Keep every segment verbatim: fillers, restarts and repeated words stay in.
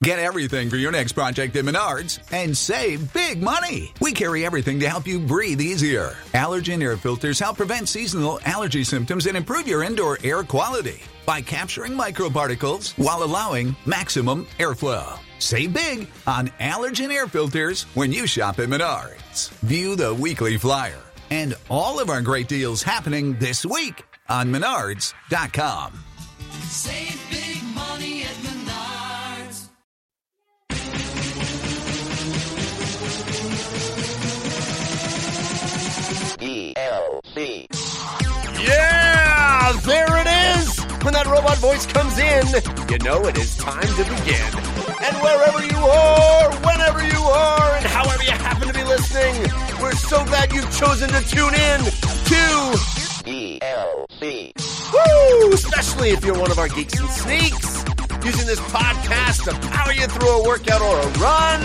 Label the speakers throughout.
Speaker 1: Get everything for your next project at Menards and save big money. We carry everything to help you breathe easier. Allergen air filters help prevent seasonal allergy symptoms and improve your indoor air quality by capturing microparticles while allowing maximum airflow. Save big on allergen air filters when you shop at Menards. View the weekly flyer and all of our great deals happening this week on menards dot com.
Speaker 2: Save big money at Menards.
Speaker 3: D L C.
Speaker 4: Yeah, there it is. When that robot voice comes in, you know it is time to begin. And wherever you are, whenever you are, and however you happen to be listening, we're so glad you've chosen to tune in to
Speaker 3: D L C.
Speaker 4: Woo! Especially if you're one of our geeks and sneaks, using this podcast to power you through a workout or a run.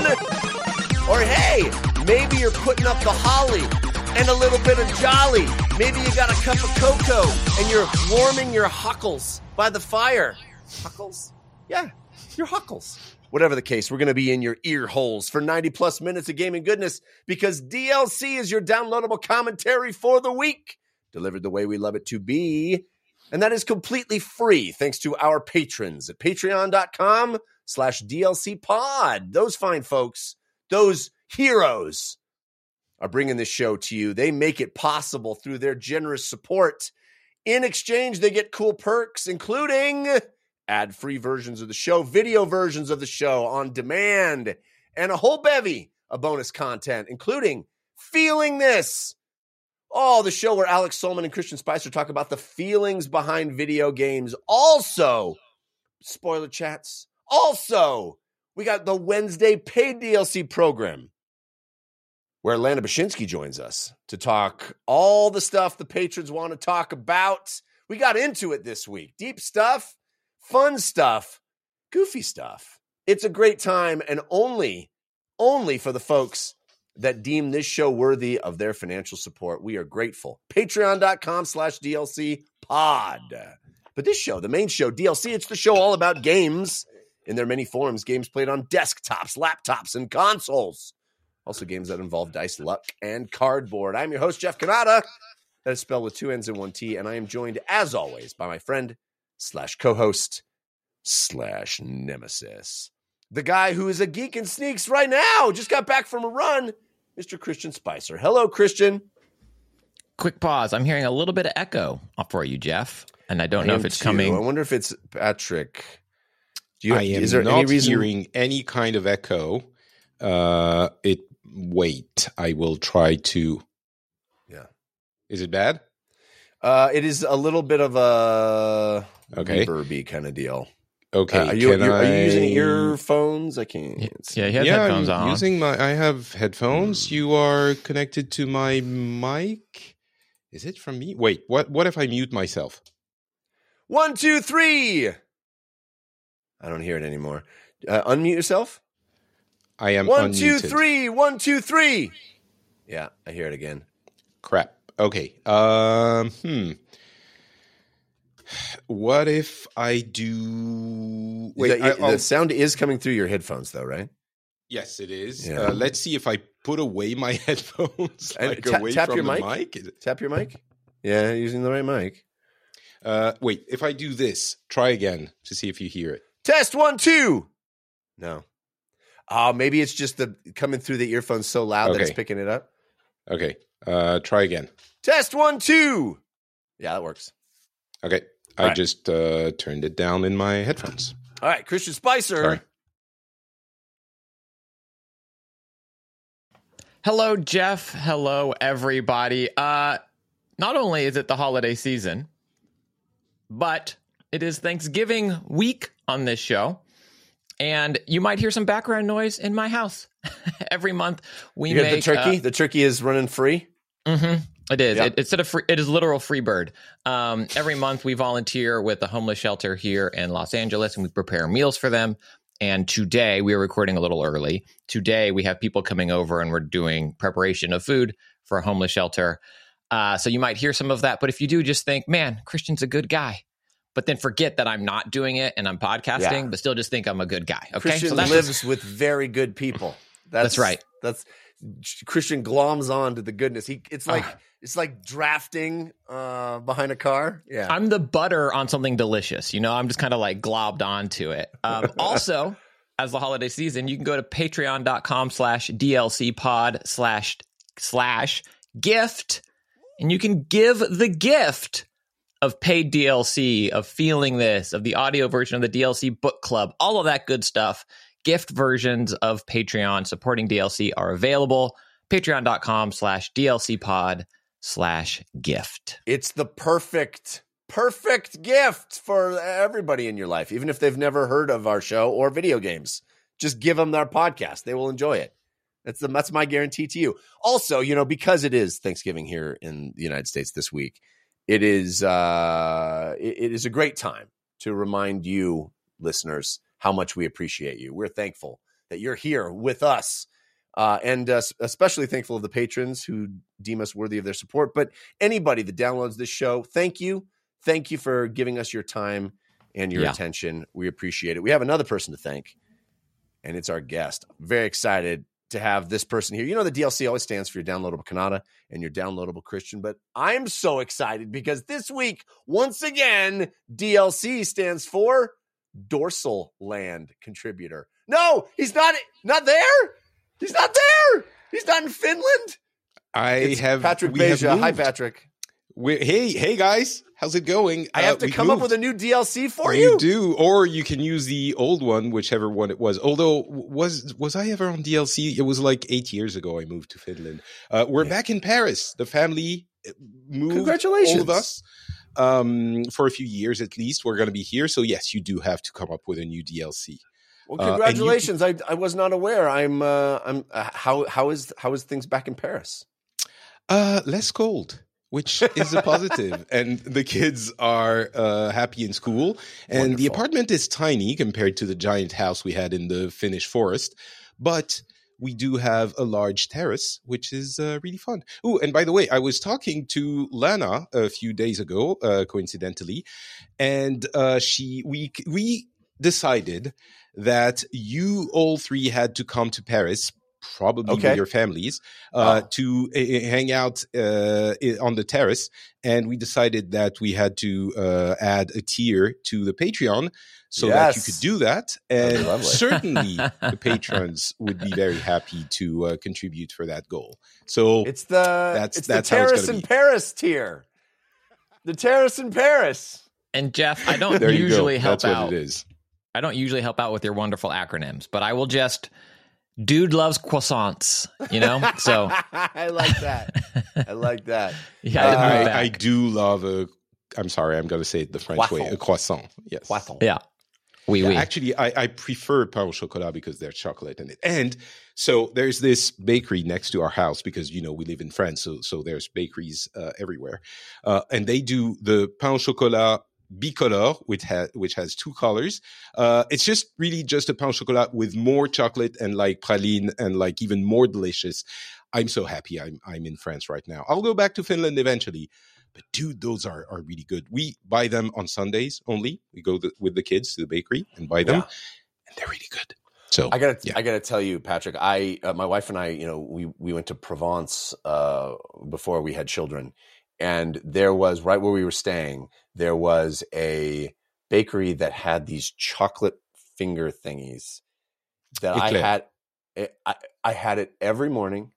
Speaker 4: Or hey, maybe you're putting up the holly and a little bit of jolly. Maybe you got a cup of cocoa and you're warming your huckles by the fire. Huckles? Yeah, your huckles. Whatever the case, we're going to be in your ear holes for ninety plus minutes of gaming goodness because D L C is your downloadable commentary for the week, delivered the way we love it to be. And that is completely free thanks to our patrons at patreon.com slash DLC pod. Those fine folks, those heroes are bringing this show to you. They make it possible through their generous support. In exchange, they get cool perks, including ad-free versions of the show, video versions of the show on demand, and a whole bevy of bonus content, including Feeling This. Oh, the show where Alex Solman and Christian Spicer talk about the feelings behind video games. Also, spoiler chats. Also, we got the Wednesday paid D L C program, where Lana Bashinsky joins us to talk all the stuff the patrons want to talk about. We got into it this week. Deep stuff, fun stuff, goofy stuff. It's a great time, and only, only for the folks that deem this show worthy of their financial support. We are grateful. Patreon.com slash DLC pod. But this show, the main show, D L C, it's the show all about games in their many forms. Games played on desktops, laptops, and consoles. Also games that involve dice, luck, and cardboard. I'm your host, Jeff Cannata. That is spelled with two N's and one T. And I am joined, as always, by my friend slash co-host slash nemesis. The guy who is a geek and sneaks right now. Just got back from a run. Mister Christian Spicer. Hello, Christian.
Speaker 5: Quick pause. I'm hearing a little bit of echo for you, Jeff. And I don't
Speaker 4: I
Speaker 5: know if it's
Speaker 4: too.
Speaker 5: coming.
Speaker 4: I wonder if it's Patrick. Do you,
Speaker 6: I am
Speaker 4: is there
Speaker 6: not
Speaker 4: any reason...
Speaker 6: hearing any kind of echo. Uh, it wait. I will try to.
Speaker 4: Yeah.
Speaker 6: Is it bad?
Speaker 4: Uh, it is a little bit of a
Speaker 6: okay.
Speaker 4: reverby kind of deal.
Speaker 6: Okay.
Speaker 4: Uh, are, you,
Speaker 6: can
Speaker 4: are
Speaker 6: I...
Speaker 4: you using earphones? I can't.
Speaker 5: Yeah, he has
Speaker 6: yeah,
Speaker 5: headphones
Speaker 6: I'm
Speaker 5: on.
Speaker 6: using my. I have headphones. You are connected to my mic. Is it from me? Wait. What? What if I mute myself?
Speaker 4: One, two, three. I don't hear it anymore. Uh, unmute yourself.
Speaker 6: I am
Speaker 4: One,
Speaker 6: unmuted.
Speaker 4: two, three. One, two, three. Yeah, I hear it again.
Speaker 6: Crap. Okay. Um. Hmm. What if I do? Wait.
Speaker 4: the,
Speaker 6: I,
Speaker 4: the sound is coming through your headphones, though, right?
Speaker 6: Yes, it is.
Speaker 4: Yeah.
Speaker 6: Uh, let's see if I put away my headphones,
Speaker 4: And
Speaker 6: like
Speaker 4: ta-
Speaker 6: away
Speaker 4: tap
Speaker 6: from
Speaker 4: your
Speaker 6: the
Speaker 4: mic?
Speaker 6: mic. Is it?
Speaker 4: Tap your mic. Yeah, using the right mic.
Speaker 6: Uh, wait, if I do this, try again to see if you hear it.
Speaker 4: Test one, two. No. Oh, maybe it's just the coming through the earphones so loud that it's
Speaker 6: Okay.
Speaker 4: picking it up.
Speaker 6: Okay, uh, try again.
Speaker 4: Test one, two. Yeah, that works.
Speaker 6: Okay, I
Speaker 4: All right.
Speaker 6: just uh, turned it down in my headphones.
Speaker 4: All right, Christian Spicer.
Speaker 6: Sorry.
Speaker 5: Hello, Jeff. Hello, everybody. Uh, not only is it the holiday season, but it is Thanksgiving week on this show. And you might hear some background noise in my house. Every month we
Speaker 4: You hear
Speaker 5: make
Speaker 4: the turkey?
Speaker 5: Uh,
Speaker 4: the turkey is running free?
Speaker 5: Mm-hmm. It is.
Speaker 4: Yep.
Speaker 5: It, it's, a free, it is literal free bird. Um, every month we volunteer with a homeless shelter here in Los Angeles, and we prepare meals for them. And today, we are recording a little early. Today, we have people coming over, and we're doing preparation of food for a homeless shelter. Uh, so you might hear some of that. But if you do, just think, man, Christian's a good guy. but then forget that I'm not doing it and I'm podcasting,
Speaker 4: Yeah.
Speaker 5: but still just think I'm a good guy. Okay,
Speaker 4: Christian
Speaker 5: so that's
Speaker 4: lives
Speaker 5: just-
Speaker 4: with very good people.
Speaker 5: That's right.
Speaker 4: That's Christian gloms on to the goodness. He it's like
Speaker 5: Ah.
Speaker 4: it's like drafting uh, behind a car. Yeah.
Speaker 5: I'm the butter on something delicious. You know, I'm just kind of like globbed onto it. Um, also, as the holiday season, you can go to patreon.com slash DLC pod slash slash gift, and you can give the gift of paid D L C, of Feeling This, of the audio version of the D L C book club, all of that good stuff. Gift versions of Patreon supporting D L C are available. Patreon.com slash DLC pod slash gift.
Speaker 4: It's the perfect, perfect gift for everybody in your life, even if they've never heard of our show or video games. Just give them our podcast. They will enjoy it. That's the, that's my guarantee to you. Also, you know, because it is Thanksgiving here in the United States this week, it is uh, it, it is a great time to remind you, listeners, how much we appreciate you. We're thankful that you're here with us. Uh, and uh, especially thankful of the patrons who deem us worthy of their support. But anybody that downloads this show, thank you. Thank you for giving us your time and your
Speaker 5: Yeah.
Speaker 4: attention. We appreciate it. We have another person to thank, and it's our guest. Very excited to have this person here. You know, the D L C always stands for your downloadable Kanata and your downloadable Christian, but I'm so excited because this week, once again, D L C stands for Dorsal Land Contributor. No, he's not, not there. He's not there. He's not in Finland.
Speaker 6: I
Speaker 4: It's
Speaker 6: have
Speaker 4: Patrick
Speaker 6: we have
Speaker 4: Beja. Hi,
Speaker 6: moved.
Speaker 4: Patrick.
Speaker 6: We, hey, hey guys, how's it going?
Speaker 4: I have
Speaker 6: Uh,
Speaker 4: to
Speaker 6: we
Speaker 4: come up
Speaker 6: moved.
Speaker 4: with a new D L C for
Speaker 6: you.
Speaker 4: you.
Speaker 6: do, or you can use the old one, whichever one it was. Although, was was I ever on D L C? It was like eight years ago. I moved to Finland. Uh, we're
Speaker 4: Yeah.
Speaker 6: back in Paris. The family moved.
Speaker 4: Congratulations.
Speaker 6: all of us, um, for a few years at least. We're going to be here. So yes, you do have to come up with a new D L C.
Speaker 4: Well,
Speaker 6: Uh, and you-
Speaker 4: congratulations. I I was not aware. I'm uh, I'm uh, how how is how is things back in Paris?
Speaker 6: Uh, less cold, which is a positive. And the kids are uh, happy in school. And
Speaker 4: Wonderful.
Speaker 6: the apartment is tiny compared to the giant house we had in the Finnish forest. But we do have a large terrace, which is uh, really fun. Oh, and by the way, I was talking to Lana a few days ago, uh, coincidentally, and uh, she we we decided that you all three had to come to Paris, probably
Speaker 4: Okay.
Speaker 6: with your families, uh,
Speaker 4: Oh.
Speaker 6: to uh, hang out uh, i- on the terrace. And we decided that we had to uh, add a tier to the Patreon so that you
Speaker 4: Yes.
Speaker 6: could do that.
Speaker 4: That'd be
Speaker 6: And
Speaker 4: lovely.
Speaker 6: certainly the patrons would be very happy to uh, contribute for that goal. So
Speaker 4: It's the
Speaker 6: That's-
Speaker 4: it's
Speaker 6: that's
Speaker 4: the
Speaker 6: how it's
Speaker 4: terrace
Speaker 6: gonna
Speaker 4: in
Speaker 6: be.
Speaker 4: Paris tier. The terrace in Paris.
Speaker 5: And Jeff, I don't
Speaker 6: there you
Speaker 5: usually
Speaker 6: go.
Speaker 5: help
Speaker 6: That's
Speaker 5: out.
Speaker 6: what it is.
Speaker 5: I don't usually help out with your wonderful acronyms, but I will just dude loves croissants, you know? So
Speaker 4: I like that. I like that.
Speaker 5: yeah,
Speaker 4: Uh,
Speaker 5: I,
Speaker 6: I,
Speaker 5: back.
Speaker 6: I do love a. I'm sorry, I'm going to say it the French way.
Speaker 4: Croissant.
Speaker 6: A croissant. Yes.
Speaker 4: Croissant.
Speaker 5: yeah. Oui,
Speaker 6: Yeah,
Speaker 5: oui.
Speaker 6: Actually, I, I prefer pain au chocolat because there's chocolate in it. And so there's this bakery next to our house because, you know, we live in France. So, so there's bakeries uh, everywhere. Uh, and they do the pain au chocolat bicolore, which, ha- which has two colors. Uh, it's just really just a pain au chocolat with more chocolate and like praline and like even more delicious. I'm so happy I'm, I'm in France right now. I'll go back to Finland eventually. But dude, those are, are really good. We buy them on Sundays only. We go the, with the kids to the bakery and buy them,
Speaker 4: Yeah.
Speaker 6: and they're really good. So
Speaker 4: I gotta,
Speaker 6: yeah.
Speaker 4: I gotta tell you, Patrick. I, uh, my wife and I, you know, we we went to Provence uh, before we had children, and there was right where we were staying. There was a bakery that had these chocolate finger thingies that
Speaker 6: Eclair.
Speaker 4: I had. I, I had it every morning,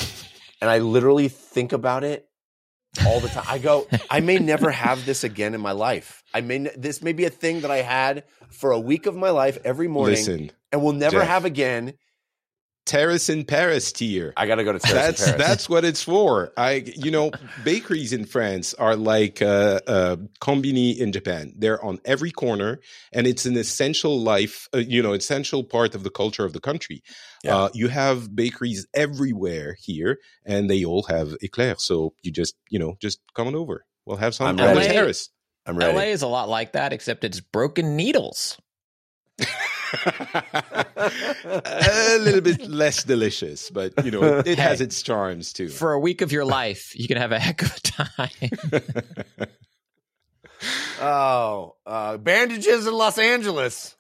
Speaker 4: and I literally think about it all the time. I go, I may never have this again in my life. I may n- this may be a thing that I had for a week of my life every morning,
Speaker 6: Listen,
Speaker 4: and will never
Speaker 6: Jeff.
Speaker 4: have again.
Speaker 6: Terrace in Paris tier.
Speaker 4: I got to go to Terrace
Speaker 6: That's
Speaker 4: in Paris.
Speaker 6: that's what it's for. I you know bakeries in France are like uh, uh, combini in Japan. They're on every corner, and it's an essential life. Uh, you know, essential part of the culture of the country.
Speaker 4: Yeah.
Speaker 6: Uh, you have bakeries everywhere here, and they all have eclairs. So you just you know just come on over. We'll have some
Speaker 4: I'm
Speaker 6: on the
Speaker 4: ready.
Speaker 6: terrace.
Speaker 4: I'm ready.
Speaker 5: L A is a lot like that, except it's broken needles.
Speaker 6: A little bit less delicious, but you know it, it has
Speaker 5: Hey.
Speaker 6: its charms too.
Speaker 5: For a week of your life, you can have a heck of a time.
Speaker 4: Oh, uh, Uh, bandages in Los Angeles.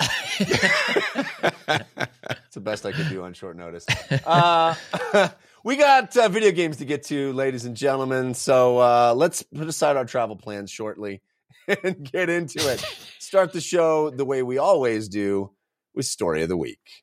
Speaker 4: That's the best I could do on short notice. Uh, we got uh, video games to get to, ladies and gentlemen. So uh, let's put aside our travel plans shortly and get into it. Start the show the way we always do with Story of the Week.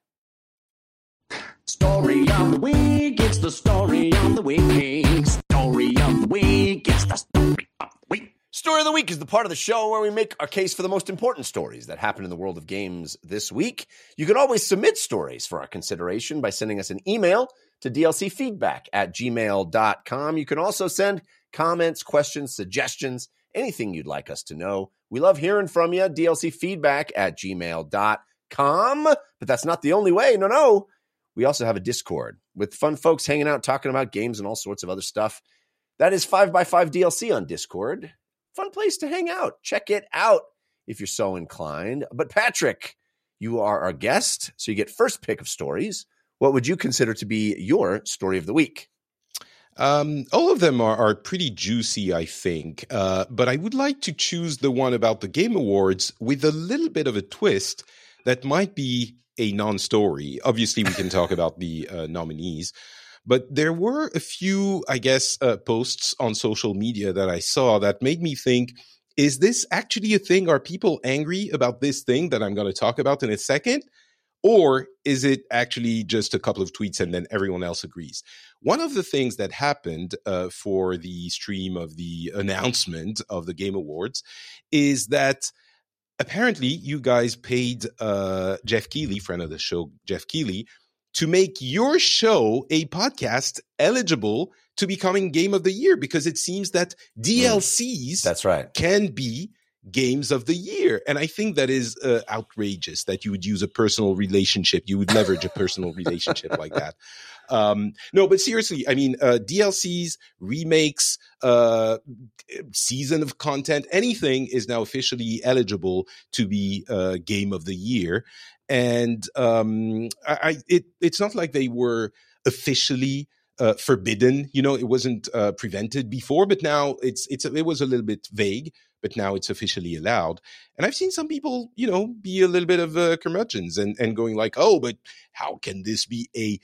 Speaker 2: Story of the week, it's the story of the week. Story of the week, it's the story of the week.
Speaker 4: Story of the Week is the part of the show where we make our case for the most important stories that happen in the world of games this week. You can always submit stories for our consideration by sending us an email to dlcfeedback at gmail dot com. You can also send comments, questions, suggestions, anything you'd like us to know. We love hearing from you, dlcfeedback at gmail dot com. But that's not the only way. No, no. We also have a Discord with fun folks hanging out, talking about games and all sorts of other stuff. That is five by five D L C on Discord. Fun place to hang out. Check it out if you're so inclined. But Patrick, you are our guest, so you get first pick of stories. What would you consider to be your story of the week?
Speaker 6: Um, all of them are, are pretty juicy, I think. Uh, but I would like to choose the one about the Game Awards with a little bit of a twist that might be a non-story. Obviously, we can talk about the uh, nominees. But there were a few, I guess, uh, posts on social media that I saw that made me think, is this actually a thing? Are people angry about this thing that I'm going to talk about in a second? Or is it actually just a couple of tweets and then everyone else agrees? One of the things that happened uh, for the stream of the announcement of the Game Awards is that apparently you guys paid uh, Jeff Keighley, friend of the show, Jeff Keighley, to make your show, a podcast, eligible to becoming Game of the Year, because it seems that D L Cs
Speaker 4: That's right.
Speaker 6: can be Games of the Year. And I think that is uh, outrageous that you would use a personal relationship. You would leverage a personal relationship like that. Um, no, but seriously, I mean, uh, D L Cs, remakes, uh, season of content, anything is now officially eligible to be uh, Game of the Year. And um, I, I, it, it's not like they were officially uh, forbidden. You know, it wasn't uh, prevented before, but now it's it's it was a little bit vague. But now it's officially allowed. And I've seen some people, you know, be a little bit of uh, curmudgeons and, and going like, oh, but how can this be a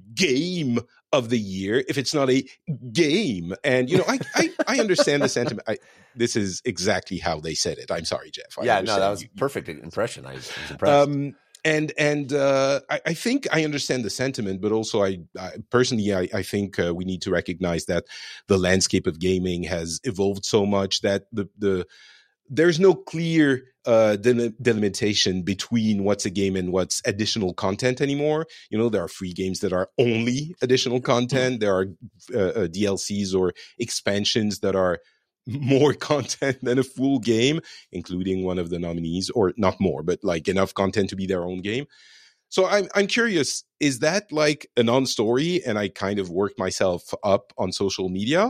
Speaker 6: game of the year if it's not a game? And, you know, I I, I understand the sentiment. I, this is exactly how they said it. I'm sorry, Jeff. I
Speaker 4: yeah, no, that was
Speaker 6: you,
Speaker 4: perfect impression. I was, I was impressed.
Speaker 6: Um, And and uh, I, I think I understand the sentiment, but also I, I personally I, I think uh, we need to recognize that the landscape of gaming has evolved so much that the the there's no clear uh, delim- delimitation between what's a game and what's additional content anymore. You know, there are free games that are only additional content. There are uh, uh, D L Cs or expansions that are more content than a full game, including one of the nominees, or not more, but like enough content to be their own game. So I'm I'm curious, is that like a non-story and I kind of worked myself up on social media?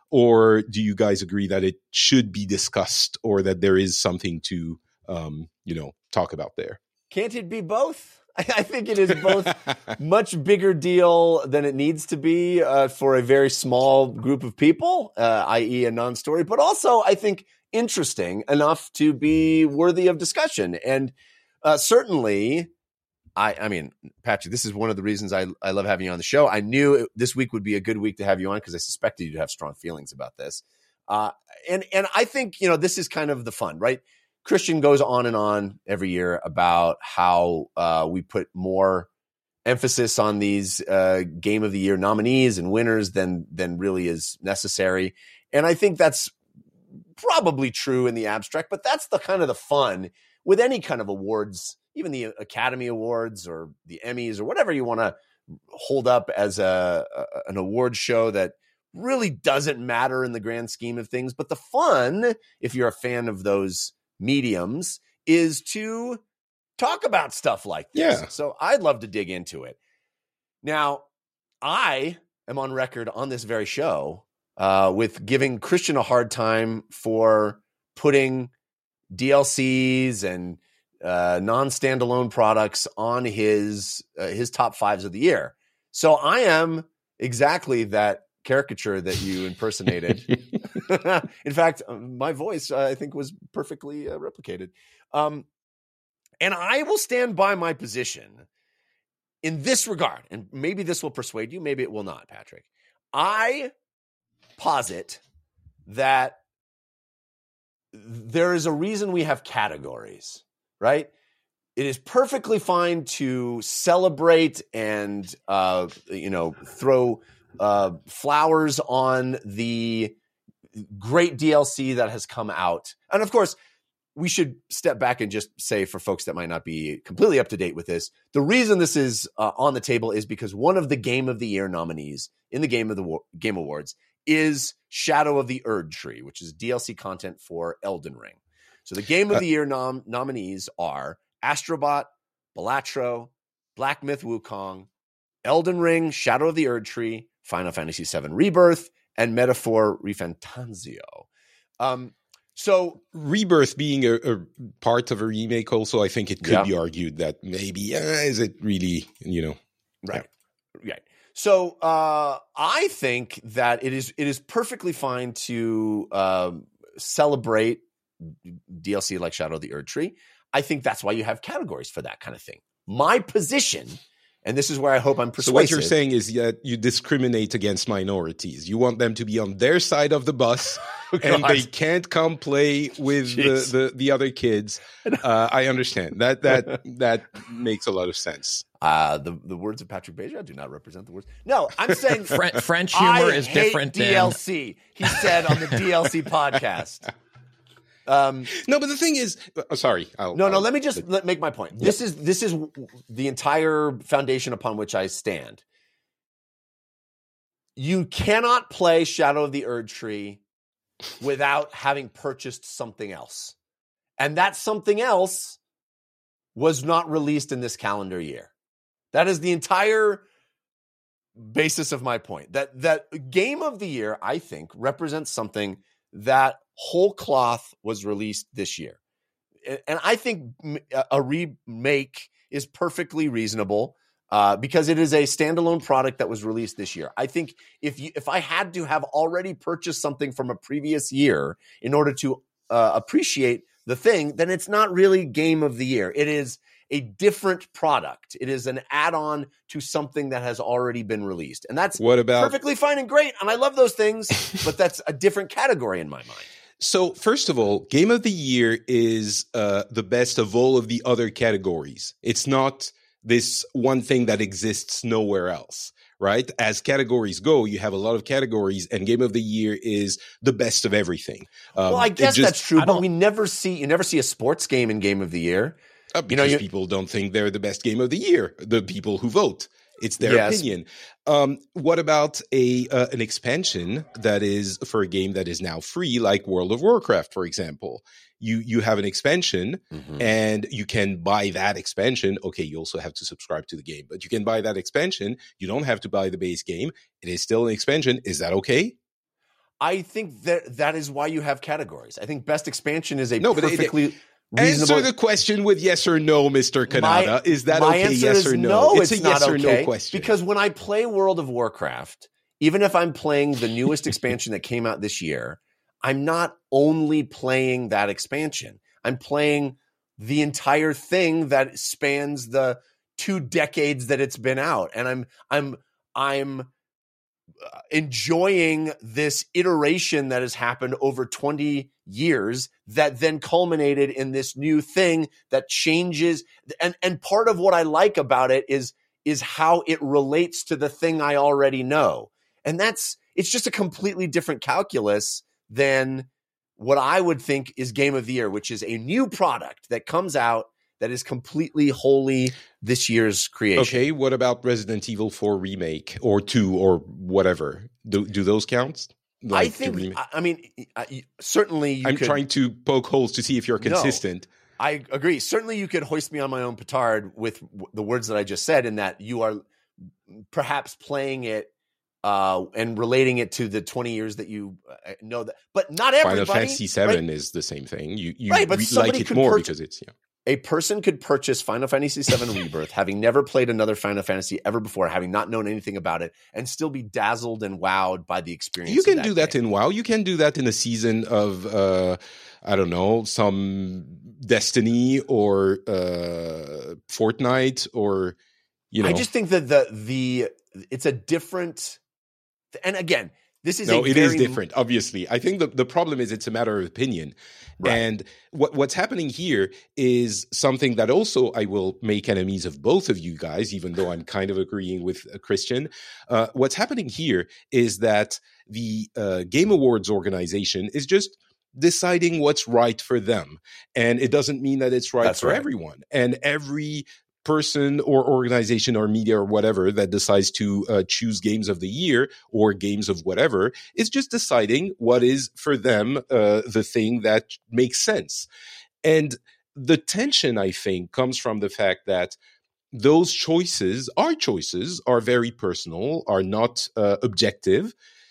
Speaker 6: Or do you guys agree that it should be discussed or that there is something to, um, you know, talk about there?
Speaker 4: Can't it be both? I think it is both much bigger deal than it needs to be uh, for a very small group of people, uh, that is a non-story, but also I think interesting enough to be worthy of discussion. And uh, certainly, I, I mean, Patrick, this is one of the reasons I, I love having you on the show. I knew it, this week would be a good week to have you on because I suspected you'd have strong feelings about this. Uh, and and I think, you know, this is kind of the fun, right? Christian goes on and on every year about how uh, we put more emphasis on these uh, Game of the Year nominees and winners than than really is necessary. And I think that's probably true in the abstract, but that's the kind of the fun with any kind of awards, even the Academy Awards or the Emmys or whatever you want to hold up as a, a an award show that really doesn't matter in the grand scheme of things. But the fun, if you're a fan of those mediums, is to talk about stuff like this.
Speaker 6: Yeah.
Speaker 4: So I'd love to dig into it. Now, I am on record on this very show uh, with giving Christian a hard time for putting D L Cs and uh, non-standalone products on his uh, his top fives of the year. So I am exactly that caricature that you impersonated. In fact, my voice, uh, I think, was perfectly uh, replicated. Um, and I will stand by my position in this regard. And maybe this will persuade you. Maybe it will not, Patrick. I posit that there is a reason we have categories, right? It is perfectly fine to celebrate and, uh, you know, throw uh, flowers on the great D L C that has come out. And of course, we should step back and just say, for folks that might not be completely up to date with this, the reason this is uh, on the table is because one of the Game of the Year nominees in the Game of the War- Game Awards is Shadow of the Erd Tree, which is D L C content for Elden Ring. So the Game of the Year nom- nominees are Astrobot, Balatro, Black Myth Wukong, Elden Ring, Shadow of the Erd Tree, Final Fantasy seven Rebirth, and Metaphor Refantazio. Um, so
Speaker 6: Rebirth being a, a part of a remake also, I think it could
Speaker 4: Yeah.
Speaker 6: be argued that maybe, uh, is it really, you know?
Speaker 4: Right. Yeah. Right. So uh, I think that it is it is perfectly fine to um, celebrate D L C like Shadow of the Erd Tree. I think that's why you have categories for that kind of thing. My position, and this is where I hope I'm persuasive.
Speaker 6: So what you're saying is that you discriminate against minorities. You want them to be on their side of the bus, and
Speaker 4: God.
Speaker 6: they can't come play with the,
Speaker 4: Jeez.
Speaker 6: the, the other kids. Uh, I understand. That that that makes a lot of sense.
Speaker 4: Uh, the, the words of Patrick Beja do not represent the words. No, I'm saying
Speaker 5: French, French humor
Speaker 4: I
Speaker 5: is
Speaker 4: hate
Speaker 5: different
Speaker 4: D L
Speaker 5: than
Speaker 4: C. He said on the D L C podcast. Um,
Speaker 6: No, but the thing is, uh, sorry. I'll,
Speaker 4: no, no.
Speaker 6: I'll-
Speaker 4: Let me just let, make my point. This is this is the entire foundation upon which I stand. You cannot play Shadow of the Erd Tree without having purchased something else, and that something else was not released in this calendar year. That is the entire basis of my point. That that Game of the Year, I think, represents something that whole cloth was released this year. And I think a remake is perfectly reasonable uh, because it is a standalone product that was released this year. I think if you, if I had to have already purchased something from a previous year in order to uh, appreciate the thing, then it's not really Game of the Year. It is a different product. It is an add-on to something that has already been released. And that's
Speaker 6: What about
Speaker 4: perfectly fine and great. And I love those things, but that's a different category in my mind.
Speaker 6: So, first of all, Game of the Year is uh, the best of all of the other categories. It's not this one thing that exists nowhere else, right? As categories go, you have a lot of categories, and Game of the Year is the best of everything. Um,
Speaker 4: Well, I
Speaker 6: it
Speaker 4: guess
Speaker 6: just-
Speaker 4: that's true,
Speaker 5: I
Speaker 4: but
Speaker 5: don't-
Speaker 4: we never see you never see a sports game in Game of the Year.
Speaker 6: Uh,
Speaker 4: You know,
Speaker 6: because
Speaker 4: you-
Speaker 6: people don't think they're the best game of the year. The people who vote, it's their
Speaker 4: Yes.
Speaker 6: opinion. Um, what about a uh, an expansion that is for a game that is now free, like World of Warcraft, for example? You you have an expansion,
Speaker 4: Mm-hmm.
Speaker 6: and you can buy that expansion. Okay, you also have to subscribe to the game, but you can buy that expansion. You don't have to buy the base game. It is still an expansion. Is that okay?
Speaker 4: I think that that is why you have categories. I think best expansion is a
Speaker 6: No, but it-
Speaker 4: perfectly reasonable.
Speaker 6: Answer the question with yes or no, Mister Kanada. is that
Speaker 4: my
Speaker 6: okay?
Speaker 4: answer
Speaker 6: Yes
Speaker 4: is
Speaker 6: or no?
Speaker 4: no,
Speaker 6: it's,
Speaker 4: it's
Speaker 6: a yes
Speaker 4: not
Speaker 6: or
Speaker 4: okay,
Speaker 6: no question.
Speaker 4: Because when I play World of Warcraft, even if I'm playing the newest expansion that came out this year, I'm not only playing that expansion. I'm playing the entire thing that spans the two decades that it's been out, and I'm I'm I'm enjoying this iteration that has happened over twenty years that then culminated in this new thing that changes. And, and part of what I like about it is, is how it relates to the thing I already know. And that's, it's just a completely different calculus than what I would think is Game of the Year, which is a new product that comes out that is completely wholly this year's creation.
Speaker 6: Okay, what about Resident Evil four remake or two or whatever? Do do those count?
Speaker 4: I
Speaker 6: Like, the
Speaker 4: think,
Speaker 6: remake?
Speaker 4: I, I mean, I, certainly you
Speaker 6: I'm
Speaker 4: could,
Speaker 6: trying to poke holes to see if you're
Speaker 4: No.
Speaker 6: consistent.
Speaker 4: I agree. Certainly you could hoist me on my own petard with w- the words that I just said, in that you are perhaps playing it uh, and relating it to the twenty years that you uh, know that, but not everybody.
Speaker 6: Final Fantasy seven
Speaker 4: right?
Speaker 6: is the same thing. You you
Speaker 4: Right, but
Speaker 6: re-
Speaker 4: somebody
Speaker 6: like it
Speaker 4: could
Speaker 6: more
Speaker 4: purchase-
Speaker 6: because it's yeah.
Speaker 4: A person could purchase Final Fantasy seven Rebirth, having never played another Final Fantasy ever before, having not known anything about it, and still be dazzled and wowed by the experience.
Speaker 6: You can
Speaker 4: that
Speaker 6: do that
Speaker 4: game.
Speaker 6: in WoW. You can do that in a season of, uh, I don't know, some Destiny or uh, Fortnite or, you know.
Speaker 4: I just think that the the it's a different. And again, this is
Speaker 6: no,
Speaker 4: a
Speaker 6: it
Speaker 4: very,
Speaker 6: is different. Obviously, I think the the problem is it's a matter of opinion.
Speaker 4: Right.
Speaker 6: And what what's happening here is something that also I will make enemies of both of you guys, even though I'm kind of agreeing with uh, Christian. Uh, what's happening here is that the uh, Game Awards organization is just deciding what's right for them, and it doesn't mean that it's right
Speaker 4: That's
Speaker 6: for
Speaker 4: right.
Speaker 6: everyone. And every person or organization or media or whatever that decides to uh, choose games of the year or games of whatever is just deciding what is for them uh, the thing that makes sense. And the tension, I think, comes from the fact that those choices, our choices, are very personal, are not uh, objective,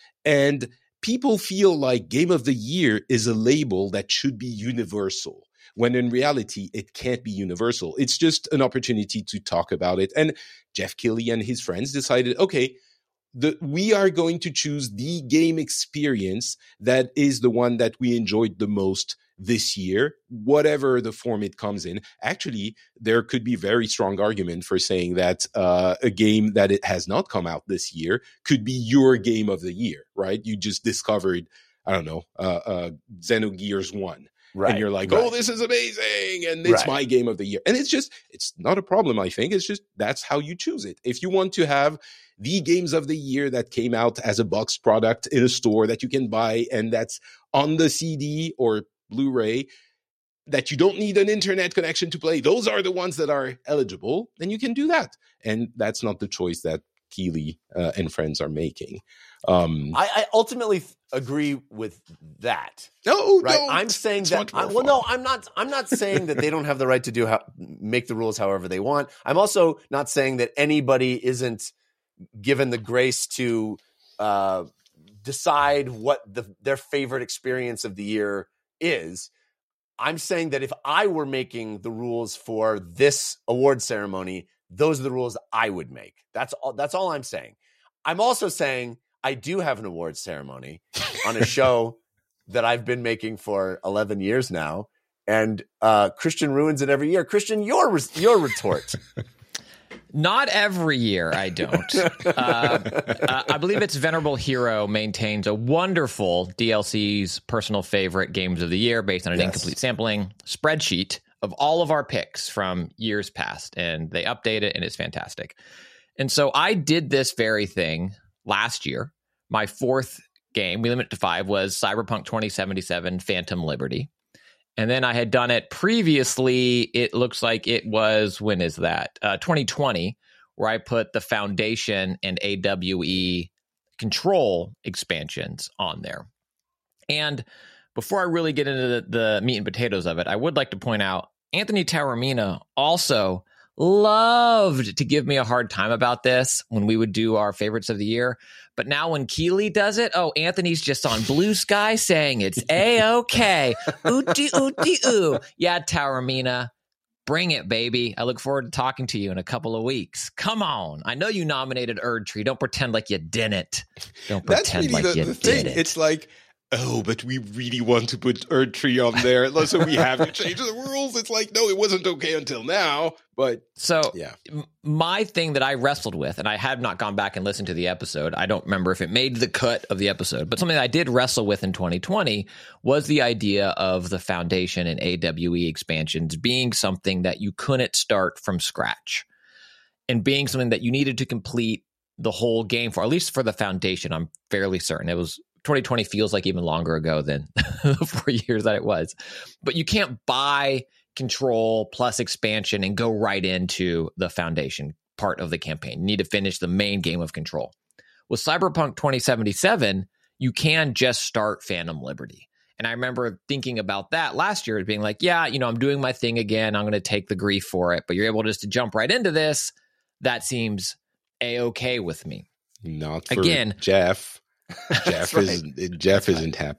Speaker 6: and people feel like Game of the Year is a label that should be universal, when in reality, it can't be universal. It's just an opportunity to talk about it. And Jeff Keighley and his friends decided, okay, the, we are going to choose the game experience that is the one that we enjoyed the most this year, whatever the form it comes in. Actually, there could be very strong argument for saying that uh, a game that it has not come out this year could be your game of the year, right? You just discovered, I don't know, uh, uh, Xenogears one.
Speaker 4: Right.
Speaker 6: And you're like,
Speaker 4: right.
Speaker 6: oh, this is amazing. And it's
Speaker 4: Right.
Speaker 6: my game of the year. And it's just, it's not a problem, I think. It's just, that's how you choose it. If you want to have the games of the year that came out as a box product in a store that you can buy and that's on the C D or Blu-ray, that you don't need an internet connection to play, those are the ones that are eligible, then you can do that. And that's not the choice that Keighley uh, and friends are making. Um,
Speaker 4: I, I ultimately th- agree with that.
Speaker 6: no,
Speaker 4: Right?
Speaker 6: don't.
Speaker 4: I'm saying
Speaker 6: It's
Speaker 4: that.
Speaker 6: much more
Speaker 4: I, well,
Speaker 6: fun.
Speaker 4: no, I'm not. I'm not saying that they don't have the right to do how make the rules however they want. I'm also not saying that anybody isn't given the grace to uh, decide what the, their favorite experience of the year is. I'm saying that if I were making the rules for this award ceremony, those are the rules I would make. That's all. That's all I'm saying. I'm also saying I do have an awards ceremony on a show that I've been making for eleven years now, and uh, Christian ruins it every year. Christian, your your retort.
Speaker 5: Not every year, I don't. uh, uh, I believe it's Venerable Hero maintains a wonderful D L C's personal favorite games of the year based on an
Speaker 4: Yes.
Speaker 5: incomplete sampling spreadsheet of all of our picks from years past, and they update it, and it's fantastic. And so I did this very thing last year. My fourth game, we limit it to five, was Cyberpunk twenty seventy-seven Phantom Liberty. And then I had done it previously. It looks like it was, when is that? Uh, twenty twenty, where I put the Foundation and A W E Control expansions on there. And before I really get into the, the meat and potatoes of it, I would like to point out Anthony Taormina also loved to give me a hard time about this when we would do our favorites of the year. But now when Keighley does it, oh, Anthony's just on Blue Sky saying it's A-okay. Ooty, ooty, ooh. Yeah, Taormina, bring it, baby. I look forward to talking to you in a couple of weeks. Come on. I know you nominated Erdtree. Don't pretend like you didn't. Don't
Speaker 6: That's
Speaker 5: pretend
Speaker 6: really
Speaker 5: like
Speaker 6: the,
Speaker 5: you
Speaker 6: the
Speaker 5: did
Speaker 6: thing.
Speaker 5: it.
Speaker 6: It's like, oh, but we really want to put Erdtree on there, so we have to change the rules. It's like, no, it wasn't okay until now. But
Speaker 5: So
Speaker 6: yeah,
Speaker 5: m- my thing that I wrestled with, and I have not gone back and listened to the episode. I don't remember if it made the cut of the episode, but something that I did wrestle with in twenty twenty was the idea of the Foundation and A W E expansions being something that you couldn't start from scratch and being something that you needed to complete the whole game for, at least for the Foundation. I'm fairly certain it was twenty twenty feels like even longer ago than the four years that it was. But you can't buy Control plus expansion and go right into the Foundation part of the campaign. You need to finish the main game of Control. With Cyberpunk twenty seventy-seven, you can just start Phantom Liberty. And I remember thinking about that last year, being like, yeah, you know, I'm doing my thing again. I'm going to take the grief for it. But you're able just to jump right into this. That seems A-okay with me.
Speaker 6: not for
Speaker 5: Again.
Speaker 6: Jeff. Jeff
Speaker 4: right.
Speaker 6: isn't. Jeff isn't happy.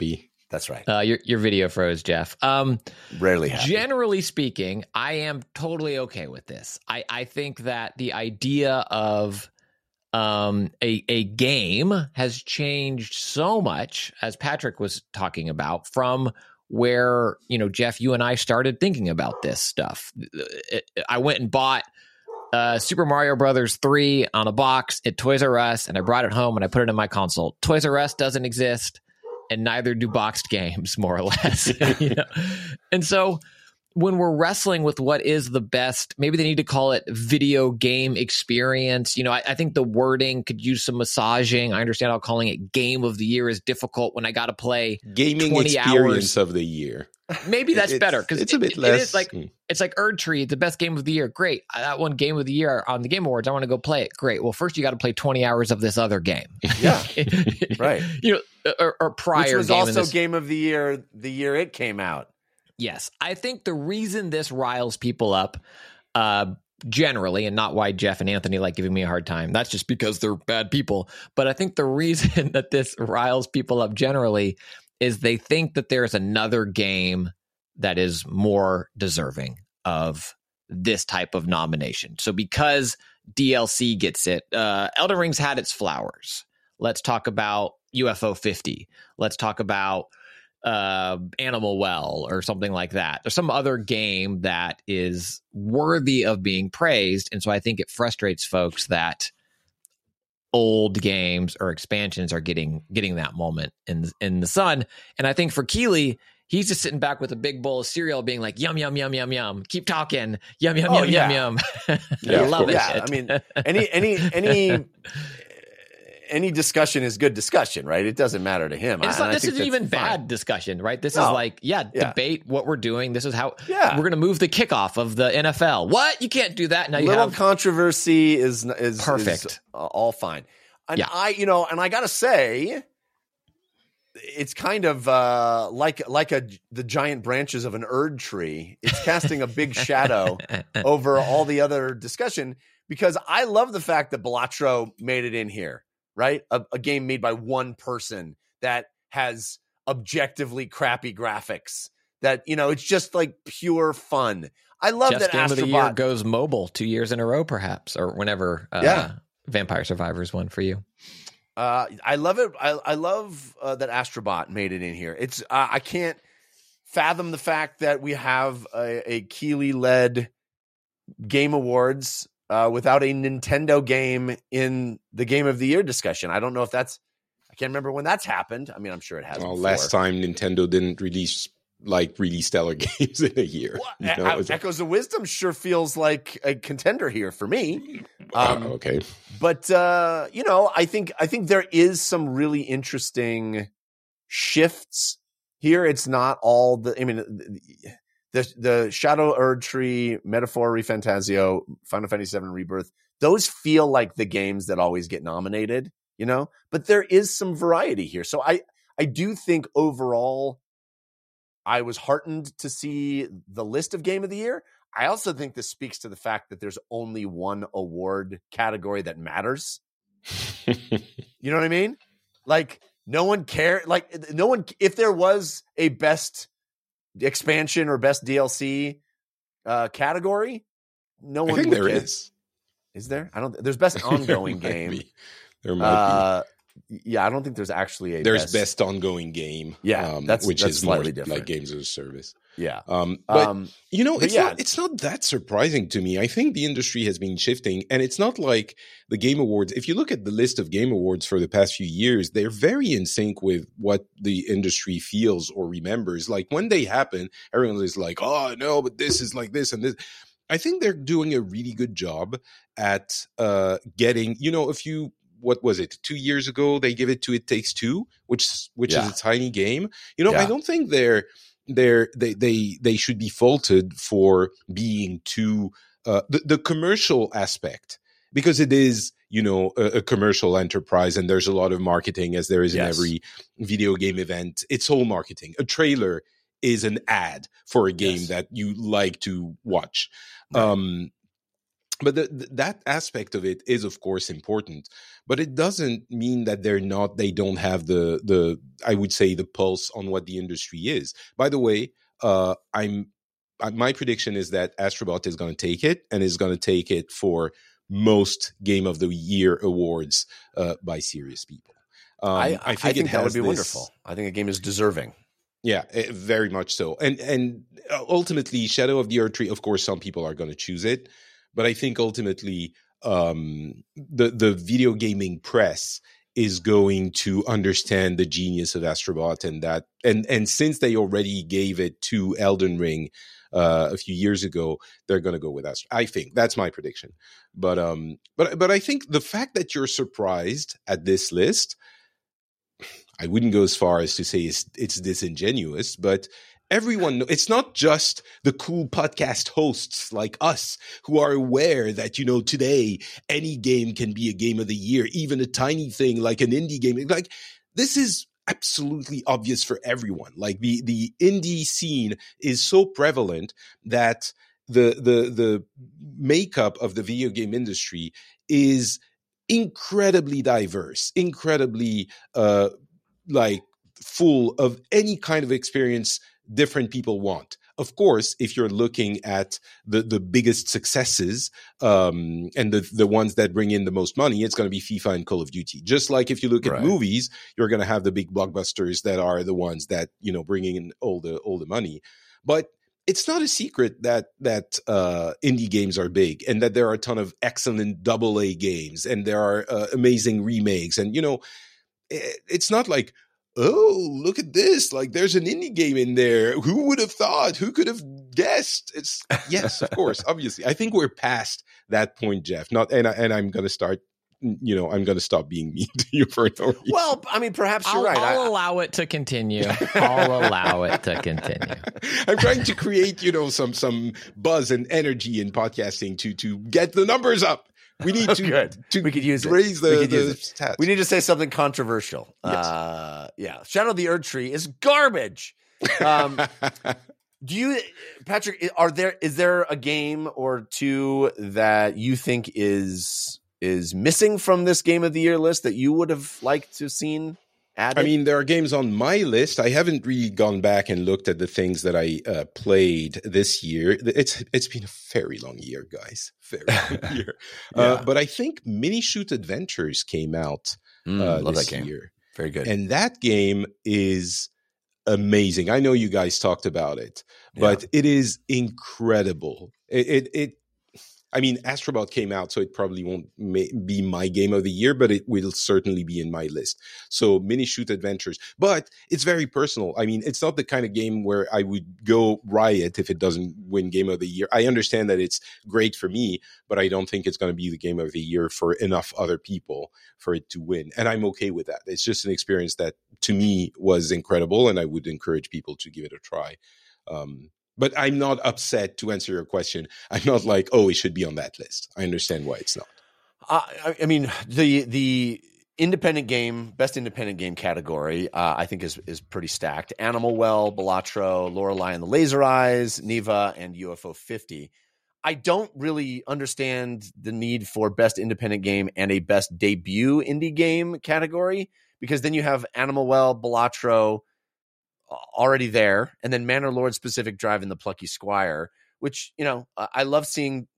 Speaker 4: That's right.
Speaker 5: Uh, your your video froze, Jeff. Um,
Speaker 4: Rarely happy.
Speaker 5: Generally speaking, I am totally okay with this. I, I think that the idea of um, a a game has changed so much, as Patrick was talking about, from where, you know, Jeff, you and I started thinking about this stuff. It, I went and bought uh, Super Mario Brothers three on a box at Toys R Us, and I brought it home and I put it in my console. Toys R Us doesn't exist, and neither do boxed games, more or less. You know? And so when we're wrestling with what is the best, maybe they need to call it video game experience. You know, I, I think the wording could use some massaging. I understand how calling it game of the year is difficult when I got to play
Speaker 6: gaming
Speaker 5: twenty
Speaker 6: experience
Speaker 5: hours.
Speaker 6: of the year.
Speaker 5: Maybe that's
Speaker 6: It's-
Speaker 5: better because
Speaker 6: it's a bit
Speaker 5: it,
Speaker 6: less-
Speaker 5: It is like
Speaker 6: mm.
Speaker 5: it's like Erd Tree, the best game of the year. Great, that one game of the year on the Game Awards. I want to go play it. Great. Well, first you got to play twenty hours of this other game.
Speaker 4: Yeah. Right.
Speaker 5: You know, or, or prior
Speaker 4: Which was
Speaker 5: game in
Speaker 4: also
Speaker 5: this-
Speaker 4: game of the year the year it came out.
Speaker 5: Yes, I think the reason this riles people up, uh, generally, and not why Jeff and Anthony like giving me a hard time, that's just because they're bad people. But I think the reason that this riles people up generally is they think that there's another game that is more deserving of this type of nomination. So because D L C gets it, uh, Elden Ring's had its flowers. Let's talk about U F O fifty. Let's talk about uh Animal Well or something like that. There's some other game that is worthy of being praised, and so I think it frustrates folks that old games or expansions are getting getting that moment in in the sun. And I think for Keighley, he's just sitting back with a big bowl of cereal being like, yum yum yum yum yum, keep talking, yum yum
Speaker 4: Oh,
Speaker 5: yum
Speaker 4: yeah.
Speaker 5: yum yum.
Speaker 6: Yeah,
Speaker 5: I
Speaker 6: of
Speaker 5: love
Speaker 6: course.
Speaker 5: it.
Speaker 4: Yeah, I mean, any any any any discussion is good discussion, right? It doesn't matter to him.
Speaker 5: And it's
Speaker 4: I-
Speaker 5: not,
Speaker 4: and I
Speaker 5: this
Speaker 4: think
Speaker 5: isn't
Speaker 4: that's
Speaker 5: even
Speaker 4: fine.
Speaker 5: bad discussion, right? This
Speaker 4: No.
Speaker 5: is like, yeah,
Speaker 4: Yeah.
Speaker 5: debate what we're doing. This is how
Speaker 4: Yeah.
Speaker 5: we're going to move the kickoff of the N F L. What? You can't do that. Now you
Speaker 4: Little
Speaker 5: have
Speaker 4: controversy is is
Speaker 5: Perfect.
Speaker 4: is, uh, all fine. And
Speaker 5: Yeah.
Speaker 4: I, you know, and I gotta say, it's kind of uh, like like a the giant branches of an Erd tree. It's casting a big shadow over all the other discussion, because I love the fact that Balatro made it in here, right? A, a game made by one person that has objectively crappy graphics. That, you know, it's just like pure fun. I love
Speaker 5: Jeff's
Speaker 4: that
Speaker 5: game of the year
Speaker 4: Astrobot.
Speaker 5: goes mobile two years in a row, perhaps, or whenever uh,
Speaker 4: Yeah.
Speaker 5: Vampire Survivors won for you.
Speaker 4: Uh, I love it. I, I love uh, that Astrobot made it in here. It's uh, I can't fathom the fact that we have a, a Keighley-led Game Awards uh, without a Nintendo game in the Game of the Year discussion. I don't know if that's. I can't remember when that's happened. I mean, I'm sure it has.
Speaker 6: Well,
Speaker 4: before.
Speaker 6: last time Nintendo didn't release like really stellar games in a year.
Speaker 4: Well,
Speaker 6: You know,
Speaker 4: E-
Speaker 6: it was-
Speaker 4: Echoes of Wisdom sure feels like a contender here for me.
Speaker 6: Ah,
Speaker 4: Um,
Speaker 6: okay.
Speaker 4: But uh, you know, I think I think there is some really interesting shifts here. It's not all the. I mean, the the Shadow Erd Tree, Metaphor Refantasio, Final Fantasy seven Rebirth. Those feel like the games that always get nominated, you know. But there is some variety here, so I I do think overall, I was heartened to see the list of Game of the Year. I also think this speaks to the fact that there's only one award category that matters. You know what I mean? Like, no one care. Like, no one, if there was a best expansion or best D L C uh, category, no
Speaker 6: I
Speaker 4: one
Speaker 6: think
Speaker 4: would
Speaker 6: there
Speaker 4: care.
Speaker 6: is.
Speaker 4: Is there? I don't, there's best ongoing
Speaker 6: There might
Speaker 4: game.
Speaker 6: be. There might
Speaker 4: Uh, yeah, I don't think there's actually a
Speaker 6: be. There's best, ongoing game.
Speaker 4: Yeah,
Speaker 6: um,
Speaker 4: that's-
Speaker 6: which
Speaker 4: that's
Speaker 6: is more
Speaker 4: slightly different.
Speaker 6: like games as a service.
Speaker 4: Yeah.
Speaker 6: Um, but
Speaker 4: Um,
Speaker 6: you know,
Speaker 4: but
Speaker 6: it's
Speaker 4: yeah.
Speaker 6: not it's not that surprising to me. I think the industry has been shifting, and it's not like the Game Awards. If you look at the list of Game Awards for the past few years, they're very in sync with what the industry feels or remembers. Like when they happen, everyone is like, "Oh no, but this is like this and this." I think they're doing a really good job at uh, getting. You know, if you what was it two years ago? They give it to It Takes Two, which which
Speaker 4: Yeah.
Speaker 6: is a tiny game. You know, I
Speaker 4: Yeah.
Speaker 6: don't think they're they're they they they should be faulted for being too uh, the the commercial aspect, because it is, you know, a, a commercial enterprise, and there's a lot of marketing, as there is in
Speaker 4: Yes.
Speaker 6: every video game event. It's all marketing. A trailer is an ad for a game
Speaker 4: Yes.
Speaker 6: that you like to watch.
Speaker 4: Right.
Speaker 6: Um, but the, the, that aspect of it is, of course, important. But it doesn't mean that they're not. They don't have the the I would say the pulse on what the industry is. By the way, uh, I'm my prediction is that Astrobot is going to take it and is going to take it for most Game of the Year awards uh, by serious people. Um,
Speaker 4: I,
Speaker 6: I think,
Speaker 4: I think
Speaker 6: it
Speaker 4: that would be
Speaker 6: this,
Speaker 4: wonderful. I think a game is deserving.
Speaker 6: Yeah, eh, very much so. And and ultimately, Shadow of the Erdtree, of course, some people are going to choose it. But I think ultimately um, the, the video gaming press is going to understand the genius of Astrobot. And that, and, and since they already gave it to Elden Ring uh, a few years ago, they're going to go with Astrobot. I think that's my prediction. But, um, but, but I think the fact that you're surprised at this list, I wouldn't go as far as to say it's, it's disingenuous, but everyone, it's not just the cool podcast hosts like us who are aware that, you know, today any game can be a game of the year, even a tiny thing like an indie game. Like, this is absolutely obvious for everyone. Like, the, the indie scene is so prevalent that the, the, the makeup of the video game industry is incredibly diverse, incredibly, uh, like, full of any kind of experience different people want. Of course, if you're looking at the, the biggest successes um, and the, the ones that bring in the most money, it's going to be FIFA and Call of Duty. Just like if you look at
Speaker 4: right.
Speaker 6: movies, you're going to have the big blockbusters that are the ones that, you know, bringing in all the all the money. But it's not a secret that that uh, indie games are big and that there are a ton of excellent double A games and there are uh, amazing remakes. And, you know, it, it's not like, oh, look at this. Like, there's an indie game in there. Who would have thought? Who could have guessed? It's yes, of course, obviously. I think we're past that point, Jeff. Not and I, and I'm going to start, you know, I'm going to stop being mean to you for no reason.
Speaker 4: Well, I mean, perhaps you're
Speaker 5: I'll,
Speaker 4: right.
Speaker 5: I'll
Speaker 4: I,
Speaker 5: allow it to continue. I'll allow it to continue.
Speaker 6: I'm trying to create, you know, some some buzz and energy in podcasting to to get the numbers up. We need to,
Speaker 4: Good.
Speaker 6: to
Speaker 4: we could use
Speaker 6: raise
Speaker 4: it.
Speaker 6: the,
Speaker 4: we could
Speaker 6: the
Speaker 4: use it.
Speaker 6: stats.
Speaker 4: We need to say something controversial.
Speaker 6: Yes.
Speaker 4: Uh, yeah. Shadow of the Erdtree is garbage. Um, do you, Patrick, are there, is there a game or two that you think is, is missing from this Game of the Year list that you would have liked to have seen added?
Speaker 6: I mean, there are games on my list. I haven't really gone back and looked at the things that I uh, played this year. It's it's been a very long year, guys. Very long year.
Speaker 4: Yeah.
Speaker 6: Uh, but I think Mini Shoot Adventures came out
Speaker 4: Mm,
Speaker 6: uh,
Speaker 4: love
Speaker 6: this
Speaker 4: that game.
Speaker 6: year.
Speaker 4: Very good.
Speaker 6: And that game is amazing. I know you guys talked about it, but
Speaker 4: Yeah.
Speaker 6: it is incredible. It, it, it I mean, Astrobot came out, so it probably won't ma- be my game of the year, but it will certainly be in my list. So Mini Shoot Adventures, but it's very personal. I mean, it's not the kind of game where I would go riot if it doesn't win game of the year. I understand that it's great for me, but I don't think it's going to be the game of the year for enough other people for it to win. And I'm okay with that. It's just an experience that to me was incredible, and I would encourage people to give it a try. Um, But I'm not upset, to answer your question. I'm not like, oh, it should be on that list. I understand why it's not.
Speaker 4: Uh, I, I mean, the the independent game, best independent game category, uh, I think is is pretty stacked. Animal Well, Balatro, Lorelei and the Laser Eyes, Neva, and U F O fifty. I don't really understand the need for best independent game and a best debut indie game category, because then you have Animal Well, Balatro already there, and then Manor Lord, Specific Drive, and The Plucky Squire, which, you know, I love seeing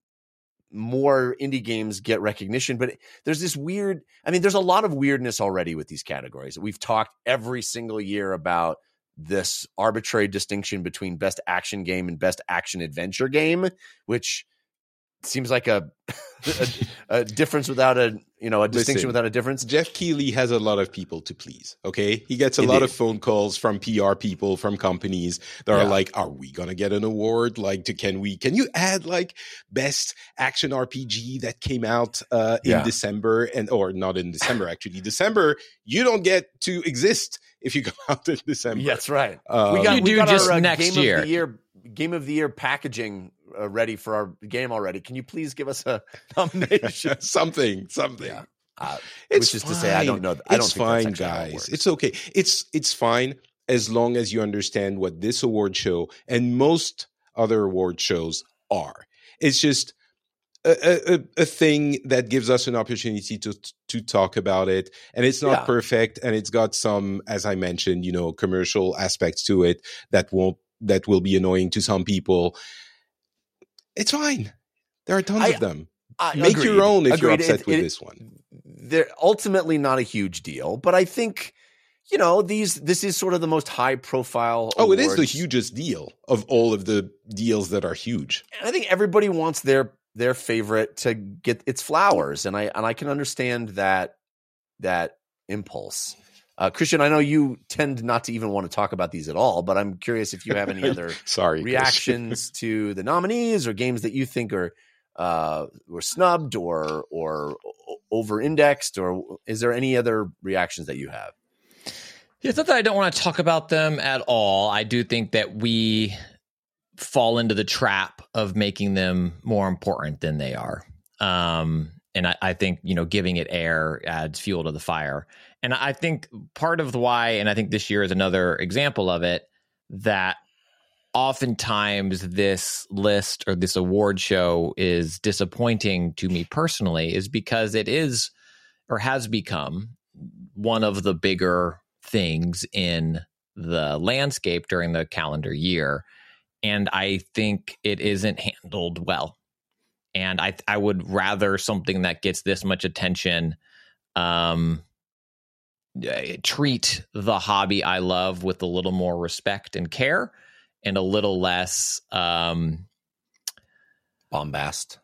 Speaker 4: more indie games get recognition, but there's this weird, I mean, there's a lot of weirdness already with these categories. We've talked every single year about this arbitrary distinction between best action game and best action adventure game, which seems like a, a, a difference without a, you know, a distinction
Speaker 6: Listen,
Speaker 4: without a difference.
Speaker 6: Jeff Keighley has a lot of people to please, okay? He gets a
Speaker 4: Indeed.
Speaker 6: lot of phone calls from P R people, from companies that
Speaker 4: Yeah.
Speaker 6: are like, are we going to get an award? Like, to, can we, can you add like best action R P G that came out uh, in
Speaker 4: Yeah.
Speaker 6: December and, or not in December, actually. December, you don't get to exist if you come out in December.
Speaker 4: Yeah, that's right.
Speaker 6: Um,
Speaker 4: we got,
Speaker 5: You
Speaker 4: we
Speaker 5: do
Speaker 4: got
Speaker 5: just
Speaker 4: our uh,
Speaker 5: next
Speaker 4: game
Speaker 5: year.
Speaker 4: of the year, game of the year packaging uh, ready for our game already. Can you please give us a nomination?
Speaker 6: something, something.
Speaker 4: Yeah. Uh,
Speaker 6: It's
Speaker 4: which is to say, I don't know. I don't
Speaker 6: it's
Speaker 4: think that's
Speaker 6: fine,
Speaker 4: actually how it
Speaker 6: guys.
Speaker 4: works.
Speaker 6: It's okay. It's it's fine as long as you understand what this award show and most other award shows are. It's just a, a, a thing that gives us an opportunity to to talk about it. And it's not
Speaker 4: Yeah.
Speaker 6: perfect, and it's got some, as I mentioned, you know, commercial aspects to it that won't that will be annoying to some people. It's fine. There are tons
Speaker 4: I-
Speaker 6: of them.
Speaker 4: I,
Speaker 6: Make
Speaker 4: agreed.
Speaker 6: your own if you're
Speaker 4: Agreed.
Speaker 6: upset
Speaker 4: It-
Speaker 6: with
Speaker 4: it-
Speaker 6: this one.
Speaker 4: They're ultimately not a huge deal, but I think, you know, these this is sort of the most high profile.
Speaker 6: Oh, it is the
Speaker 4: awards.
Speaker 6: hugest deal of all of the deals that are huge.
Speaker 4: And I think everybody wants their their favorite to get its flowers, and I and I can understand that that impulse. Uh, Christian, I know you tend not to even want to talk about these at all, but I'm curious if you have any other
Speaker 6: Sorry, Chris.
Speaker 4: reactions to the nominees or games that you think are uh, were snubbed or or over indexed, or is there any other reactions that you have?
Speaker 5: Yeah, it's not that I don't want to talk about them at all. I do think that we fall into the trap of making them more important than they are. Um, and I, I think, you know, giving it air adds fuel to the fire. And I think part of the why, and I think this year is another example of it, that oftentimes this list or this award show is disappointing to me personally is because it is or has become one of the bigger things in the landscape during the calendar year. And I think it isn't handled well. And I I would rather something that gets this much attention um, treat the hobby I love with a little more respect and care and a little less um,
Speaker 4: Bombast.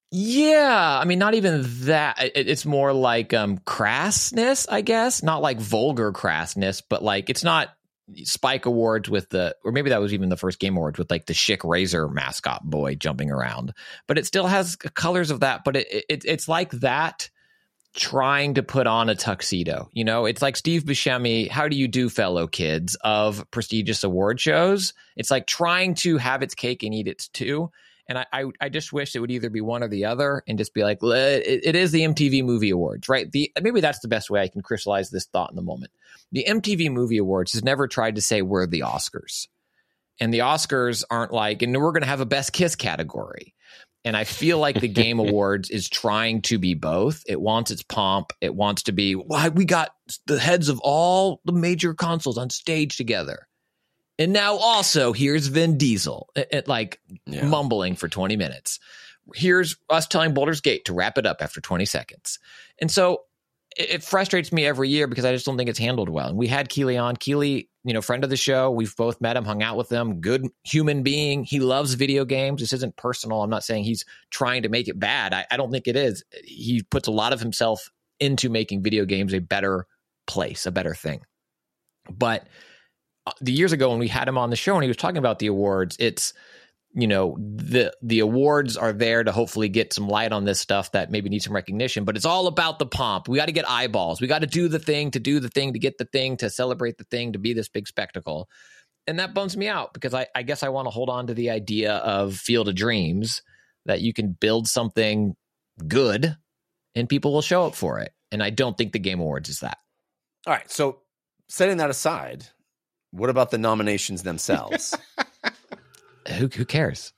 Speaker 5: Yeah, I mean, not even that. It, it's more like um, crassness, I guess. Not like vulgar crassness, but like it's not Spike Awards with the, or maybe that was even the first Game Awards with like the Schick Razor mascot boy jumping around. But it still has colors of that. But it, it it's like that trying to put on a tuxedo. You know, it's like Steve Buscemi, how do you do, fellow kids, of prestigious award shows? It's like trying to have its cake and eat its too. And I, I, I just wish it would either be one or the other and just be like, it, it is the M T V Movie Awards, right? The maybe that's the best way I can crystallize this thought in the moment. The M T V Movie Awards has never tried to say we're the Oscars. And the Oscars aren't like, and we're going to have a Best Kiss category. And I feel like the Game Awards is trying to be both. It wants its pomp. It wants to be, well, we got the heads of all the major consoles on stage together. And now also here's Vin Diesel, it, it like
Speaker 4: Yeah.
Speaker 5: mumbling for twenty minutes. Here's us telling Baldur's Gate to wrap it up after twenty seconds. And so it, it frustrates me every year because I just don't think it's handled well. And we had Keely on. Keely, you know, friend of the show. We've both met him, hung out with him. Good human being. He loves video games. This isn't personal. I'm not saying he's trying to make it bad. I, I don't think it is. He puts a lot of himself into making video games a better place, a better thing. But the years ago when we had him on the show and he was talking about the awards, it's, you know, the the awards are there to hopefully get some light on this stuff that maybe needs some recognition, but it's all about the pomp. We got to get eyeballs. We got to do the thing to do the thing to get the thing to celebrate the thing to be this big spectacle. And that bums me out because I, I guess I want to hold on to the idea of Field of Dreams, that you can build something good and people will show up for it. And I don't think the Game Awards is that.
Speaker 4: All right. So setting that aside, what about the nominations themselves?
Speaker 5: Who who cares?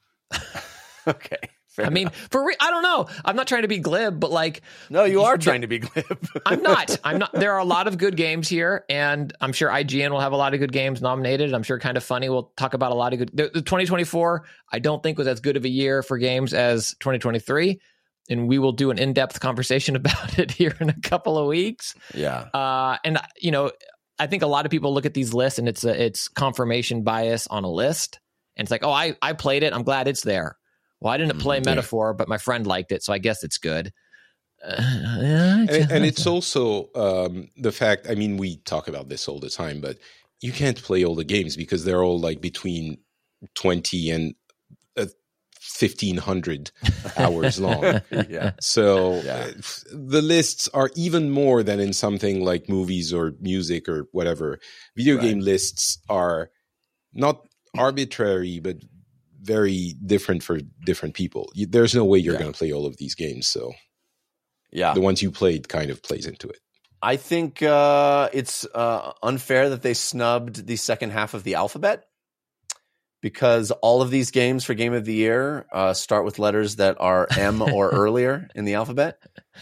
Speaker 4: Okay. Fair
Speaker 5: I mean,
Speaker 4: enough.
Speaker 5: for re- I don't know. I'm not trying to be glib, but like,
Speaker 4: No, you are trying to be glib.
Speaker 5: I'm not. I'm not. There are a lot of good games here, and I'm sure I G N will have a lot of good games nominated. I'm sure Kind of Funny will talk about a lot of good. The, the twenty twenty-four, I don't think was as good of a year for games as twenty twenty-three, and we will do an in-depth conversation about it here in a couple of weeks.
Speaker 4: Yeah.
Speaker 5: Uh, and you know, I think a lot of people look at these lists, and it's a, it's confirmation bias on a list, and it's like, oh, I I played it. I'm glad it's there. Well, I didn't play Metaphor, but my friend liked it, so I guess it's good. Uh,
Speaker 6: and, and it's also um, the fact, I mean, we talk about this all the time, but you can't play all the games because they're all like between twenty and uh, fifteen hundred hours long.
Speaker 4: Yeah.
Speaker 6: So
Speaker 4: Yeah.
Speaker 6: uh, the lists are even more than in something like movies or music or whatever. Video
Speaker 4: Right.
Speaker 6: game lists are not arbitrary, but very different for different people. You, there's no way you're
Speaker 4: Yeah.
Speaker 6: going to play all of these games. So
Speaker 4: Yeah.
Speaker 6: the ones you played kind of plays into it.
Speaker 4: I think uh, it's uh, unfair that they snubbed the second half of the alphabet because all of these games for Game of the Year uh, start with letters that are M or earlier in the alphabet.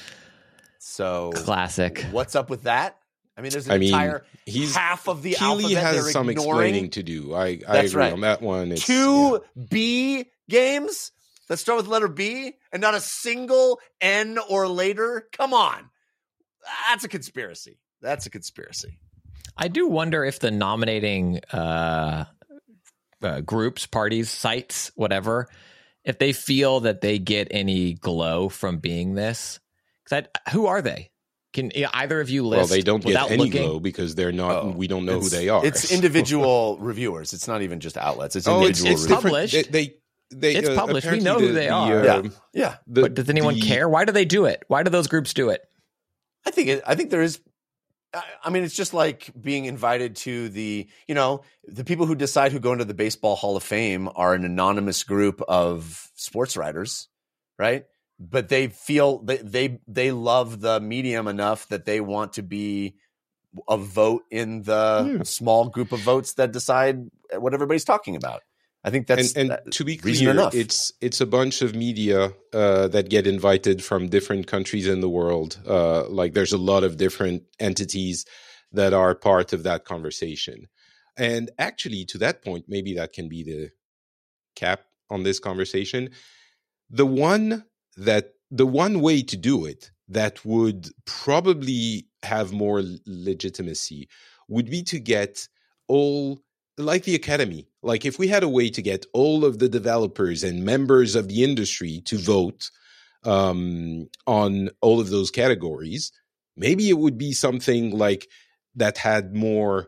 Speaker 4: So
Speaker 5: Classic.
Speaker 4: What's up with that? I mean, there's an
Speaker 6: I mean,
Speaker 4: entire
Speaker 6: he's
Speaker 4: half of the
Speaker 6: Keighley
Speaker 4: alphabet
Speaker 6: has
Speaker 4: they're
Speaker 6: some
Speaker 4: ignoring.
Speaker 6: explaining to do. I, I
Speaker 4: That's
Speaker 6: agree
Speaker 4: right.
Speaker 6: on that one. It's,
Speaker 4: Two
Speaker 6: yeah.
Speaker 4: B games that start with letter B and not a single N or later. Come on. That's a conspiracy. That's a conspiracy.
Speaker 5: I do wonder if the nominating uh, uh, groups, parties, sites, whatever, if they feel that they get any glow from being this. Because who are they? Can either of you list?
Speaker 6: Well, they don't get
Speaker 5: without
Speaker 6: any
Speaker 5: looking?
Speaker 6: glow because they're not.
Speaker 4: Oh,
Speaker 6: we don't know who
Speaker 4: It's-
Speaker 6: they are.
Speaker 4: It's individual reviewers. It's not even just outlets. It's
Speaker 6: Oh, it's,
Speaker 4: individual
Speaker 6: it's
Speaker 4: reviewers.
Speaker 6: different.
Speaker 5: published.
Speaker 6: They, they, they,
Speaker 5: It's
Speaker 6: uh,
Speaker 5: published. We
Speaker 6: apparently
Speaker 5: know who
Speaker 6: the-
Speaker 5: they
Speaker 6: the,
Speaker 5: are.
Speaker 4: Yeah.
Speaker 6: um,
Speaker 4: Yeah.
Speaker 6: the-
Speaker 5: But does anyone
Speaker 6: the-
Speaker 5: care? Why do they do it? Why do those groups do it?
Speaker 4: I think it, I think there is. I- I mean, it's just like being invited to the, you know, the people who decide who go into the Baseball Hall of Fame are an anonymous group of sports writers, right? But they feel they they they love the medium enough that they want to be a vote in the
Speaker 6: Yeah.
Speaker 4: small group of votes that decide what everybody's talking about. I think that's
Speaker 6: and, and
Speaker 4: that-
Speaker 6: to be
Speaker 4: reason
Speaker 6: clear,
Speaker 4: enough.
Speaker 6: it's it's a bunch of media uh, that get invited from different countries in the world. Uh, like there's a lot of different entities that are part of that conversation. And actually, to that point, maybe that can be the cap on this conversation. The one that the one way to do it that would probably have more legitimacy would be to get all, like the Academy, like if we had a way to get all of the developers and members of the industry to vote um, on all of those categories, maybe it would be something like that had more,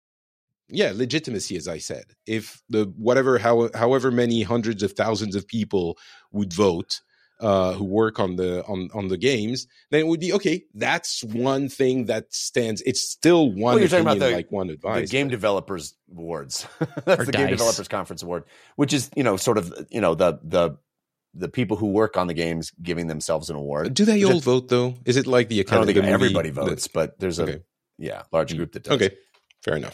Speaker 6: yeah, legitimacy, as I said. If the whatever, how, however many hundreds of thousands of people would vote, uh, who work on the on on the games, then it would be okay. That's one thing that stands. It's still one
Speaker 4: Well, you're talking
Speaker 6: opinion,
Speaker 4: about the-
Speaker 6: like one
Speaker 4: the
Speaker 6: advice.
Speaker 4: Game
Speaker 6: but-
Speaker 4: Developers Awards. That's
Speaker 5: Or
Speaker 4: the Game
Speaker 5: DICE.
Speaker 4: Developers Conference Award, which is, you know, sort of, you know, the the the people who work on the games giving themselves an award.
Speaker 6: Do they
Speaker 4: Which
Speaker 6: all
Speaker 4: I-
Speaker 6: vote though? Is it like the
Speaker 4: I don't
Speaker 6: Academy?
Speaker 4: think
Speaker 6: the movie-
Speaker 4: everybody
Speaker 6: the-
Speaker 4: votes, but there's a
Speaker 6: Okay.
Speaker 4: yeah large group that does.
Speaker 6: Okay, fair enough.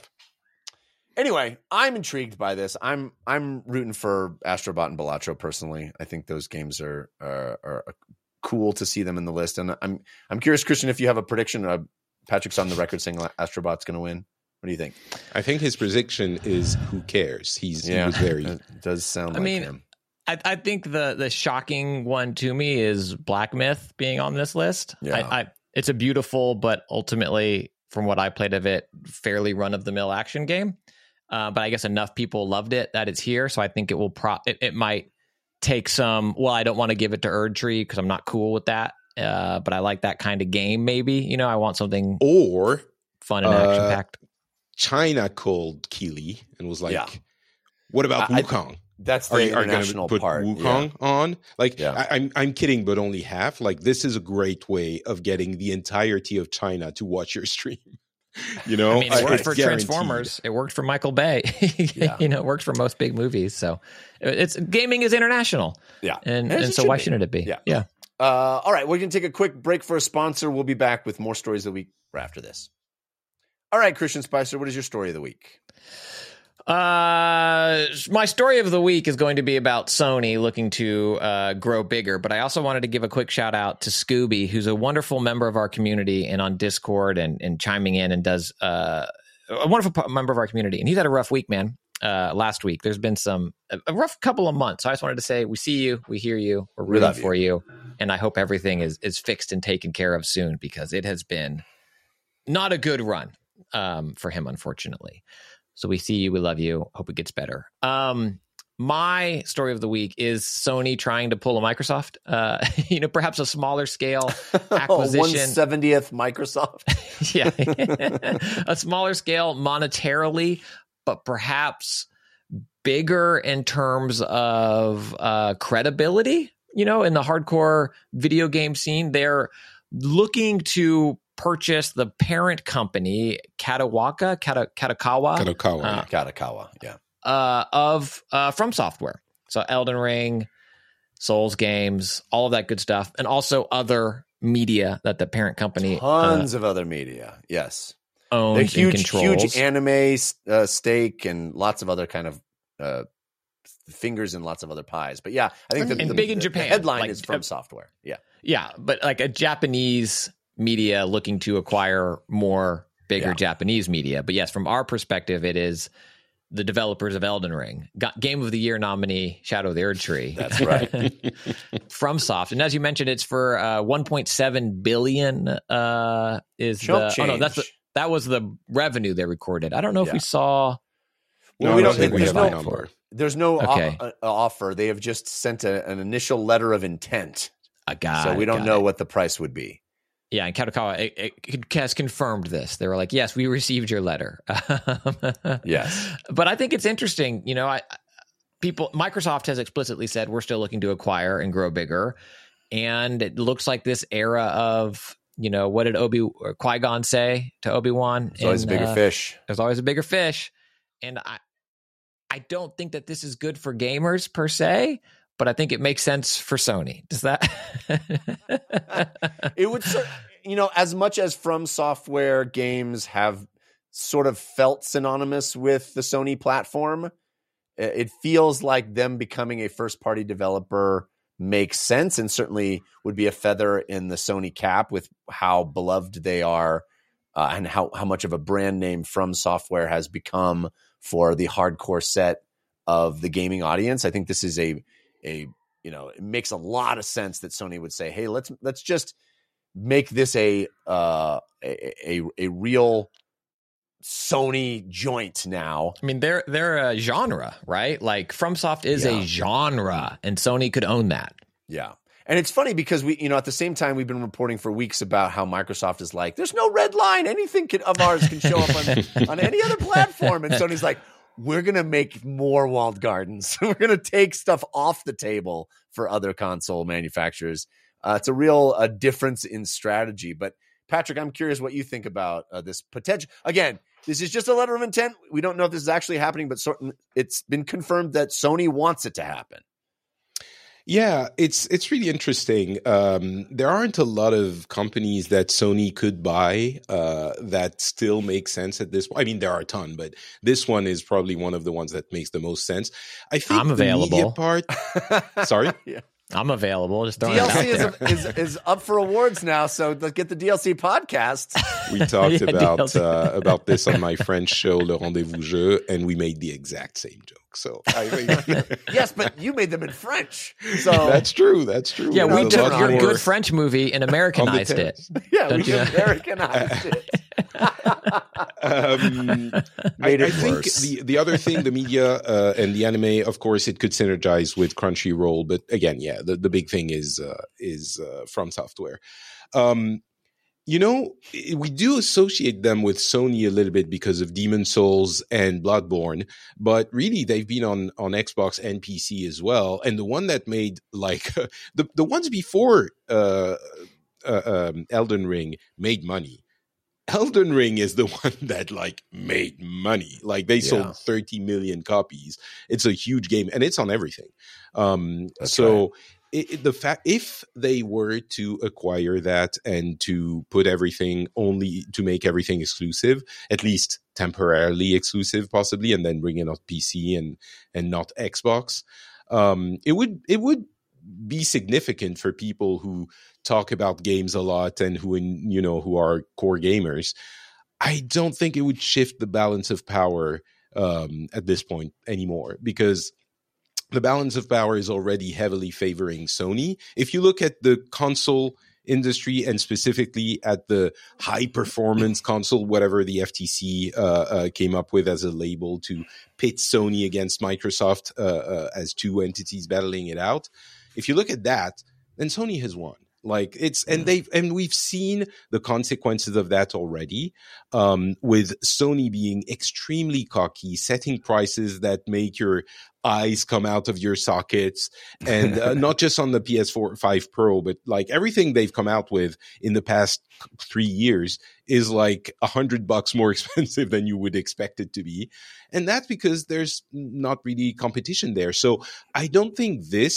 Speaker 4: Anyway, I'm intrigued by this. I'm I'm rooting for Astrobot and Balatro personally. I think those games are are, are cool to see them in the list, and I'm I'm curious, Christian, if you have a prediction. Uh, Patrick's on the record saying Astrobot's going to win. What do you think?
Speaker 6: I think his prediction is who cares. He's he was very
Speaker 4: it does sound.
Speaker 5: I
Speaker 4: like
Speaker 5: mean,
Speaker 4: him.
Speaker 5: I, I think the the shocking one to me is Black Myth being on this list.
Speaker 4: Yeah.
Speaker 5: I, I, it's a beautiful, but ultimately, from what I played of it, fairly run of the mill action game. Uh, but I guess enough people loved it that it's here, so I think it will. Pro- it, it might take some. Well, I don't want to give it to Erdtree because I'm not cool with that. Uh, but I like that kind of game. Maybe, you know, I want something
Speaker 6: or
Speaker 5: fun and action packed.
Speaker 6: China called Keighley and was like,
Speaker 4: Yeah.
Speaker 6: "What about
Speaker 4: I- I-
Speaker 6: Wukong?
Speaker 4: That's
Speaker 6: Are
Speaker 4: the
Speaker 6: you are you going to
Speaker 4: international
Speaker 6: put
Speaker 4: part.
Speaker 6: Wukong on?" Like,
Speaker 4: Yeah.
Speaker 6: I, I'm I'm kidding, but only half. Like, this is a great way of getting the entirety of China to watch your stream. You know,
Speaker 5: I mean, it worked
Speaker 6: it's
Speaker 5: for
Speaker 6: guaranteed.
Speaker 5: Transformers. It worked for Michael Bay.
Speaker 4: Yeah.
Speaker 5: You know, it works for most big movies. So, it's gaming is international.
Speaker 4: Yeah.
Speaker 5: and
Speaker 4: As
Speaker 5: and
Speaker 4: it
Speaker 5: so
Speaker 4: should
Speaker 5: why
Speaker 4: be.
Speaker 5: shouldn't it be?
Speaker 4: Yeah.
Speaker 5: yeah.
Speaker 4: Uh, all right, we're going to take a quick break for a sponsor. We'll be back with more stories of the week after this. All right, Christian Spicer, what is your story of the week?
Speaker 5: Uh, my story of the week is going to be about Sony looking to uh, grow bigger, but I also wanted to give a quick shout out to Scooby, who's a wonderful member of our community and on Discord and, and chiming in and does uh, a wonderful p- member of our community. And he's had a rough week, man. Uh, last week, there's been some a, a rough couple of months. So I just wanted to say we see you, we hear you, we're
Speaker 4: We
Speaker 5: rooting
Speaker 4: love you.
Speaker 5: for you, and I hope everything is is fixed and taken care of soon because it has been not a good run um, for him, unfortunately. So we see you, we love you. Hope it gets better. Um, my story of the week is Sony trying to pull a Microsoft. Uh, you know, perhaps a smaller scale acquisition.
Speaker 4: one seventieth Microsoft.
Speaker 5: Yeah, a smaller scale monetarily, but perhaps bigger in terms of uh, credibility. You know, in the hardcore video game scene, they're looking to purchase the parent company Katawaka, Kata, Katakawa,
Speaker 6: Kadokawa.
Speaker 5: Uh,
Speaker 4: Katakawa, yeah.
Speaker 5: uh, of uh, From Software. So Elden Ring, Souls games, all of that good stuff, and also other media that the parent company uh,
Speaker 4: Tons of other media, yes.
Speaker 5: owns
Speaker 4: The huge,
Speaker 5: and controls.
Speaker 4: huge anime uh, stake and lots of other kind of uh, fingers in lots of other pies. But yeah, I think the,
Speaker 5: and
Speaker 4: the,
Speaker 5: big in
Speaker 4: the,
Speaker 5: Japan.
Speaker 4: the headline
Speaker 5: like,
Speaker 4: is From Software. Yeah.
Speaker 5: Yeah. But like a Japanese media looking to acquire more bigger
Speaker 4: Yeah.
Speaker 5: Japanese media. But yes, from our perspective, it is the developers of Elden Ring, got Game of the Year nominee Shadow of the Erdtree.
Speaker 4: That's right.
Speaker 5: FromSoft, and as you mentioned, it's for uh, one point seven billion. Uh, is
Speaker 4: Chump
Speaker 5: the, oh no, that's the,
Speaker 4: change.
Speaker 5: that was the revenue they recorded. I don't know if
Speaker 4: Yeah.
Speaker 5: we saw.
Speaker 4: Well,
Speaker 6: No,
Speaker 4: we
Speaker 6: I
Speaker 4: don't
Speaker 6: think we
Speaker 4: there's
Speaker 6: have
Speaker 4: no
Speaker 6: a number.
Speaker 4: There's no o-
Speaker 5: Okay.
Speaker 4: uh, offer. They have just sent a, an initial letter of intent.
Speaker 5: A guy,
Speaker 4: so we don't know what the price would be.
Speaker 5: Yeah, and Kadokawa it, it has confirmed this. They were like, "Yes, we received your letter."
Speaker 4: Yes.
Speaker 5: But I think it's interesting. You know, I people Microsoft has explicitly said we're still looking to acquire and grow bigger, and it looks like this era of, you know, what did Obi or Qui-Gon say to Obi-Wan?
Speaker 4: There's always a
Speaker 5: In,
Speaker 4: bigger
Speaker 5: uh,
Speaker 4: fish.
Speaker 5: There's always a bigger fish, and I I don't think that this is good for gamers per se, but I think it makes sense for Sony. Does that?
Speaker 4: It would, cer- you know, as much as From Software games have sort of felt synonymous with the Sony platform, i- it feels like them becoming a first-party developer makes sense, and certainly would be a feather in the Sony cap with how beloved they are, uh, and how how much of a brand name From Software has become for the hardcore set of the gaming audience. I think this is a a you know, it makes a lot of sense that Sony would say, "Hey, let's let's just make this a uh, a, a a real Sony joint now."
Speaker 5: I mean, they're they're a genre, right? Like FromSoft is
Speaker 4: Yeah.
Speaker 5: a genre, and Sony could own that.
Speaker 4: Yeah. And it's funny because we, you know, at the same time, we've been reporting for weeks about how Microsoft is like, there's no red line. Anything can, of ours can show up on, on any other platform. And Sony's like, we're going to make more walled gardens. We're going to take stuff off the table for other console manufacturers. Uh, it's a real uh, difference in strategy. But Patrick, I'm curious what you think about uh, this potential. Again, this is just a letter of intent. We don't know if this is actually happening, but certain, it's been confirmed that Sony wants it to happen.
Speaker 6: Yeah, it's it's really interesting. Um, there aren't a lot of companies that Sony could buy uh, that still make sense at this point. I mean, there are a ton, but this one is probably one of the ones that makes the most sense. I think
Speaker 5: I'm
Speaker 6: the
Speaker 5: available.
Speaker 6: media part. Sorry.
Speaker 4: Yeah.
Speaker 5: I'm available. Just throwing
Speaker 4: D L
Speaker 5: it out
Speaker 4: C is,
Speaker 5: there.
Speaker 4: is is up for awards now, so let's get the D L C podcast.
Speaker 6: We talked
Speaker 5: Yeah,
Speaker 6: about
Speaker 5: D L C.
Speaker 6: uh, about this on my French show, Le Rendezvous Jeu, and we made the exact same joke. So I think
Speaker 4: Yes, but you made them in French, so
Speaker 6: that's true. That's true.
Speaker 5: Yeah,
Speaker 6: There's
Speaker 5: we
Speaker 6: a
Speaker 5: took
Speaker 6: lot
Speaker 5: your
Speaker 6: more
Speaker 5: good French movie and Americanized
Speaker 6: on the
Speaker 5: it.
Speaker 4: yeah,
Speaker 5: Don't
Speaker 4: we
Speaker 5: you know?
Speaker 4: Americanized it.
Speaker 6: um, I,
Speaker 4: Made it
Speaker 6: I think
Speaker 4: worse.
Speaker 6: the the other thing, the media uh, and the anime, of course, it could synergize with Crunchyroll. But again, yeah, the, the big thing is uh, is uh, From Software. Um, you know, we do associate them with Sony a little bit because of Demon Souls and Bloodborne, but really they've been on on Xbox and P C as well. And the one that made like the the ones before uh, uh, um, Elden Ring made money. Elden Ring is the one that like made money. Like they
Speaker 4: Yeah.
Speaker 6: sold thirty million copies. It's a huge game and it's on everything. Um,
Speaker 4: That's
Speaker 6: so it, it- the fact, if they were to acquire that and to put everything only to make everything exclusive, at least temporarily exclusive possibly, and then bring it on P C and, and not Xbox, um, it would, it would be significant for people who talk about games a lot and who, in, you know, who are core gamers. I don't think it would shift the balance of power um, at this point anymore, because the balance of power is already heavily favoring Sony. If you look at the console industry and specifically at the high performance console, whatever the F T C uh, uh, came up with as a label to pit Sony against Microsoft uh, uh, as two entities battling it out. If you look at that, then Sony has won. Like it's, and they've, and we've seen the consequences of that already, um, with Sony being extremely cocky, setting prices that make your eyes come out of your sockets, and uh, not just on the P S four, five Pro, but like everything they've come out with in the past three years is like a hundred bucks more expensive than you would expect it to be. And that's because there's not really competition there. So I don't think this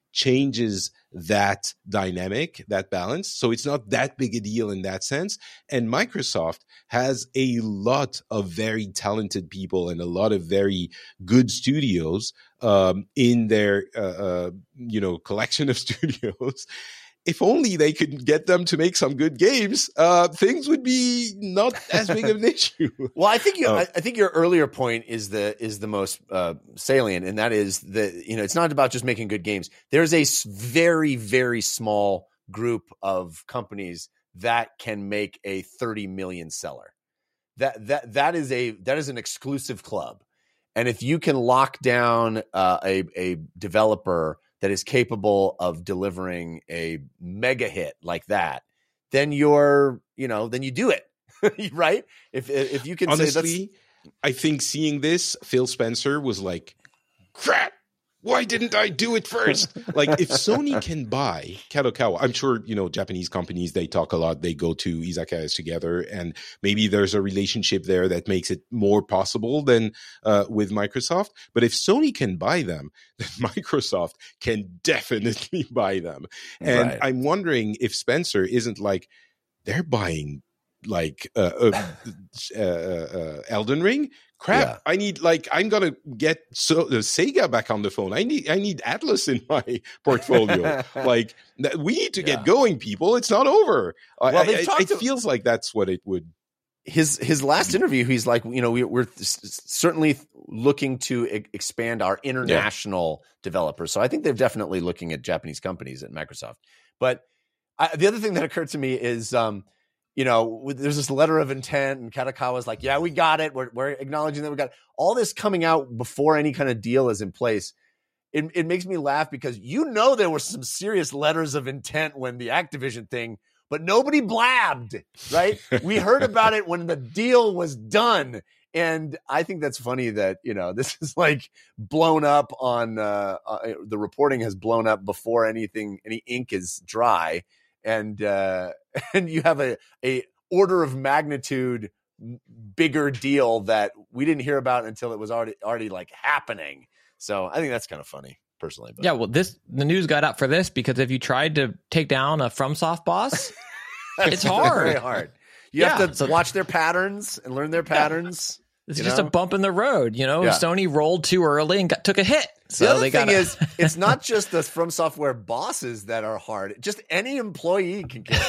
Speaker 6: changes that dynamic, that balance. So it's not that big a deal in that sense. And Microsoft has a lot of very talented people and a lot of very good studios um, in their, uh, uh, you know, collection of studios. If only they could get them to make some good games, uh, things would be not as big of an issue.
Speaker 4: Well, I think you,
Speaker 6: Oh.
Speaker 4: I, I think your earlier point is the is the most uh, salient, and that is that you know it's not about just making good games. There's a s- very very small group of companies that can make a thirty million seller. That that that is a that is an exclusive club, and if you can lock down uh, a a developer that is capable of delivering a mega hit like that, then you're, you know, then you do it, right? If if you can say
Speaker 6: Honestly, I think seeing this, Phil Spencer was like, crap, why didn't I do it first? Like, if Sony can buy Kadokawa, I'm sure, you know, Japanese companies, they talk a lot, they go to izakayas together, and maybe there's a relationship there that makes it more possible than uh, with Microsoft. But if Sony can buy them, then Microsoft can definitely buy them. And
Speaker 4: Right.
Speaker 6: I'm wondering if Spencer isn't like, they're buying like uh, uh, uh, uh, Elden Ring. Crap!
Speaker 4: Yeah.
Speaker 6: I need like I'm gonna get so uh, Sega back on the phone. I need I need Atlas in my portfolio. Like th- we need to get
Speaker 4: Yeah.
Speaker 6: going, people. It's not over. I-
Speaker 4: Well, they've
Speaker 6: I-
Speaker 4: talked
Speaker 6: it
Speaker 4: to-
Speaker 6: feels like that's what it would.
Speaker 4: his his last interview, he's like, you know, we, we're s- certainly looking to e- expand our international developers. So I think they're definitely looking at Japanese companies at Microsoft. But I, the other thing that occurred to me is, um, you know, with- there's this letter of intent, and Kadokawa's like, yeah, we got it. We're, we're acknowledging that we got it. All this coming out before any kind of deal is in place. It, it makes me laugh because you know there were some serious letters of intent when the Activision thing, but nobody blabbed, right? We heard about it when the deal was done. And I think that's funny that, you know, this is like blown up on uh, uh, the reporting has blown up before anything, any ink is dry. And, uh, and you have a, a order of magnitude bigger deal that we didn't hear about until it was already, already like happening. So I think that's kind of funny personally. But.
Speaker 5: Yeah, well, this the news got out for this because if you tried to take down a FromSoft boss, it's hard.
Speaker 4: Very hard. You
Speaker 5: Yeah,
Speaker 4: have to
Speaker 5: so-
Speaker 4: watch their patterns and learn their patterns.
Speaker 5: It's
Speaker 4: You
Speaker 5: just
Speaker 4: know?
Speaker 5: a bump in the road. You know,
Speaker 4: Yeah.
Speaker 5: Sony rolled too early and got, took a hit. So
Speaker 4: The other
Speaker 5: they
Speaker 4: thing
Speaker 5: got
Speaker 4: is, it's not just the From Software bosses that are hard. Just any employee can kill,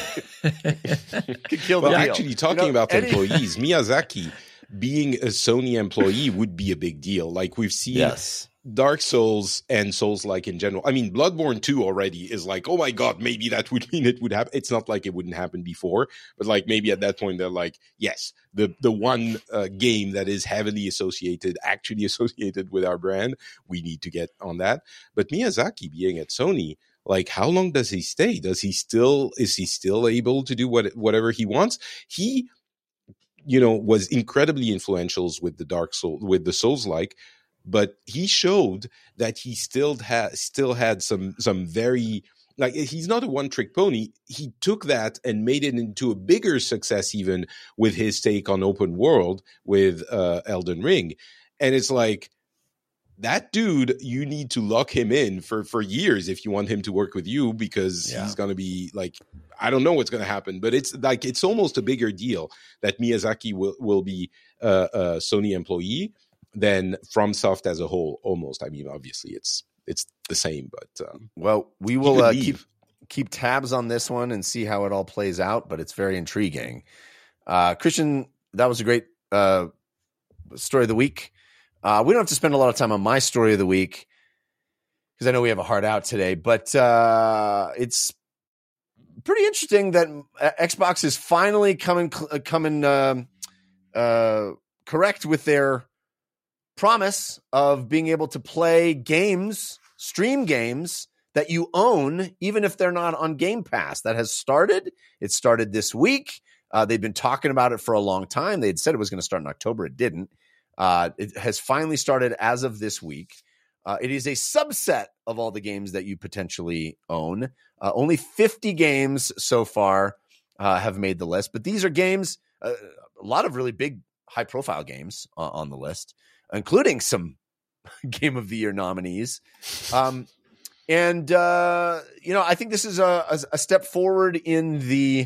Speaker 4: can kill the
Speaker 6: Well,
Speaker 4: deal.
Speaker 6: actually, talking
Speaker 4: You know,
Speaker 6: about
Speaker 4: any-
Speaker 6: employees, Miyazaki being a Sony employee would be a big deal. Like we've seen
Speaker 4: Yes.
Speaker 6: Dark Souls and Souls like in general. I mean, Bloodborne two already is like, oh my God, maybe that would mean it would happen. It's not like it wouldn't happen before, but like maybe at that point they're like, yes, the the one uh, game that is heavily associated, actually associated with our brand, we need to get on that. But Miyazaki being at Sony, like how long does he stay? Does he still, is he still able to do what whatever he wants? He, you know, was incredibly influential with the Dark Soul, with the Souls like, but he showed that he still had still had some some very, like, he's not a one trick pony. He took that and made it into a bigger success, even with his take on open world with uh, Elden Ring. And it's like, that dude, you need to lock him in for for years if you want him to work with you, because
Speaker 4: Yeah.
Speaker 6: he's going to be like, I don't know what's going to happen, but it's like, it's almost a bigger deal that Miyazaki will, will be uh, a Sony employee than FromSoft as a whole, almost. I mean, obviously it's it's the same, but um,
Speaker 4: Well, we
Speaker 6: he
Speaker 4: will
Speaker 6: could
Speaker 4: uh,
Speaker 6: leave.
Speaker 4: keep keep tabs on this one and see how it all plays out, but it's very intriguing. Uh, Christian, that was a great uh, story of the week. Uh, we don't have to spend a lot of time on my story of the week because I know we have a hard out today, but uh, it's pretty interesting that uh, Xbox is finally coming uh, coming um, uh, correct with their promise of being able to play games, stream games that you own, even if they're not on Game Pass. That has started. It started this week. Uh, they've been talking about it for a long time. They had said it was going to start in October. It didn't. Uh, it has finally started as of this week. Uh, it is a subset of all the games that you potentially own. Uh, only fifty games so far uh, have made the list, but these are games, uh, a lot of really big, high-profile games uh, on the list, including some Game of the Year nominees. Um, And, uh, you know, I think this is a, a, a step forward in the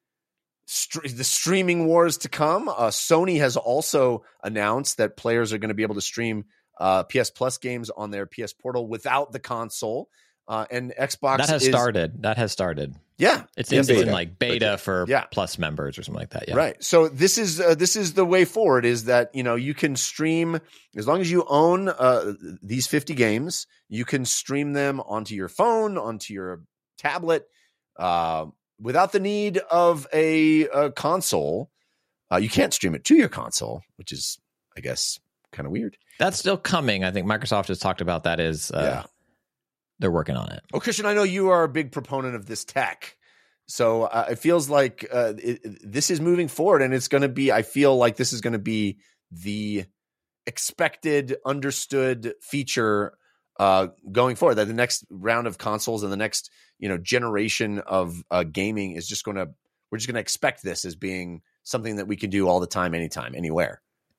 Speaker 4: st- the streaming wars to come. Uh, Sony has also announced that players are going to be able to stream uh, P S Plus games on their P S Portal without the console. Uh, and Xbox
Speaker 5: that has
Speaker 4: is,
Speaker 5: started. That has started.
Speaker 4: Yeah,
Speaker 5: it's
Speaker 4: in,
Speaker 5: in,
Speaker 4: beta.
Speaker 5: it's in like beta
Speaker 4: okay.
Speaker 5: for
Speaker 4: yeah.
Speaker 5: Plus members or something like that. Yeah,
Speaker 4: right. So this is uh, this is the way forward. Is that you know you can stream as long as you own uh, these fifty games, you can stream them onto your phone, onto your tablet, uh, without the need of a, a console. Uh, you can't stream it to your console, which is, I guess, kind of weird.
Speaker 5: That's still coming. I think Microsoft has talked about that. Is uh,
Speaker 4: yeah.
Speaker 5: They're working on it.
Speaker 4: Oh, Christian, I know you are a big proponent of this tech. So uh, it feels like uh, it, this is moving forward, and it's going to be, I feel like this is going to be the expected, understood feature uh, going forward, that the next round of consoles and the next, you know, generation of uh, gaming is just going to, we're just going to expect this as being something that we can do all the time, anytime, anywhere.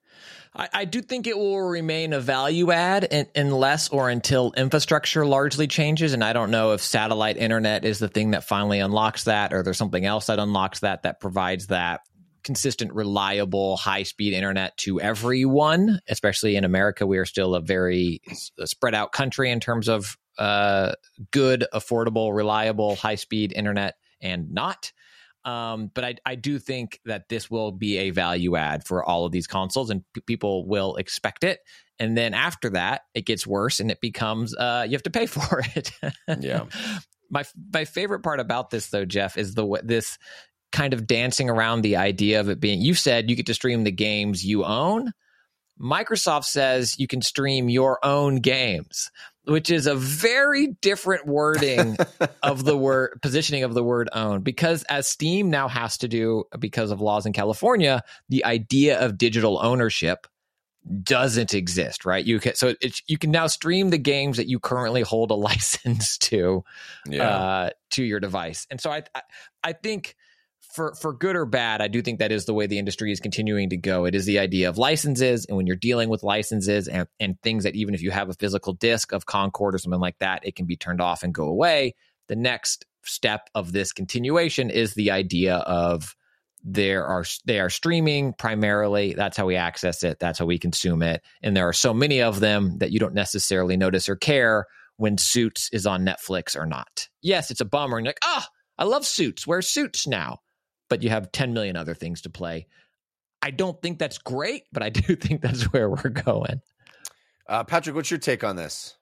Speaker 5: I, I do think it will remain a value add in, unless or until infrastructure largely changes. And I don't know if satellite internet is the thing that finally unlocks that, or there's something else that unlocks that, that provides that consistent, reliable, high-speed internet to everyone, especially in America. We are still a very spread out country in terms of uh, good, affordable, reliable, high-speed internet and not. Um, but I, I do think that this will be a value add for all of these consoles, and p- people will expect it. And then after that, it gets worse, and it becomes uh, you have to pay for it.
Speaker 4: Yeah.
Speaker 5: My my favorite part about this, though, Jeff, is the this kind of dancing around the idea of it being. You said you get to stream the games you own. Microsoft says you can stream your own games, which is a very different wording of the word positioning of the word own, because as Steam now has to do because of laws in California, the idea of digital ownership doesn't exist, right? You can, so it's, you can now stream the games that you currently hold a license to,
Speaker 4: yeah.
Speaker 5: uh, to your device. And so I, I, I think for, for good or bad, I do think that is the way the industry is continuing to go. It is the idea of licenses. And when you're dealing with licenses and, and things that even if you have a physical disc of Concord or something like that, it can be turned off and go away. The next step of this continuation is the idea of there are they are streaming primarily. That's how we access it. That's how we consume it. And there are so many of them that you don't necessarily notice or care when Suits is on Netflix or not. Yes, it's a bummer. And you're like, oh, I love Suits. Where's Suits now? But you have ten million other things to play. I don't think that's great, but I do think that's where we're going.
Speaker 4: Uh, Patrick, what's your take on this?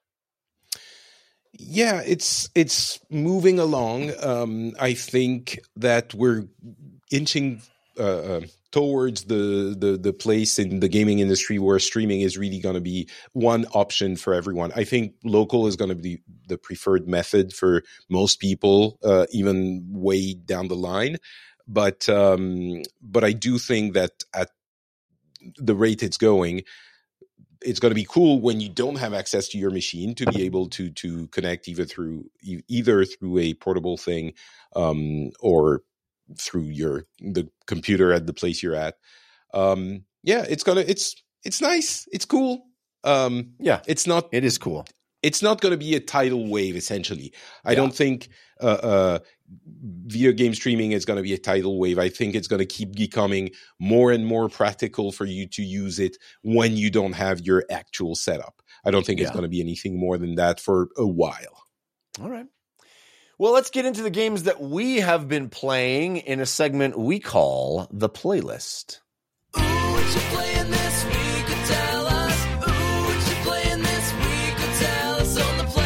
Speaker 6: Yeah, it's it's moving along. Um, I think that we're inching uh, uh, towards the, the the place in the gaming industry where streaming is really going to be one option for everyone. I think local is going to be the preferred method for most people, uh, even way down the line. But um, but I do think that at the rate it's going, it's going to be cool when you don't have access to your machine to be able to to connect either through either through a portable thing um, or through your the computer at the place you're at. Um, yeah, it's gonna it's it's nice. It's cool. Um,
Speaker 4: yeah,
Speaker 6: it's not.
Speaker 4: It is cool.
Speaker 6: It's not going to be a tidal wave. Essentially, I
Speaker 4: yeah.
Speaker 6: don't think uh, uh, video game streaming is going to be a tidal wave. I think it's going to keep becoming more and more practical for you to use it when you don't have your actual setup. I don't think yeah. it's going to be anything more than that for a while.
Speaker 4: All right. Well, let's get into the games that we have been playing in a segment we call the playlist.
Speaker 7: Ooh, what you playing this week? Tell us. Ooh, what you playing this week? Tell us on the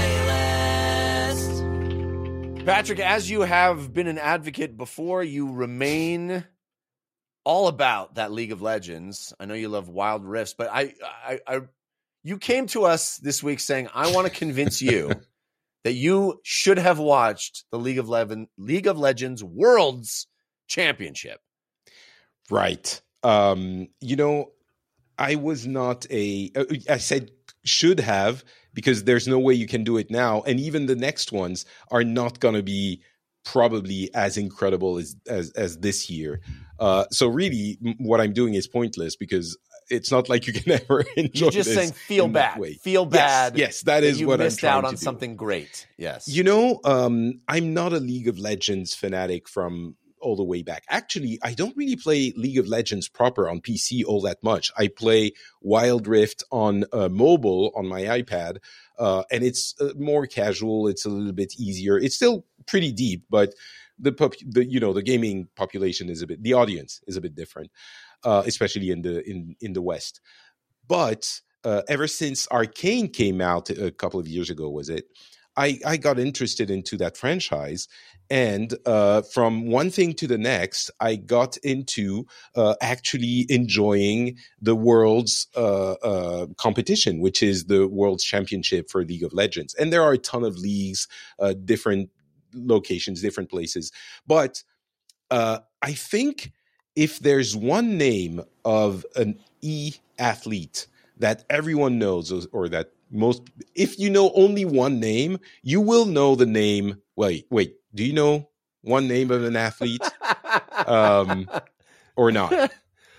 Speaker 7: playlist.
Speaker 4: Patrick, as you have been an advocate before, you remain all about that League of Legends. I know you love Wild Rifts, but I, I, I you came to us this week saying, I want to convince you that you should have watched the League of Legends, League of Legends Worlds Championship.
Speaker 6: Right. Um, you know, I was not a, I said should have, because there's no way you can do it now. And even the next ones are not going to be probably as incredible as, as, as this year. Uh, so really what I'm doing is pointless, because it's not like you can ever enjoy
Speaker 4: You're just
Speaker 6: this
Speaker 4: saying feel
Speaker 6: in that
Speaker 4: bad.
Speaker 6: way.
Speaker 4: Feel bad.
Speaker 6: Yes, yes, that is
Speaker 4: you
Speaker 6: what I'm
Speaker 4: missed
Speaker 6: trying
Speaker 4: out
Speaker 6: to
Speaker 4: on
Speaker 6: do.
Speaker 4: something great. Yes.
Speaker 6: You know, um, I'm not a League of Legends fanatic from all the way back. Actually, I don't really play League of Legends proper on P C all that much. I play Wild Rift on uh, mobile on my iPad, uh, and it's uh, more casual. It's a little bit easier. It's still pretty deep, but the, pop- the you know the gaming population is a bit, the audience is a bit different, uh, especially in the in in the West. But uh, ever since Arcane came out a couple of years ago, was it? I, I got interested into that franchise, and uh, from one thing to the next, I got into uh, actually enjoying the world's uh, uh, competition, which is the World's Championship for League of Legends. And there are a ton of leagues, uh, different locations, different places. But uh, I think if there's one name of an e-athlete that everyone knows, or, or that most, if you know only one name, you will know the name. Wait, wait, do you know one name of an athlete? um, or not?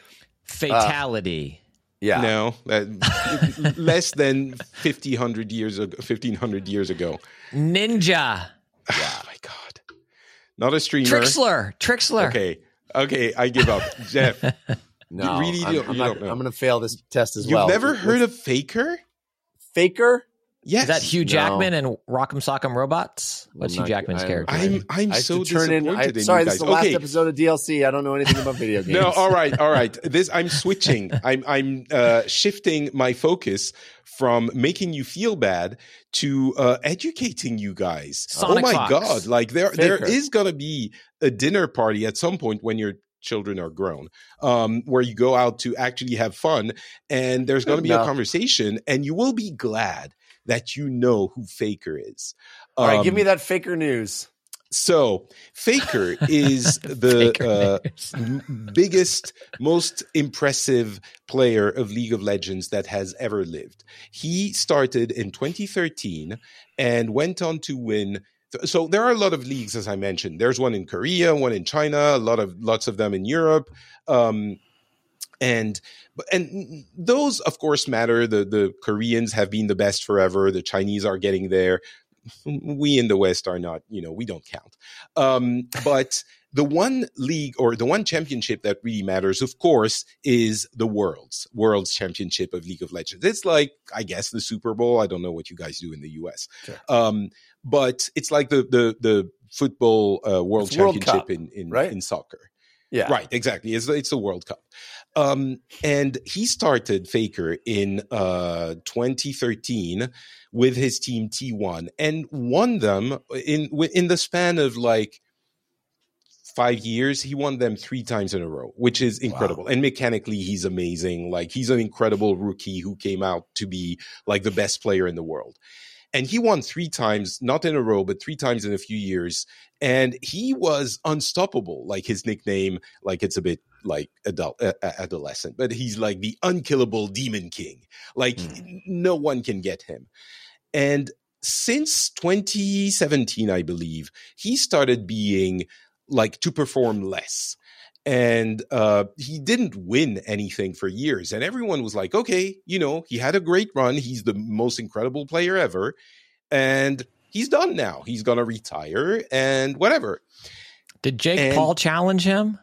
Speaker 5: Fatality.
Speaker 4: Yeah.
Speaker 6: No, that, less than fifteen hundred years ago, fifteen hundred years ago.
Speaker 5: Ninja.
Speaker 6: Oh my God. Not a streamer.
Speaker 5: Trixler. Trixler.
Speaker 6: Okay. Okay. I give up. Jeff,
Speaker 4: No,
Speaker 6: You really
Speaker 4: I'm,
Speaker 6: don't-
Speaker 4: I'm,
Speaker 6: you
Speaker 4: not,
Speaker 6: don't know.
Speaker 4: I'm going to fail this test as
Speaker 6: you've
Speaker 4: well.
Speaker 6: never
Speaker 4: What's-
Speaker 6: heard of Faker?
Speaker 4: Faker?
Speaker 6: Yes.
Speaker 5: Is that Hugh
Speaker 4: No.
Speaker 5: Jackman and Rock'em Sock'em Robots? What's
Speaker 4: I'm
Speaker 5: Hugh
Speaker 4: not-
Speaker 5: Jackman's
Speaker 4: I'm-
Speaker 5: character?
Speaker 6: I'm I'm
Speaker 4: I have
Speaker 6: so
Speaker 4: to turn in.
Speaker 6: disappointed
Speaker 4: I,
Speaker 6: in
Speaker 4: sorry,
Speaker 6: you
Speaker 4: this
Speaker 6: guys.
Speaker 4: is the last
Speaker 6: Okay.
Speaker 4: episode of D L C. I don't know anything about video games.
Speaker 6: No, all right, all right. This I'm switching. I'm I'm uh, shifting my focus from making you feel bad to uh, educating you guys.
Speaker 5: Sonic
Speaker 6: oh my
Speaker 5: Fox.
Speaker 6: God! Like there there
Speaker 4: Faker.
Speaker 6: is gonna be a dinner party at some point when your children are grown, um, where you go out to actually have fun, and there's gonna be
Speaker 4: No.
Speaker 6: a conversation, and you will be glad that you know who Faker is.
Speaker 4: All right, give
Speaker 6: Um,
Speaker 4: me that Faker news.
Speaker 6: So, Faker is the
Speaker 5: Faker
Speaker 6: uh,
Speaker 5: news.
Speaker 6: m- biggest, most impressive player of League of Legends that has ever lived. He started in twenty thirteen and went on to win. So there are a lot of leagues, as I mentioned. There's one in Korea, one in China, a lot of lots of them in Europe. Um, and and those, of course, matter. The the Koreans have been the best forever. The Chinese are getting there. We in the West are not, you know, we don't count. Um, but the one league or the one championship that really matters, of course, is the World's World's Championship of League of Legends. It's like, I guess, the Super Bowl. I don't know what you guys do in the U S.
Speaker 4: Sure.
Speaker 6: Um, but it's like the the the football uh, World
Speaker 4: It's World
Speaker 6: Championship
Speaker 4: Cup,
Speaker 6: in in,
Speaker 4: right?
Speaker 6: in soccer.
Speaker 4: Yeah.
Speaker 6: Right, exactly. It's it's the World Cup. Um, and he started Faker in uh, twenty thirteen with his team T one and won them in in the span of like five years. He won them three times in a row, which is incredible.
Speaker 4: Wow.
Speaker 6: And mechanically, he's amazing. Like, he's an incredible rookie who came out to be like the best player in the world. And he won three times, not in a row, but three times in a few years. And he was unstoppable. Like, his nickname, like, it's a bit like adult, uh, adolescent, but he's like the unkillable Demon King. Like,
Speaker 4: Mm.
Speaker 6: no one can get him. And since twenty seventeen, I believe, he started being like to perform less. And uh, he didn't win anything for years. And everyone was like, okay, you know, he had a great run. He's the most incredible player ever. And he's done now. He's going to retire and whatever.
Speaker 5: Did Jake
Speaker 6: And-
Speaker 5: Paul challenge him?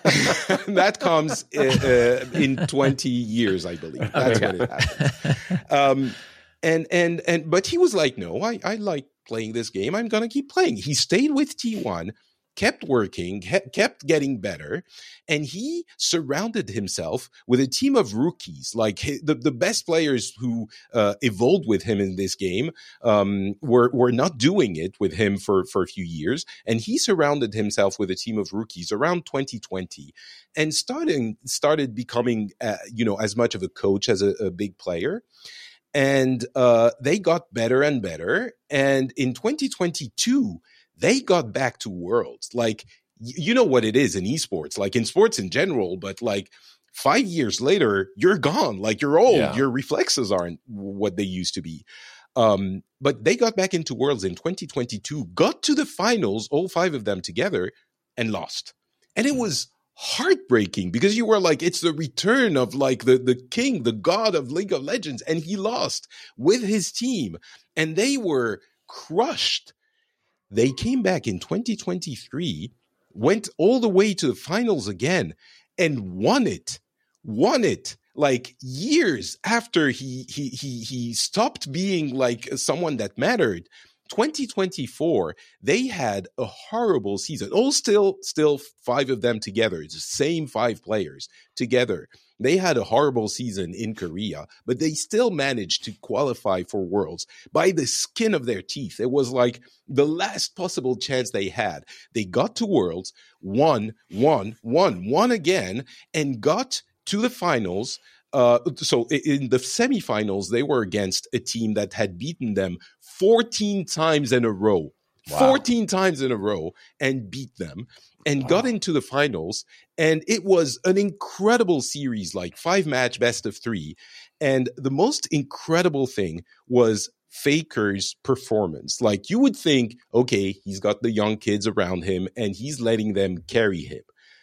Speaker 6: That comes uh, uh, in twenty years, I believe. That's when it happens. Um, and, and, and, but he was like, no, I, I like playing this game. I'm going to keep playing. He stayed with T one. Kept working, ke- kept getting better, and he surrounded himself with a team of rookies. Like hi- the, the best players who uh, evolved with him in this game um, were were not doing it with him for, for a few years, and he surrounded himself with a team of rookies around twenty twenty, and starting started becoming uh, you know as much of a coach as a, a big player. And uh, they got better and better. And in twenty twenty-two, they got back to Worlds. Like, y- you know what it is in esports, like in sports in general, but like five years later, you're gone. Like, you're old.
Speaker 4: Yeah.
Speaker 6: Your reflexes aren't what they used to be. Um, but they got back into Worlds in twenty twenty-two, got to the finals, all five of them together, and lost. And it was heartbreaking because you were like, it's the return of like the, the king, the god of League of Legends. And he lost with his team and they were crushed. They came back in twenty twenty-three, went all the way to the finals again and won it, won it. Like years after he he he he stopped being like someone that mattered. twenty twenty-four, they had a horrible season. All still still five of them together. It's the same five players together. They had a horrible season in Korea, but they still managed to qualify for Worlds by the skin of their teeth. It was like the last possible chance they had. They got to Worlds, won, won, won, won again, and got to the finals. Uh, so in the semifinals, they were against a team that had beaten them fourteen times in a row, wow. fourteen times in a row, and beat them, and wow. got into the finals. And it was an incredible series, like five match best of three. And the most incredible thing was Faker's performance. Like you would think, okay, he's got the young kids around him and he's letting them carry him.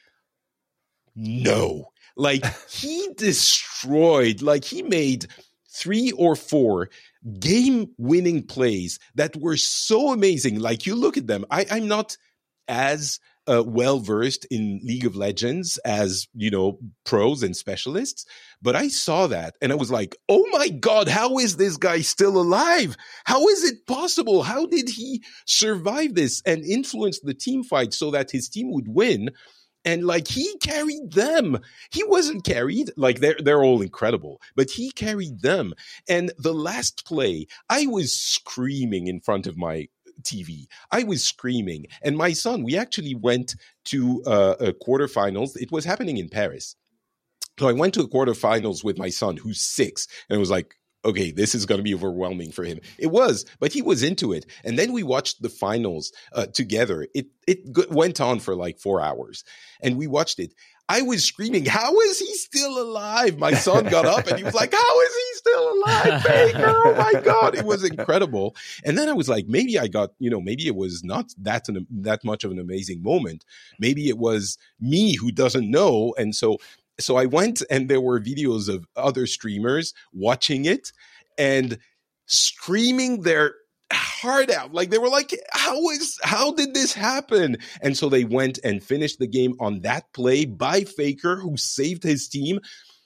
Speaker 6: No. Like he destroyed, like he made three or four game-winning plays that were so amazing. Like you look at them, I, I'm not as uh, well-versed in League of Legends as, you know, pros and specialists, but I saw that and I was like, oh my God, how is this guy still alive? How is it possible? How did he survive this and influence the team fight so that his team would win? And like he carried them. He wasn't carried. Like they're they're all incredible, but he carried them. And the last play, I was screaming in front of my T V. I was screaming. And my son, we actually went to uh, a quarterfinals. It was happening in Paris. So I went to a quarterfinals with my son, who's six, and it was like, okay, this is going to be overwhelming for him. It was, but he was into it. And then we watched the finals uh, together. It it g- went on for like four hours, and we watched it. I was screaming, how is he still alive? My son got up and he was like, how is he still alive, Faker? Oh my God. It was incredible. And then I was like, maybe I got, you know, maybe it was not that, an, that much of an amazing moment. Maybe it was me who doesn't know. And so So I went and there were videos of other streamers watching it and screaming their heart out. Like they were like, how is, how did this happen? And so they went and finished the game on that play by Faker, who saved his team.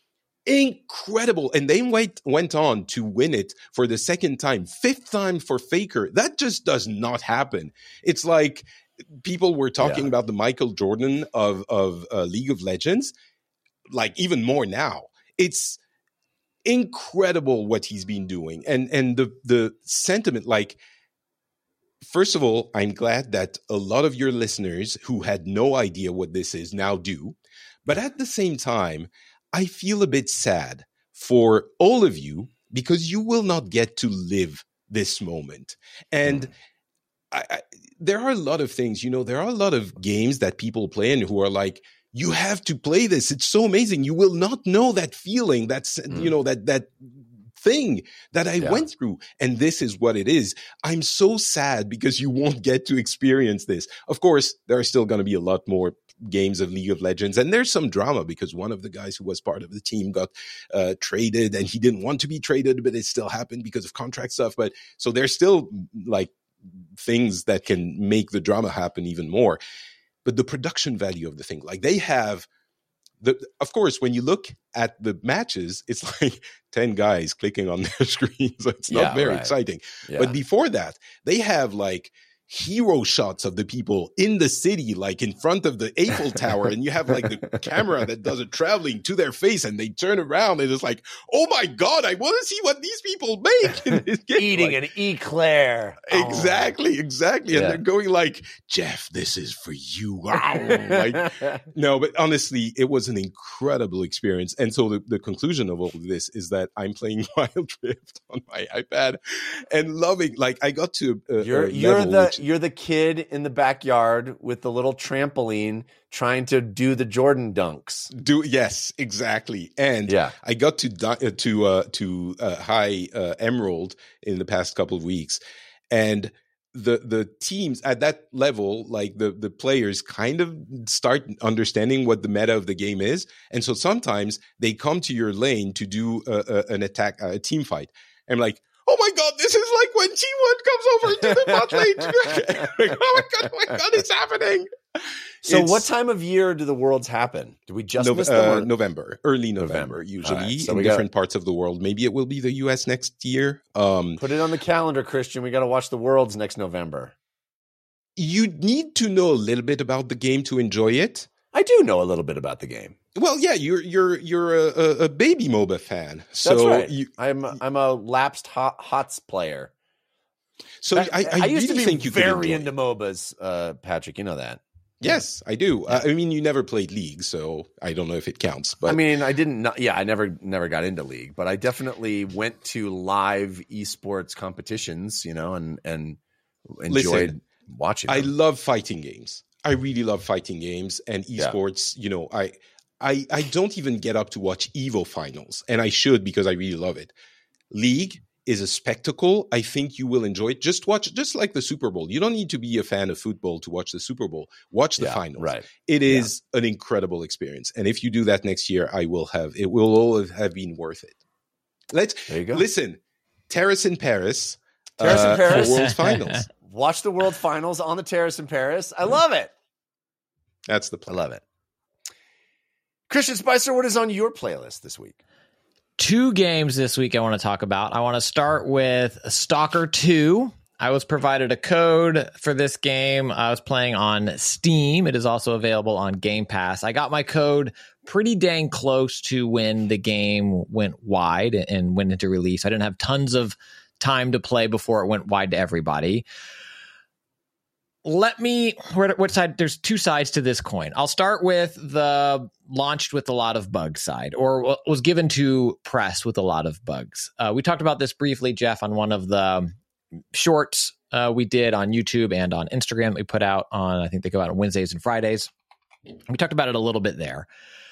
Speaker 6: Incredible. And they went, went on to win it for the second time, fifth time for Faker. That just does not happen. It's like people were talking yeah. about the Michael Jordan of, of uh, League of Legends. Like even more now. It's incredible what he's been doing. And and the the sentiment, like, first of all, I'm glad that a lot of your listeners who had no idea what this is now do. But at the same time, I feel a bit sad for all of you because you will not get to live this moment. And mm. I, I, there are a lot of things, you know, there are a lot of games that people play and who are like, you have to play this. It's so amazing. You will not know that feeling, that's, mm. you know, that, that thing that I yeah. went through. And this is what it is. I'm so sad because you won't get to experience this. Of course, there are still going to be a lot more games of League of Legends. And there's some drama because one of the guys who was part of the team got uh, traded and he didn't want to be traded, but it still happened because of contract stuff. But so there's still like things that can make the drama happen even more. But the production value of the thing, like they have, the, of course, when you look at the matches, it's like ten guys clicking on their screen. So it's not yeah, very right. exciting. Yeah. But before that, they have like hero shots of the people in the city, like in front of the Eiffel Tower. And you have like the camera that does it traveling to their face and they turn around and it's like, oh my God, I want to see what these people make in this game.
Speaker 4: Eating
Speaker 6: like,
Speaker 4: an eclair.
Speaker 6: Exactly, oh. exactly. And yeah. they're going like, Jeff, this is for you. Wow. Like, no, but honestly, it was an incredible experience. And so the, the conclusion of all of this is that I'm playing Wild Rift on my iPad and loving, like I got to uh,
Speaker 4: you're, you're the, which, You're the kid in the backyard with the little trampoline trying to do the Jordan dunks.
Speaker 6: Do yes, exactly. And yeah. I got to uh, to uh, to uh, high uh, Emerald in the past couple of weeks, and the the teams at that level, like the the players kind of start understanding what the meta of the game is, and so sometimes they come to your lane to do a, a, an attack, a team fight. And I'm like, oh my god, this is like when T one comes over into the bot lane. Like, oh my god, oh my god, it's happening.
Speaker 4: So
Speaker 6: It's
Speaker 4: what time of year do the worlds happen? Do we just
Speaker 6: Nov-
Speaker 4: miss them?
Speaker 6: uh,
Speaker 4: or-
Speaker 6: November, early November,
Speaker 4: November.
Speaker 6: usually
Speaker 4: All right, so
Speaker 6: in
Speaker 4: we got-
Speaker 6: different parts of the world. Maybe it will be the U S next year. Um,
Speaker 4: Put it on the calendar, Christian. We got to watch the worlds next November.
Speaker 6: you need to know a little bit about the game to enjoy it.
Speaker 4: I do know a little bit about the game.
Speaker 6: Well, yeah, you're you're you're a, a, a baby MOBA fan, so
Speaker 4: That's right.
Speaker 6: you,
Speaker 4: I'm I'm a lapsed hot, HOTS player.
Speaker 6: so I, I,
Speaker 4: I used
Speaker 6: really
Speaker 4: to be
Speaker 6: think you could
Speaker 4: very
Speaker 6: enjoy
Speaker 4: into
Speaker 6: it.
Speaker 4: MOBAs, uh, Patrick. You know that.
Speaker 6: Yes, I do. Uh, I mean, you never played League, so I don't know if it counts. But
Speaker 4: I mean, I didn't. Know, yeah, I never never got into League, but I definitely went to live esports competitions. You know, and and enjoyed
Speaker 6: Listen,
Speaker 4: watching.
Speaker 6: I
Speaker 4: them.
Speaker 6: love fighting games. I really love fighting games and
Speaker 4: Yeah.
Speaker 6: esports. You know, I, I I don't even get up to watch Evo finals, and I should because I really love it. League is a spectacle. I think you will enjoy it. Just watch, just like the Super Bowl. You don't need to be a fan of football to watch the Super Bowl. Watch the
Speaker 4: Yeah,
Speaker 6: finals.
Speaker 4: right.
Speaker 6: It is an incredible experience, and if you do that next year, I will have. It will all have been worth it. Let's
Speaker 4: There you go.
Speaker 6: listen. Terrace in Paris.
Speaker 4: Terrace in
Speaker 6: uh,
Speaker 4: Paris.
Speaker 6: for World Finals.
Speaker 4: Watch the World Finals on the terrace in Paris. I love it.
Speaker 6: That's the
Speaker 4: I
Speaker 6: plan.
Speaker 4: love it. Christian Spicer, what is on your playlist this week?
Speaker 5: Two games this week I want to talk about. I want to start with Stalker two. I was provided a code for this game. I was playing on Steam. It is also available on Game Pass. I got my code pretty dang close to when the game went wide and went into release. I didn't have tons of time to play before it went wide to everybody. Let me, where, what side? There's two sides to this coin. I'll start with the launched with a lot of bugs side, or was given to press with a lot of bugs. Uh, we talked about this briefly, Jeff, on one of the shorts uh, we did on YouTube and on Instagram that we put out on, I think they go out on Wednesdays and Fridays. We talked about it a little bit there.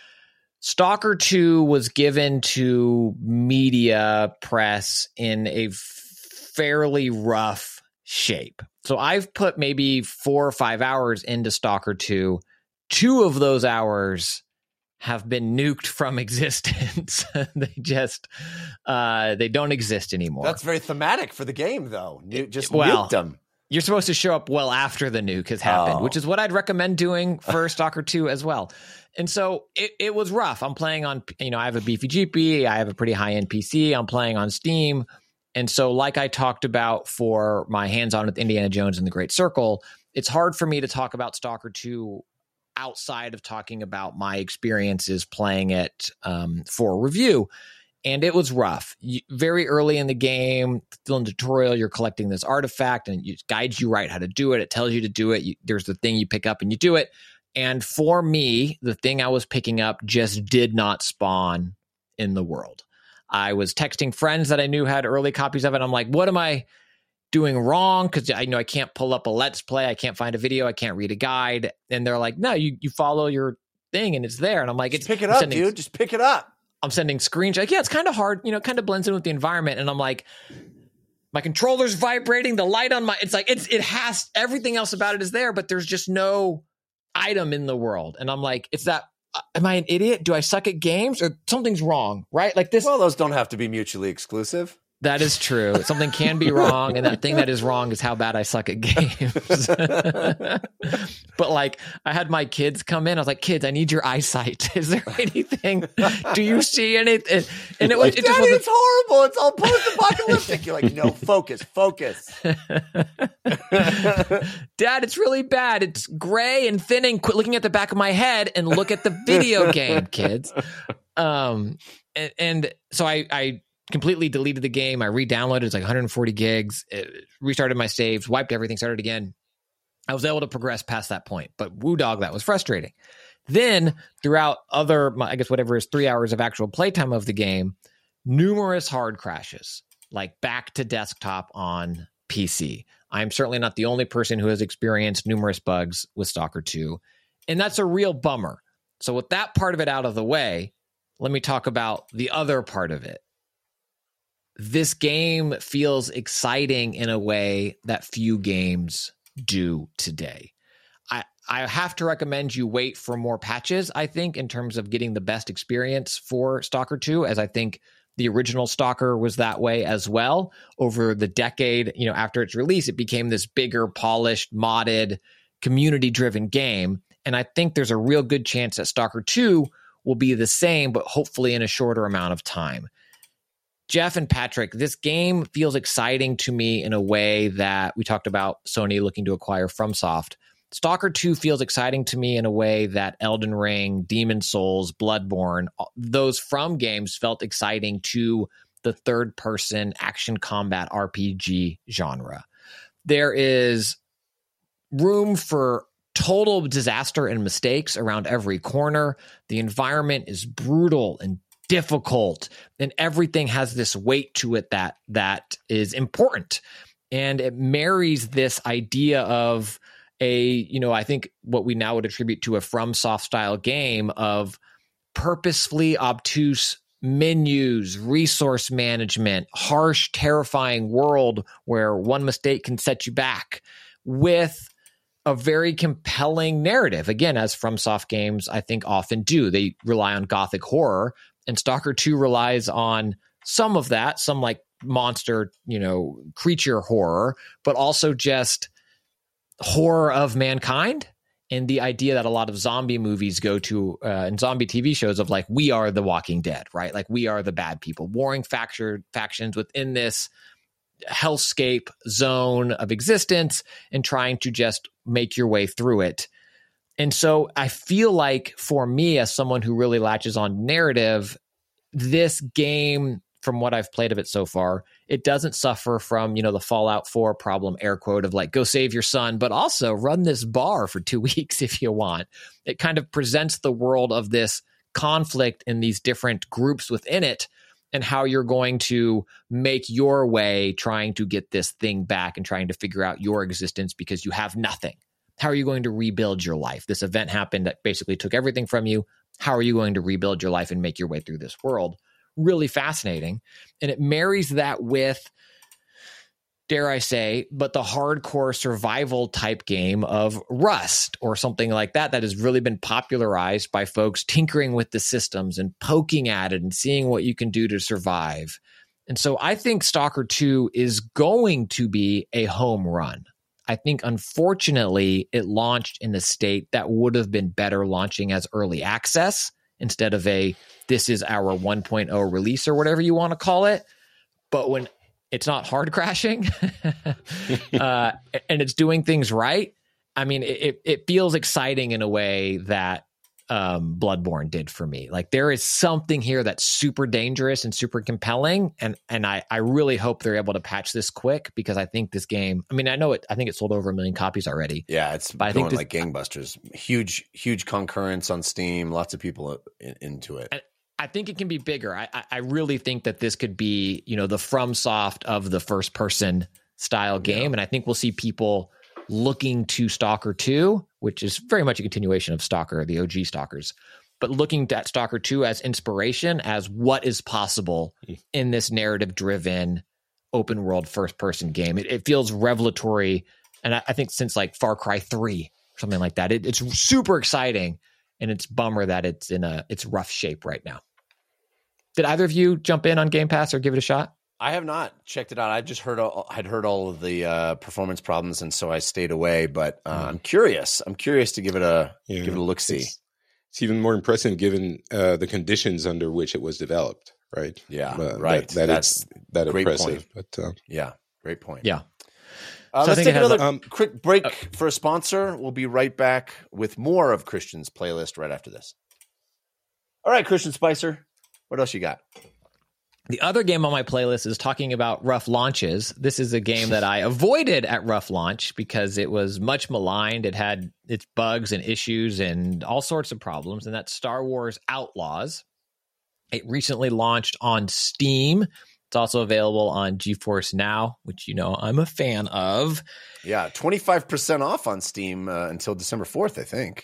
Speaker 5: Stalker two was given to media press in a fairly rough shape. So I've put maybe four or five hours into Stalker two. Two of those hours have been nuked from existence. They just, uh, they don't exist anymore.
Speaker 4: That's very thematic for the game, though. Nu- just
Speaker 5: Well,
Speaker 4: nuked them.
Speaker 5: You're supposed to show up well after the nuke has happened,
Speaker 4: Oh.
Speaker 5: which is what I'd recommend doing for Stalker two as well. And so it, it was rough. I'm playing on, you know, I have a beefy G P. I have a pretty high-end P C. I'm playing on Steam. And so like I talked about for my hands-on with Indiana Jones and the Great Circle, it's hard for me to talk about Stalker two outside of talking about my experiences playing it um, for review. And it was rough. You, very early in the game, still in the tutorial, you're collecting this artifact and it guides you right how to do it. It tells you to do it. You, there's the thing you pick up and you do it. And for me, the thing I was picking up just did not spawn in the world. I was texting friends that I knew had early copies of it. I'm like, what am I doing wrong? Because I know I can't pull up a Let's Play. I can't find a video. I can't read a guide. And they're like, no, you, you follow your thing and it's there. And I'm like,
Speaker 4: Just
Speaker 5: it's
Speaker 4: pick it
Speaker 5: I'm
Speaker 4: up,
Speaker 5: sending-
Speaker 4: dude. Just pick it up.
Speaker 5: I'm sending screenshots. Like, yeah, it's kind of hard, you know, kind of blends in with the environment. And I'm like, my controller's vibrating, the light on my, it's like, it's, it has, everything else about it is there, but there's just no item in the world. And I'm like, it's that, am I an idiot? Do I suck at games or something's wrong? Right? Like this,
Speaker 4: Well, those don't have to be mutually exclusive.
Speaker 5: that is true. Something can be wrong. And that thing that is wrong is how bad I suck at games. But like, I had my kids come in. I was like, kids, I need your eyesight. Is there anything? Do you see anything? And it was, it just
Speaker 4: Daddy,
Speaker 5: wasn't.
Speaker 4: it's horrible. It's all post-apocalyptic. You're like, no, focus, focus.
Speaker 5: Dad, it's really bad. It's gray and thinning. Quit looking at the back of my head and look at the video game, kids. Um, and, and so I, I completely deleted the game. I re-downloaded. It's like one hundred forty gigs. It restarted my saves, wiped everything, started again. I was able to progress past that point, but woo dog, that was frustrating. Then throughout other, I guess whatever is three hours of actual playtime of the game, numerous hard crashes, like back to desktop on P C. I'm certainly not the only person who has experienced numerous bugs with Stalker two, and that's a real bummer. So with that part of it out of the way, let me talk about the other part of it. this game feels exciting in a way that few games do today. I, I have to recommend you wait for more patches, I think, in terms of getting the best experience for Stalker two, as I think the original Stalker was that way as well. Over the decade, you know, after its release, it became this bigger, polished, modded, community-driven game. And I think there's a real good chance that Stalker two will be the same, but hopefully in a shorter amount of time. Jeff and Patrick, this game feels exciting to me in a way that we talked about Sony looking to acquire FromSoft. Stalker two feels exciting to me in a way that Elden Ring, Demon Souls, Bloodborne, those From games felt exciting to the third-person action combat R P G genre. There is room for total disaster and mistakes around every corner. The environment is brutal and difficult, and everything has this weight to it that that is important. And it marries this idea of a, you know, I think what we now would attribute to a FromSoft style game of purposefully obtuse menus, resource management, harsh, terrifying world where one mistake can set you back, with a very compelling narrative. Again, as FromSoft games, I think, often do. They rely on gothic horror, and Stalker two relies on some of that, some like monster, you know, creature horror, but also just horror of mankind, and the idea that a lot of zombie movies go to uh, and zombie T V shows of like, we are the Walking Dead, right? Like, we are the bad people, warring factor, factions within this hellscape zone of existence and trying to just make your way through it. And so I feel like for me, as someone who really latches on narrative, this game, from what I've played of it so far, it doesn't suffer from, you know, the Fallout four problem, air quote, of like, go save your son, but also run this bar for two weeks if you want. It kind of presents the world of this conflict in these different groups within it, and how you're going to make your way trying to get this thing back and trying to figure out your existence because you have nothing. How are you going to rebuild your life? This event happened that basically took everything from you. How are you going to rebuild your life and make your way through this world? Really fascinating. And it marries that with, dare I say, but the hardcore survival type game of Rust or something like that, that has really been popularized by folks tinkering with the systems and poking at it and seeing what you can do to survive. And so I think Stalker two is going to be a home run. I think, unfortunately, it launched in a state that would have been better launching as early access instead of a, this is our one point oh release or whatever you want to call it. But when it's not hard crashing uh, and it's doing things right, I mean, it, it feels exciting in a way that um, Bloodborne did for me. Like, there is something here that's super dangerous and super compelling. And and I, I really hope they're able to patch this quick, because I think this game, I mean, I know it, I think it sold over a million copies already.
Speaker 4: Yeah, it's
Speaker 5: but
Speaker 4: going
Speaker 5: I think this,
Speaker 4: like gangbusters. Huge, huge concurrence on Steam. Lots of people in, into it.
Speaker 5: And I think it can be bigger. I, I, I really think that this could be, you know, the FromSoft of the first person style game. Yeah. And I think we'll see people looking to Stalker two, which is very much a continuation of Stalker, the O G Stalkers, but looking at Stalker two as inspiration, as what is possible in this narrative-driven, open-world, first-person game. It, it feels revelatory, and I, I think since like Far Cry three, something like that, it, it's super exciting, and it's bummer that it's in a it's rough shape right now. Did either of you jump in on Game Pass or give it a shot?
Speaker 4: I have not checked it out. I just heard all, I'd heard all of the uh, performance problems, and so I stayed away. But uh, mm. I'm curious. I'm curious to give it a yeah, give it a look. See,
Speaker 6: it's, it's even more impressive given uh, the conditions under which it was developed. Right?
Speaker 4: Yeah.
Speaker 6: Uh,
Speaker 4: right.
Speaker 6: That, that
Speaker 4: That's
Speaker 6: it's that
Speaker 4: great
Speaker 6: impressive.
Speaker 4: Point.
Speaker 6: But uh,
Speaker 4: yeah, great point.
Speaker 5: Yeah.
Speaker 4: Uh,
Speaker 5: so
Speaker 4: let's take another
Speaker 6: um,
Speaker 4: quick break
Speaker 5: uh,
Speaker 4: for a sponsor. We'll be right back with more of Christian's playlist right after this. All right, Christian Spicer, what else you got?
Speaker 5: The other game on my playlist is talking about rough launches. This is a game that I avoided at rough launch because it was much maligned. It had its bugs and issues and all sorts of problems, and that's Star Wars Outlaws. It recently launched on Steam. It's also available on GeForce Now, which, you know, I'm a fan of.
Speaker 4: Yeah, twenty-five percent off on Steam uh, until December fourth, I think.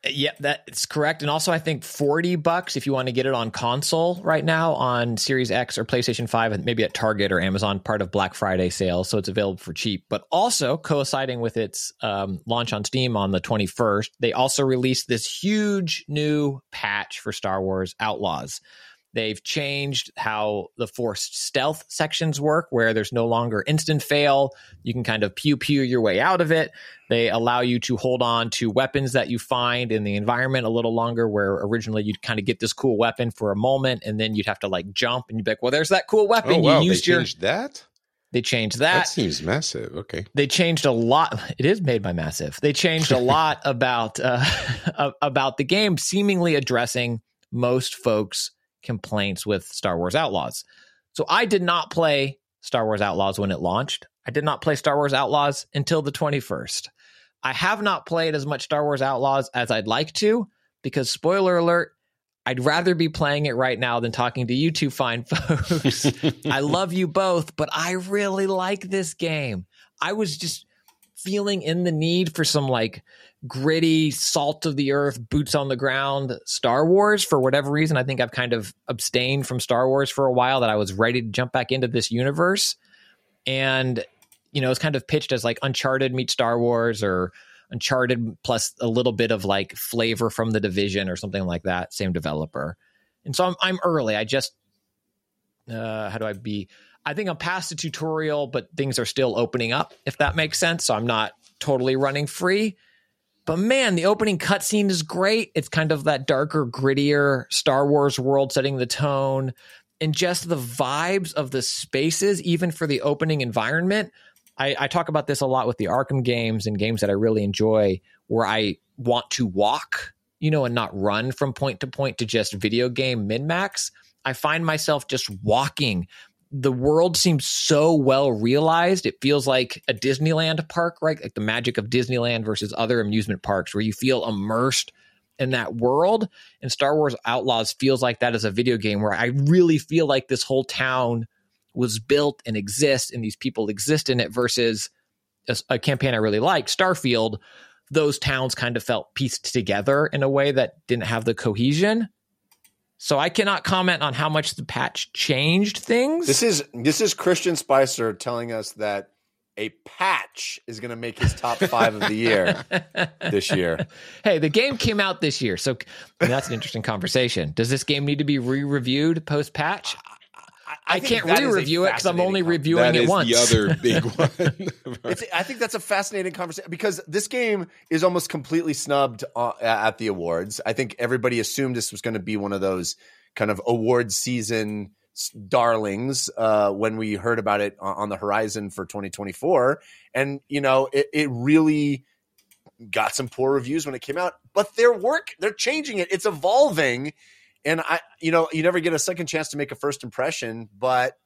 Speaker 5: Yeah, that's correct. And also I think forty bucks if you want to get it on console right now on Series X or PlayStation five, and maybe at Target or Amazon, part of Black Friday sales. So it's available for cheap. But also coinciding with its um, launch on Steam on the twenty-first, they also released this huge new patch for Star Wars Outlaws. They've changed how the forced stealth sections work, where there's no longer instant fail. You can kind of pew pew your way out of it. They allow you to hold on to weapons that you find in the environment a little longer, where originally you'd kind of get this cool weapon for a moment, and then you'd have to like jump, and you'd be like, well, there's that cool weapon.
Speaker 6: Oh, wow.
Speaker 5: You used
Speaker 6: they
Speaker 5: your
Speaker 6: changed that?
Speaker 5: They changed that.
Speaker 6: That seems massive. Okay.
Speaker 5: They changed a lot. It is made by Massive. They changed a lot about uh, about the game, seemingly addressing most folks' complaints with Star Wars Outlaws. So I did not play Star Wars Outlaws when it launched. I did not play Star Wars Outlaws until the twenty-first. I have not played as much Star Wars Outlaws as I'd like to, because spoiler alert, I'd rather be playing it right now than talking to you two fine folks. I love you both, but I really like this game. I was just feeling in the need for some like gritty, salt of the earth, boots on the ground Star Wars. For whatever reason, I think I've kind of abstained from Star Wars for a while, that I was ready to jump back into this universe. And, you know, it's kind of pitched as like Uncharted meets Star Wars, or Uncharted plus a little bit of like flavor from The Division or something like that. Same developer. And so I'm, I'm early. I just, uh, how do I be? I think I'm past the tutorial, but things are still opening up, if that makes sense. So I'm not totally running free. But man, the opening cutscene is great. It's kind of that darker, grittier Star Wars world, setting the tone, and just the vibes of the spaces, even for the opening environment. I, I talk about this a lot with the Arkham games and games that I really enjoy, where I want to walk, you know, and not run from point to point to just video game min-max. I find myself just walking. The world seems so well realized. It feels like a Disneyland park, right? Like the magic of Disneyland versus other amusement parks, where you feel immersed in that world. And Star Wars Outlaws feels like that as a video game, where I really feel like this whole town was built and exists, and these people exist in it, versus a, a campaign I really like, Starfield. Those towns kind of felt pieced together in a way that didn't have the cohesion. So I cannot comment on how much the patch changed things.
Speaker 4: This is this is Christian Spicer telling us that a patch is going to make his top five of the year this year.
Speaker 5: Hey, the game came out this year, so I mean, that's an interesting conversation. Does this game need to be re-reviewed post-patch? I, I can't re-review it because I'm only reviewing
Speaker 6: that
Speaker 5: it
Speaker 6: is
Speaker 5: once.
Speaker 6: The other big one.
Speaker 4: It's, I think that's a fascinating conversation, because this game is almost completely snubbed uh, at the awards. I think everybody assumed this was going to be one of those kind of award season darlings uh, when we heard about it on the horizon for twenty twenty-four. And, you know, it, it really got some poor reviews when it came out. But their work, they're changing it. It's evolving. And I, you know, you never get a second chance to make a first impression, but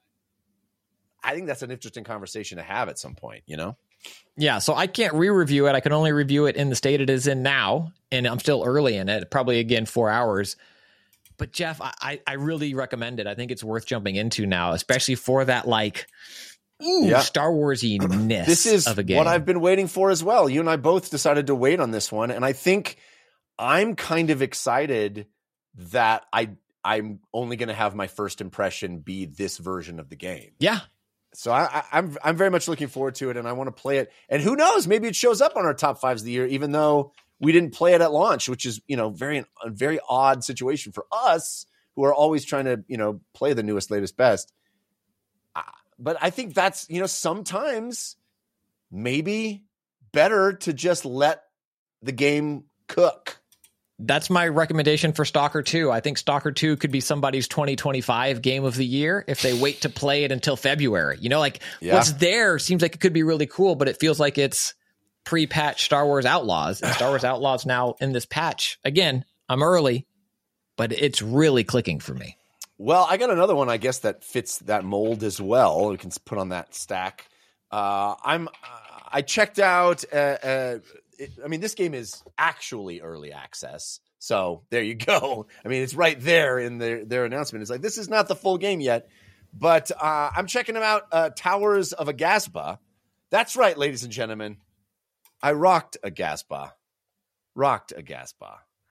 Speaker 4: I think that's an interesting conversation to have at some point, you know?
Speaker 5: Yeah, so I can't re-review it. I can only review it in the state it is in now, and I'm still early in it, probably, again, four hours. But, Jeff, I, I really recommend it. I think it's worth jumping into now, especially for that, like, ooh,
Speaker 4: yeah.
Speaker 5: Star Wars-y-ness
Speaker 4: this is
Speaker 5: of a game.
Speaker 4: What I've been waiting for as well. You and I both decided to wait on this one, and I think I'm kind of excited that I, I'm only going to have my first impression be this version of the game.
Speaker 5: Yeah.
Speaker 4: So I, I, I'm I'm very much looking forward to it, and I want to play it. And who knows, maybe it shows up on our top fives of the year, even though we didn't play it at launch, which is, you know, very a very odd situation for us, who are always trying to, you know, play the newest, latest, best. Uh, but I think that's, you know, sometimes maybe better to just let the game cook.
Speaker 5: That's my recommendation for Stalker two. I think Stalker two could be somebody's twenty twenty-five game of the year if they wait to play it until February. You know, like yeah. what's there seems like it could be really cool, but it feels like it's pre-patch Star Wars Outlaws. And Star Wars Outlaws now in this patch. Again, I'm early, but it's really clicking for me.
Speaker 4: Well, I got another one, I guess, that fits that mold as well. We can put on that stack. Uh, I'm. Uh, I checked out. Uh, uh, it, I mean, this game is actually early access, so there you go. I mean, it's right there in their their announcement. It's like, this is not the full game yet, but uh, I'm checking them out. Uh, Towers of Agasba. That's right, ladies and gentlemen. I rocked Agasba. Rocked Agasba.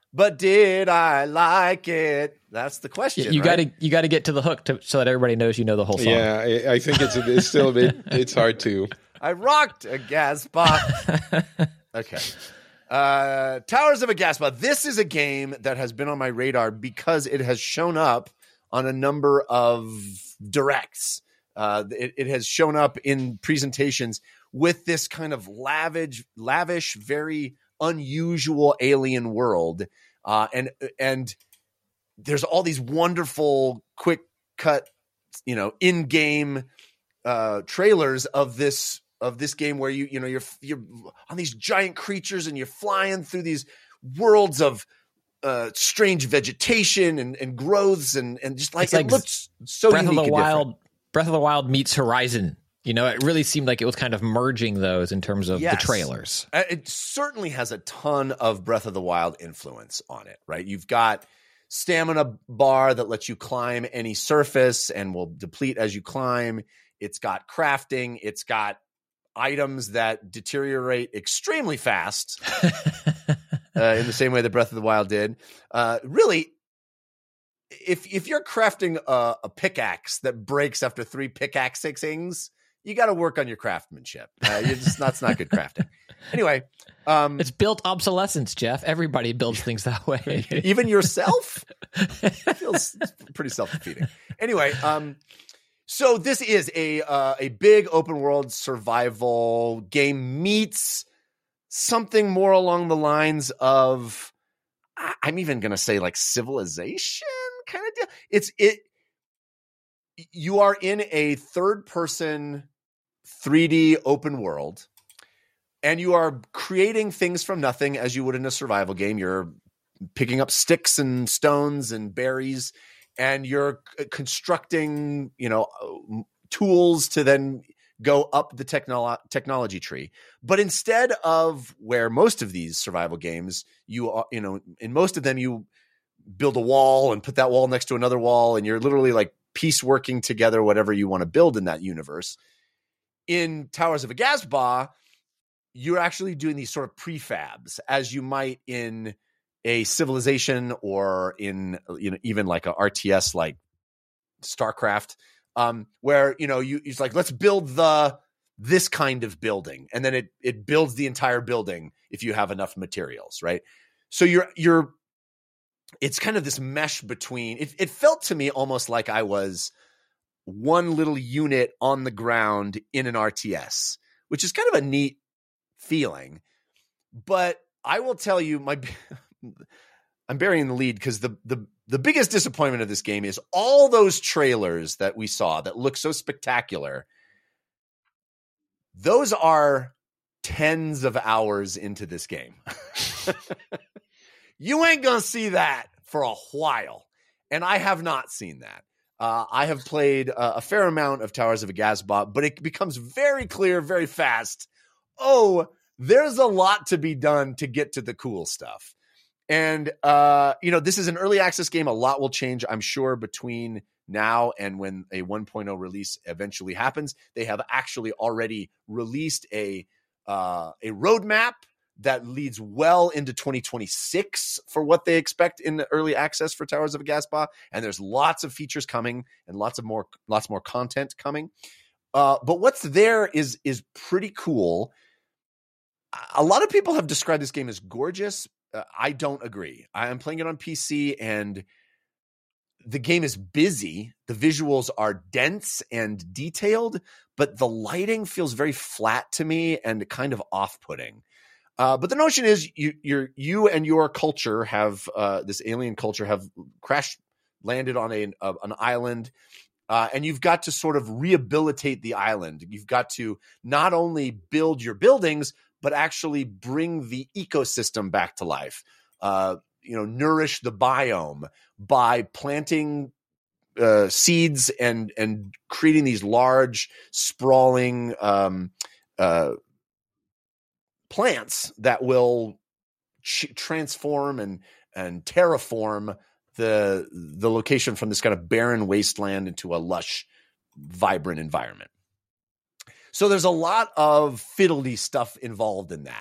Speaker 4: but did I like it? That's the question.
Speaker 5: You
Speaker 4: right?
Speaker 5: got to you got to get to the hook to, so that everybody knows you know the whole song.
Speaker 6: Yeah, I, I think it's it's still a bit. It's hard to.
Speaker 4: I rocked a Gaspa. Okay. Uh, Towers of Agaspa. This is a game that has been on my radar because it has shown up on a number of directs. Uh, it, it has shown up in presentations with this kind of lavish, lavish, very unusual alien world. Uh, and and there's all these wonderful quick cut, you know, in-game uh, trailers of this of this game where you you know you're you're on these giant creatures and you're flying through these worlds of uh, strange vegetation and, and growths and and just like,
Speaker 5: It's like
Speaker 4: it looks so
Speaker 5: Breath of
Speaker 4: unique
Speaker 5: the
Speaker 4: and
Speaker 5: Wild.
Speaker 4: different.
Speaker 5: Breath of the Wild meets Horizon. You know, it really seemed like it was kind of merging those in terms of
Speaker 4: Yes.
Speaker 5: the trailers.
Speaker 4: Uh, It certainly has a ton of Breath of the Wild influence on it, right? You've got stamina bar that lets you climb any surface and will deplete as you climb. It's got crafting. It's got items that deteriorate extremely fast uh, in the same way that Breath of the Wild did. Uh, really, if if you're crafting a, a pickaxe that breaks after three pickaxings, you got to work on your craftsmanship. Uh, you're just, that's not good crafting. Anyway, um,
Speaker 5: It's built obsolescence, Jeff. Everybody builds things that way.
Speaker 4: even yourself feels pretty self-defeating. Anyway, um, so this is a uh, a big open world survival game meets something more along the lines of, I- I'm even going to say like Civilization kind of deal. It's it. You are in a third-person three D open world, and you are creating things from nothing as you would in a survival game. You're picking up sticks and stones and berries, and you're c- constructing, you know, uh, tools to then go up the technolo- technology tree. But instead of where most of these survival games, you are, you know, in most of them, you build a wall and put that wall next to another wall, and you're literally like piece working together whatever you want to build in that universe. In Towers of Agasba, you're actually doing these sort of prefabs as you might in a Civilization or in, you know, even like a R T S like StarCraft, um, where, you know, you it's like, let's build the this kind of building, and then it it builds the entire building if you have enough materials, right? So you're you're it's kind of this mesh between it, it felt to me almost like I was one little unit on the ground in an R T S, which is kind of a neat feeling. But I will tell you, my I'm burying the lead because the the the biggest disappointment of this game is all those trailers that we saw that look so spectacular. Those are tens of hours into this game. You ain't gonna see that for a while, and I have not seen that. Uh, I have played uh, a fair amount of Towers of Agasba, but it becomes very clear very fast. Oh, there's a lot to be done to get to the cool stuff. And, uh, you know, this is an early access game. A lot will change, I'm sure, between now and when a one point oh release eventually happens. They have actually already released a uh, a roadmap that leads well into twenty twenty-six for what they expect in the early access for Towers of Agasba. And there's lots of features coming and lots of more, lots more content coming. Uh, but what's there is, is pretty cool. A lot of people have described this game as gorgeous. Uh, I don't agree. I'm playing it on P C, and the game is busy. The visuals are dense and detailed, but the lighting feels very flat to me and kind of off-putting. Uh, but the notion is you, you're, you and your culture have uh, this alien culture have crash landed on a, a an island, uh, and you've got to sort of rehabilitate the island. You've got to not only build your buildings, but actually bring the ecosystem back to life. Uh, you know, nourish the biome by planting uh, seeds and and creating these large, sprawling um, uh, plants that will ch- transform and and terraform the the location from this kind of barren wasteland into a lush, vibrant environment. So there's a lot of fiddly stuff involved in that.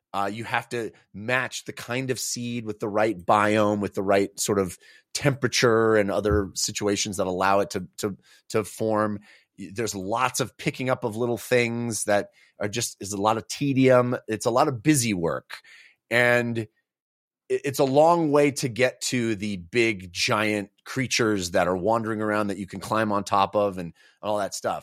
Speaker 4: Uh, you have to match the kind of seed with the right biome, with the right sort of temperature and other situations that allow it to to to form. There's lots of picking up of little things that are just is a lot of tedium. It's a lot of busy work, and it's a long way to get to the big giant creatures that are wandering around that you can climb on top of and all that stuff.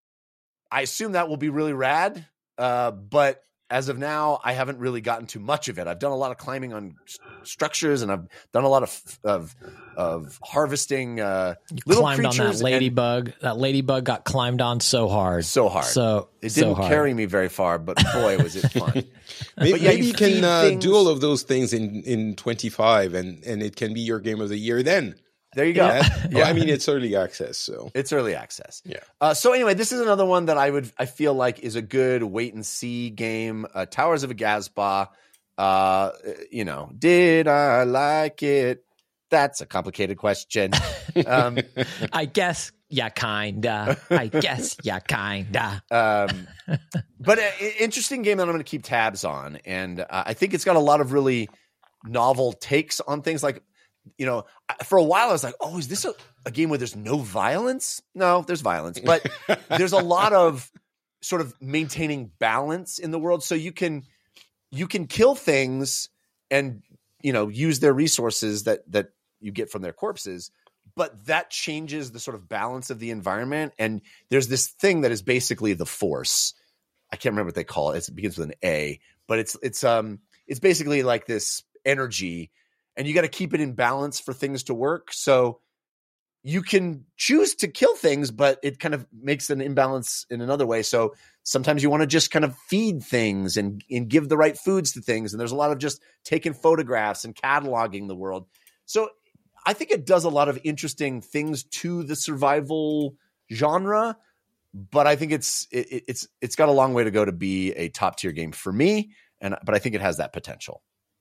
Speaker 4: I assume that will be really rad, uh, but as of now, I haven't really gotten to much of it. I've done a lot of climbing on s- structures, and I've done a lot of of, of harvesting uh,
Speaker 8: You
Speaker 4: little
Speaker 8: climbed on
Speaker 4: creatures.
Speaker 8: that ladybug. That ladybug got climbed on so hard.
Speaker 4: So hard.
Speaker 8: So
Speaker 4: It
Speaker 8: so
Speaker 4: didn't
Speaker 8: hard.
Speaker 4: carry me very far, but boy, was it fun.
Speaker 6: Maybe,
Speaker 4: But yeah,
Speaker 6: maybe
Speaker 4: you
Speaker 6: you can
Speaker 4: feed
Speaker 6: uh,
Speaker 4: things-
Speaker 6: do all of those things in in twenty-five, and and it can be your game of the year then.
Speaker 4: There you go.
Speaker 6: Yeah. Well, I mean, it's early access, so
Speaker 4: It's early access.
Speaker 6: Yeah.
Speaker 4: Uh, so anyway, this is another one that I would I feel like is a good wait and see game. Uh, Towers of Aghasba. Uh, you know, did I like it? That's a complicated question. Um,
Speaker 8: I guess yeah, kinda. I guess yeah, kinda.
Speaker 4: um, but an interesting game that I'm going to keep tabs on, and uh, I think it's got a lot of really novel takes on things. Like, you know, I- for a while I was like, oh, is this a, a game where there's no violence? No, there's violence, but there's a lot of sort of maintaining balance in the world, so you can you can kill things and, you know, use their resources that that you get from their corpses, but that changes the sort of balance of the environment. And there's this thing that is basically the Force. I can't remember what they call it. It's, it begins with an A, but it's it's um it's basically like this energy, and you got to keep it in balance for things to work. So you can choose to kill things, but it kind of makes an imbalance in another way. So sometimes you want to just kind of feed things and, and give the right foods to things. And there's a lot of just taking photographs and cataloging the world. So I think it does a lot of interesting things to the survival genre, but I think it's it, it's it's got a long way to go to be a top tier game for me. And but I think it has that potential.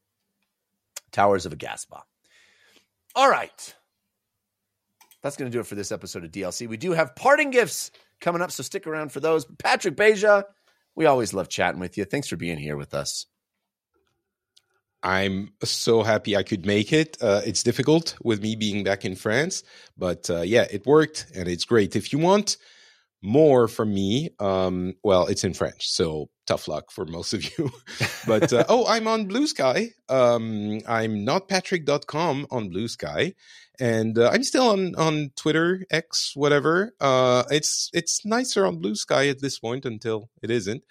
Speaker 4: Towers of Aghasba. All right. That's going to do it for this episode of D L C. We do have parting gifts coming up, so stick around for those. Patrick Beja, we always love chatting with you. Thanks for being here with us.
Speaker 6: I'm so happy I could make it. Uh, it's difficult with me being back in France, but uh, yeah, it worked and it's great. If you want more from me, um, well, it's in French, so tough luck for most of you. But uh, oh, I'm on Blue Sky. Um, I'm not patrick dot com on Blue Sky, and uh, I'm still on on Twitter, X, whatever. Uh, it's it's nicer on Blue Sky at this point until it isn't.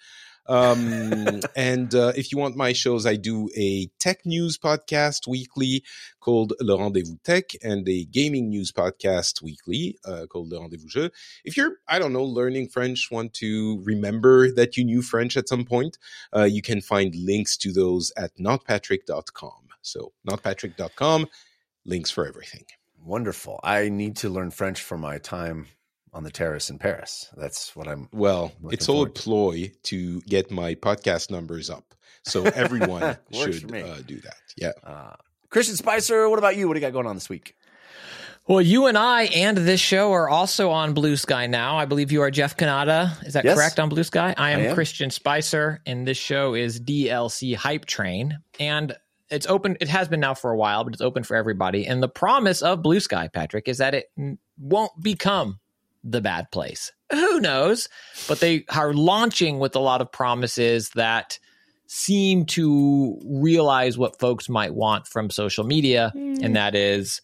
Speaker 6: um and uh, if you want my shows, I do a tech news podcast weekly called Le Rendezvous Tech, and a gaming news podcast weekly uh, called Le Rendezvous Jeu. If you're, I don't know, learning French, want to remember that you knew French at some point, uh, you can find links to those at not patrick dot com. So not patrick dot com, links for everything.
Speaker 4: Wonderful. I need to learn French for my time on the terrace in Paris. That's what I'm.
Speaker 6: Well,
Speaker 4: looking
Speaker 6: it's all a
Speaker 4: forward to.
Speaker 6: ploy to get my podcast numbers up. So everyone
Speaker 4: Works
Speaker 6: should
Speaker 4: for me.
Speaker 6: uh, do that. Yeah.
Speaker 4: Uh, Christian Spicer, what about you? What do you got going on this week?
Speaker 8: Well, you and I and this show are also on Blue Sky now. I believe you are Jeff Kanata. Is that
Speaker 4: Yes.
Speaker 8: correct on Blue Sky? I am,
Speaker 4: I am.
Speaker 8: Christian Spicer, and this show is D L C Hype Train. And it's open. It has been now for a while, but it's open for everybody. And the promise of Blue Sky, Patrick, is that it n- won't become the bad place. Who knows? But they are launching with a lot of promises that seem to realize what folks might want from social media, and that is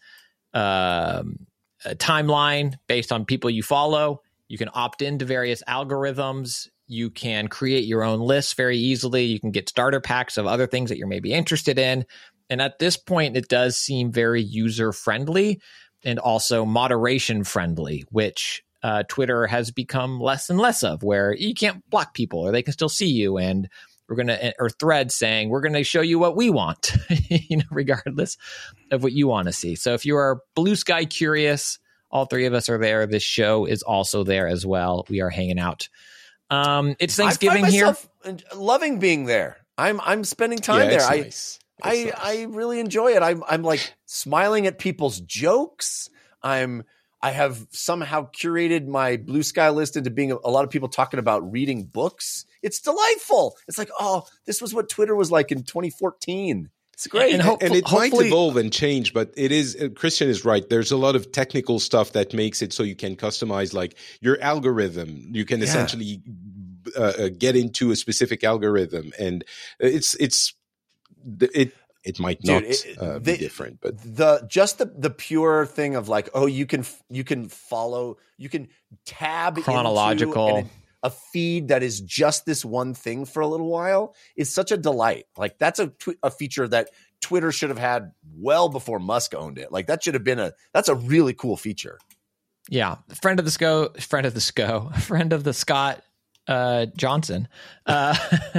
Speaker 8: um, a timeline based on people you follow. You can opt into various algorithms. You can create your own lists very easily. You can get starter packs of other things that you're maybe interested in. And at this point, it does seem very user friendly and also moderation friendly, which uh, Twitter has become less and less of, where you can't block people or they can still see you. And we're going to, or threads saying, we're going to show you what we want, you know, regardless of what you want to see. So if you are Blue Sky curious, all three of us are there. This show is also there as well. We are hanging out. Um, it's Thanksgiving
Speaker 4: I find
Speaker 8: here.
Speaker 4: myself loving being there. I'm I'm spending time
Speaker 6: yeah,
Speaker 4: there.
Speaker 6: it's
Speaker 4: I
Speaker 6: nice.
Speaker 4: I,
Speaker 6: It's nice.
Speaker 4: I really enjoy it. I'm I'm like smiling at people's jokes. I'm I have somehow curated my Blue Sky list into being a, a lot of people talking about reading books. It's delightful. It's like, oh, this was what Twitter was like in twenty fourteen. It's great.
Speaker 6: And,
Speaker 5: hope-
Speaker 6: and it might
Speaker 5: hopefully-
Speaker 6: evolve and change, but it is, uh, Christian is right. There's a lot of technical stuff that makes it so you can customize like your algorithm. You can
Speaker 4: Yeah.
Speaker 6: essentially uh, uh, get into a specific algorithm, and it's, it's, it, it might
Speaker 4: Dude,
Speaker 6: not
Speaker 4: it-
Speaker 6: uh,
Speaker 4: they-
Speaker 6: be different, but
Speaker 4: the just the the pure thing of like, oh, you can you can follow, you can tab into
Speaker 5: Chronological.
Speaker 4: an- a feed that is just this one thing for a little while is such a delight. Like that's a tw- a feature that Twitter should have had well before Musk owned it. Like that should have been a that's a really cool feature.
Speaker 5: Yeah, friend of the SCO, friend of the SCO, friend of the Scott uh, Johnson uh,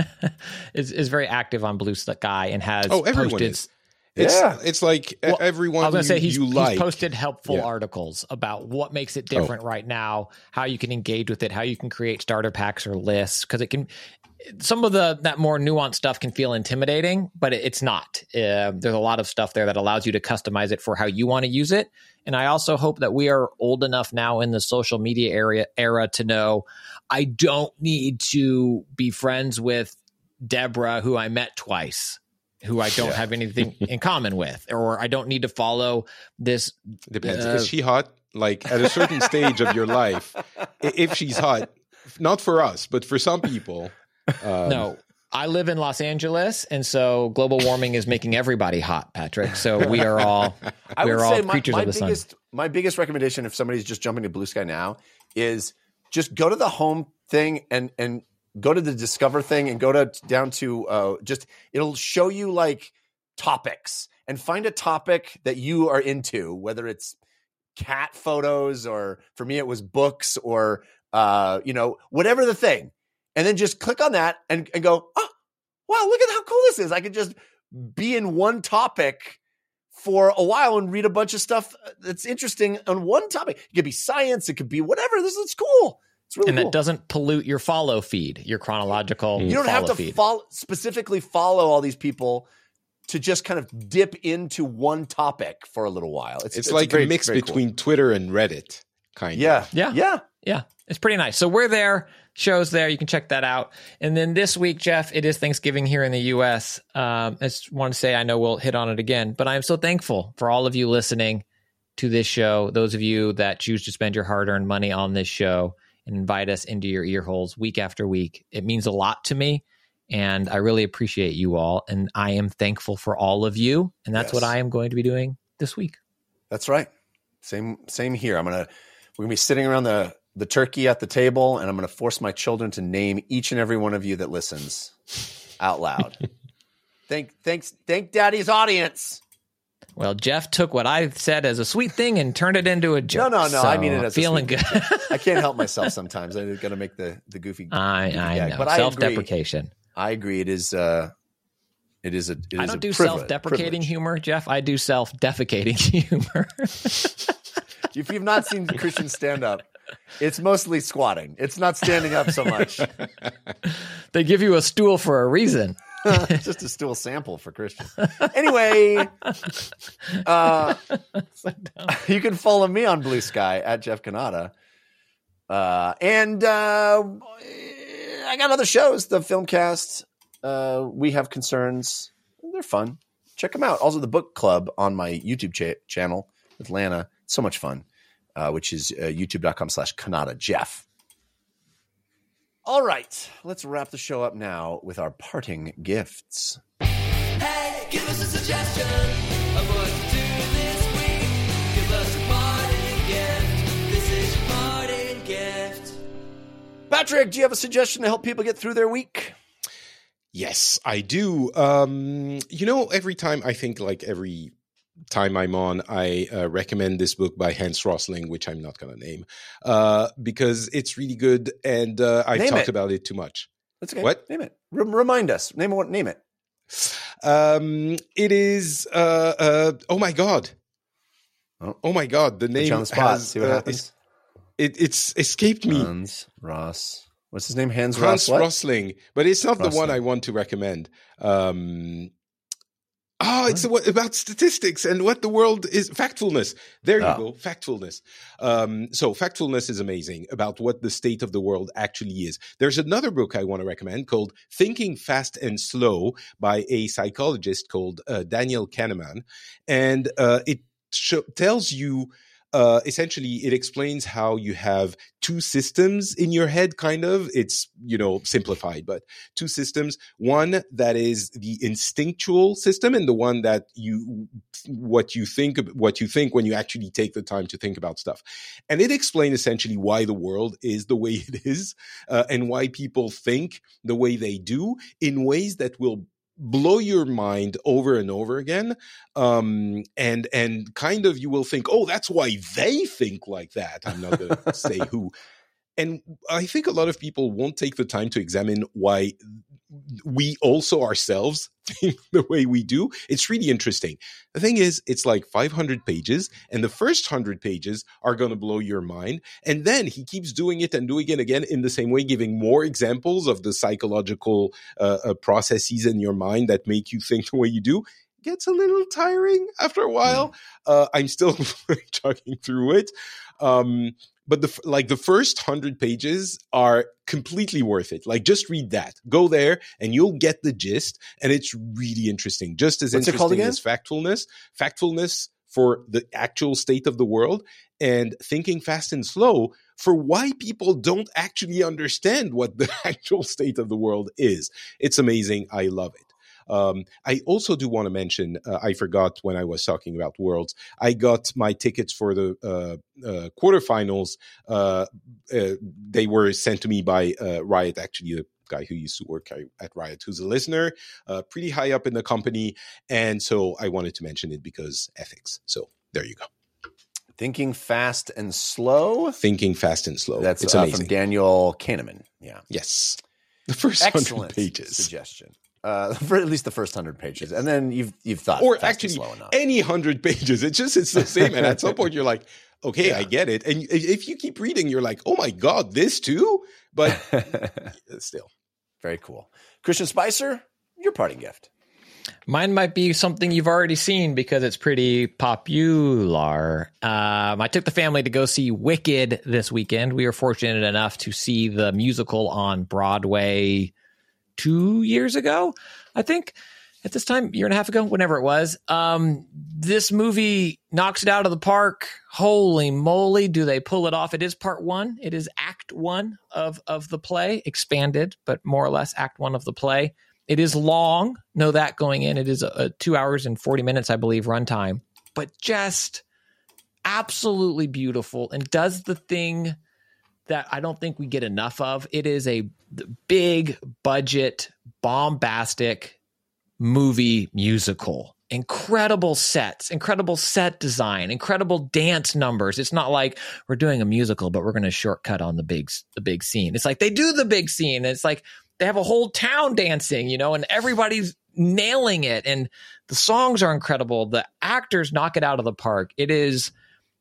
Speaker 5: is is very active on Blue Sky and has
Speaker 6: oh, everyone
Speaker 5: posted.
Speaker 6: is. It's,
Speaker 4: Yeah.
Speaker 6: it's like uh,
Speaker 5: Well,
Speaker 6: everyone
Speaker 5: I was going to
Speaker 6: you,
Speaker 5: say he's,
Speaker 6: you
Speaker 5: he's
Speaker 6: like.
Speaker 5: posted helpful
Speaker 6: Yeah.
Speaker 5: articles about what makes it different right now, how you can engage with it, how you can create starter packs or lists, because it can. Some of the that more nuanced stuff can feel intimidating, but it, it's not. Uh, there's a lot of stuff there that allows you to customize it for how you want to use it. And I also hope that we are old enough now in the social media area era to know I don't need to be friends with Deborah, who I met twice, who I don't have anything in common with, or I don't need to follow this.
Speaker 6: Depends.
Speaker 5: uh,
Speaker 6: Is she hot? Like at a certain stage of your life, i- if she's hot, not for us, but for some people. Um,
Speaker 5: No, I live in Los Angeles, and so global warming is making everybody hot, Patrick. So we are all
Speaker 4: I
Speaker 5: we
Speaker 4: would
Speaker 5: are all
Speaker 4: say my,
Speaker 5: creatures
Speaker 4: my
Speaker 5: of the sun.
Speaker 4: biggest my biggest recommendation if somebody's just jumping to Blue Sky now is just go to the home thing and and go to the discover thing and go to down to uh, just it'll show you like topics and find a topic that you are into, whether it's cat photos or for me it was books or uh, you know whatever the thing, and then just click on that and, and go, oh wow, look at how cool this is. I could just be in one topic for a while and read a bunch of stuff that's interesting on one topic. It could be science, it could be whatever. This is cool. It's really
Speaker 5: And
Speaker 4: cool.
Speaker 5: that doesn't pollute your follow feed, your chronological.
Speaker 4: You don't have
Speaker 5: follow
Speaker 4: to
Speaker 5: feed.
Speaker 4: follow specifically follow all these people to just kind of dip into one topic for a little while. It's,
Speaker 6: It's, like
Speaker 4: very-
Speaker 6: a mix
Speaker 4: very cool.
Speaker 6: between Twitter and Reddit, kind
Speaker 4: yeah,
Speaker 6: of.
Speaker 5: Yeah.
Speaker 4: yeah.
Speaker 5: Yeah, it's pretty nice. So we're there, shows there. You can check that out. And then this week, Jeff, it is Thanksgiving here in the U S. Um, I just want to say, I know we'll hit on it again, but I'm so thankful for all of you listening to this show. Those of you that choose to spend your hard-earned money on this show and invite us into your ear holes week after week. It means a lot to me, and I really appreciate you all. And I am thankful for all of you, and that's
Speaker 4: Yes.
Speaker 5: what I am going to be doing this week.
Speaker 4: That's right. Same same here. I'm gonna we're gonna be sitting around the the turkey at the table, and I'm gonna force my children to name each and every one of you that listens out loud. thank thanks thank Daddy's audience.
Speaker 5: Well, Jeff took what I said as a sweet thing and turned it into a
Speaker 4: No,
Speaker 5: joke.
Speaker 4: no, no. I
Speaker 5: So,
Speaker 4: mean it as a
Speaker 5: feeling
Speaker 4: sweet
Speaker 5: good.
Speaker 4: thing. I can't help myself sometimes. I gotta make the the goofy.
Speaker 5: I
Speaker 4: goofy
Speaker 5: I
Speaker 4: gag.
Speaker 5: know
Speaker 4: But I agree.
Speaker 5: self-deprecation.
Speaker 4: I agree. It is. Uh, it is a. It is
Speaker 5: I
Speaker 4: a
Speaker 5: don't do
Speaker 4: privilege-
Speaker 5: self-deprecating
Speaker 4: privilege.
Speaker 5: humor, Jeff. I do self-defecating humor.
Speaker 4: If you've not seen Christian stand up, it's mostly squatting. It's not standing up so much.
Speaker 5: They give you a stool for a reason.
Speaker 4: It's just a stool sample for Christian. Anyway, uh, you can follow me on Blue Sky at Jeff Canada. Uh, and uh, I got other shows, the Filmcast. Uh, we Have Concerns. They're fun. Check them out. Also, the book club on my YouTube cha- channel with Lana. So much fun, uh, which is uh, youtube.com slash Canada Jeff. All right, let's wrap the show up now with our parting gifts.
Speaker 7: Hey, give us a suggestion of what to do this week. Give us a parting gift. This is your parting gift.
Speaker 4: Patrick, do you have a suggestion to help people get through their week?
Speaker 6: Yes, I do. Um, you know, every time I think like every time I'm on, I uh, recommend this book by Hans Rosling, which I'm not going to name, uh, because it's really good and uh, I've
Speaker 4: Name
Speaker 6: talked
Speaker 4: it.
Speaker 6: about it too much.
Speaker 4: That's okay.
Speaker 6: What?
Speaker 4: Name it. Rem- remind us. Name it. Name it.
Speaker 6: Um, it is, uh, uh, oh my God.
Speaker 4: Oh.
Speaker 6: Oh my God. The
Speaker 4: Put
Speaker 6: name
Speaker 4: you on the spot.
Speaker 6: has,
Speaker 4: See what
Speaker 6: uh,
Speaker 4: happens.
Speaker 6: is- It, it's escaped me.
Speaker 4: Hans Ross. What's his name? Hans,
Speaker 6: Hans
Speaker 4: Ross. What?
Speaker 6: Rosling, but it's not the one
Speaker 4: Rosling.
Speaker 6: I want to recommend. Um, Oh, it's what, about statistics and what the world is. Factfulness. There you
Speaker 4: Oh.
Speaker 6: go. Factfulness. Um, so factfulness is amazing about what the state of the world actually is. There's another book I want to recommend called Thinking Fast and Slow by a psychologist called uh, Daniel Kahneman. And uh, it sh- tells you Uh, essentially, it explains how you have two systems in your head, kind of. It's, you know, simplified, but two systems. One that is the instinctual system, and the one that you, what you think, what you think when you actually take the time to think about stuff. And it explains essentially why the world is the way it is, uh, and why people think the way they do in ways that will blow your mind over and over again. Um, and, and kind of, you will think, oh, that's why they think like that. I'm not going to say who. And I think a lot of people won't take the time to examine why we also ourselves think the way we do. It's really interesting. The thing is, it's like five hundred pages, and the first one hundred pages are going to blow your mind. And then he keeps doing it and doing it again in the same way, giving more examples of the psychological uh, uh, processes in your mind that make you think the way you do. Gets a little tiring after a while. Mm. Uh, I'm still chugging through it. Um, But the like the first hundred pages are completely worth it. Like, just read that. Go there, and you'll get the gist. And it's really interesting. Just as
Speaker 4: What's it called
Speaker 6: interesting
Speaker 4: again?
Speaker 6: as factfulness. Factfulness for the actual state of the world, and Thinking Fast and Slow for why people don't actually understand what the actual state of the world is. It's amazing. I love it. Um, I also do want to mention, uh, I forgot when I was talking about Worlds, I got my tickets for the uh, uh, quarterfinals. Uh, uh, they were sent to me by uh, Riot, actually, the guy who used to work at Riot, who's a listener, uh, pretty high up in the company. And so I wanted to mention it because ethics. So there you go.
Speaker 4: Thinking Fast and Slow.
Speaker 6: Thinking Fast and Slow.
Speaker 4: That's
Speaker 6: it's
Speaker 4: uh,
Speaker 6: amazing.
Speaker 4: from Daniel Kahneman. Yeah.
Speaker 6: Yes. The first
Speaker 4: Excellent
Speaker 6: hundred pages.
Speaker 4: suggestion. Uh, for at least the first hundred pages, and then you've you've thought,
Speaker 6: or
Speaker 4: fast
Speaker 6: actually
Speaker 4: and slow enough.
Speaker 6: any hundred pages. It's just it's the same, and at some point you're like, okay,
Speaker 4: Yeah.
Speaker 6: I get it. And if you keep reading, you're like, oh my god, this too. But still,
Speaker 4: very cool. Christian Spicer, your parting gift.
Speaker 8: Mine might be something you've already seen because it's pretty popular. Um, I took the family to go see Wicked this weekend. We were fortunate enough to see the musical on Broadway two years ago, I think, at this time, year and a half ago, whenever it was. Um, this movie knocks it out of the park. Holy moly, do they pull it off? It is part one. It is act one of, of the play, expanded, but more or less act one of the play. It is long. Know that going in. It is a, a two hours and forty minutes, I believe, runtime, but just absolutely beautiful and does the thing that I don't think we get enough of. It is a big budget, bombastic movie musical. Incredible sets, incredible set design, incredible dance numbers. It's not like we're doing a musical, but we're going to shortcut on the big, the big scene. It's like they do the big scene. It's like they have a whole town dancing, you know, and everybody's nailing it. And the songs are incredible. The actors knock it out of the park. It is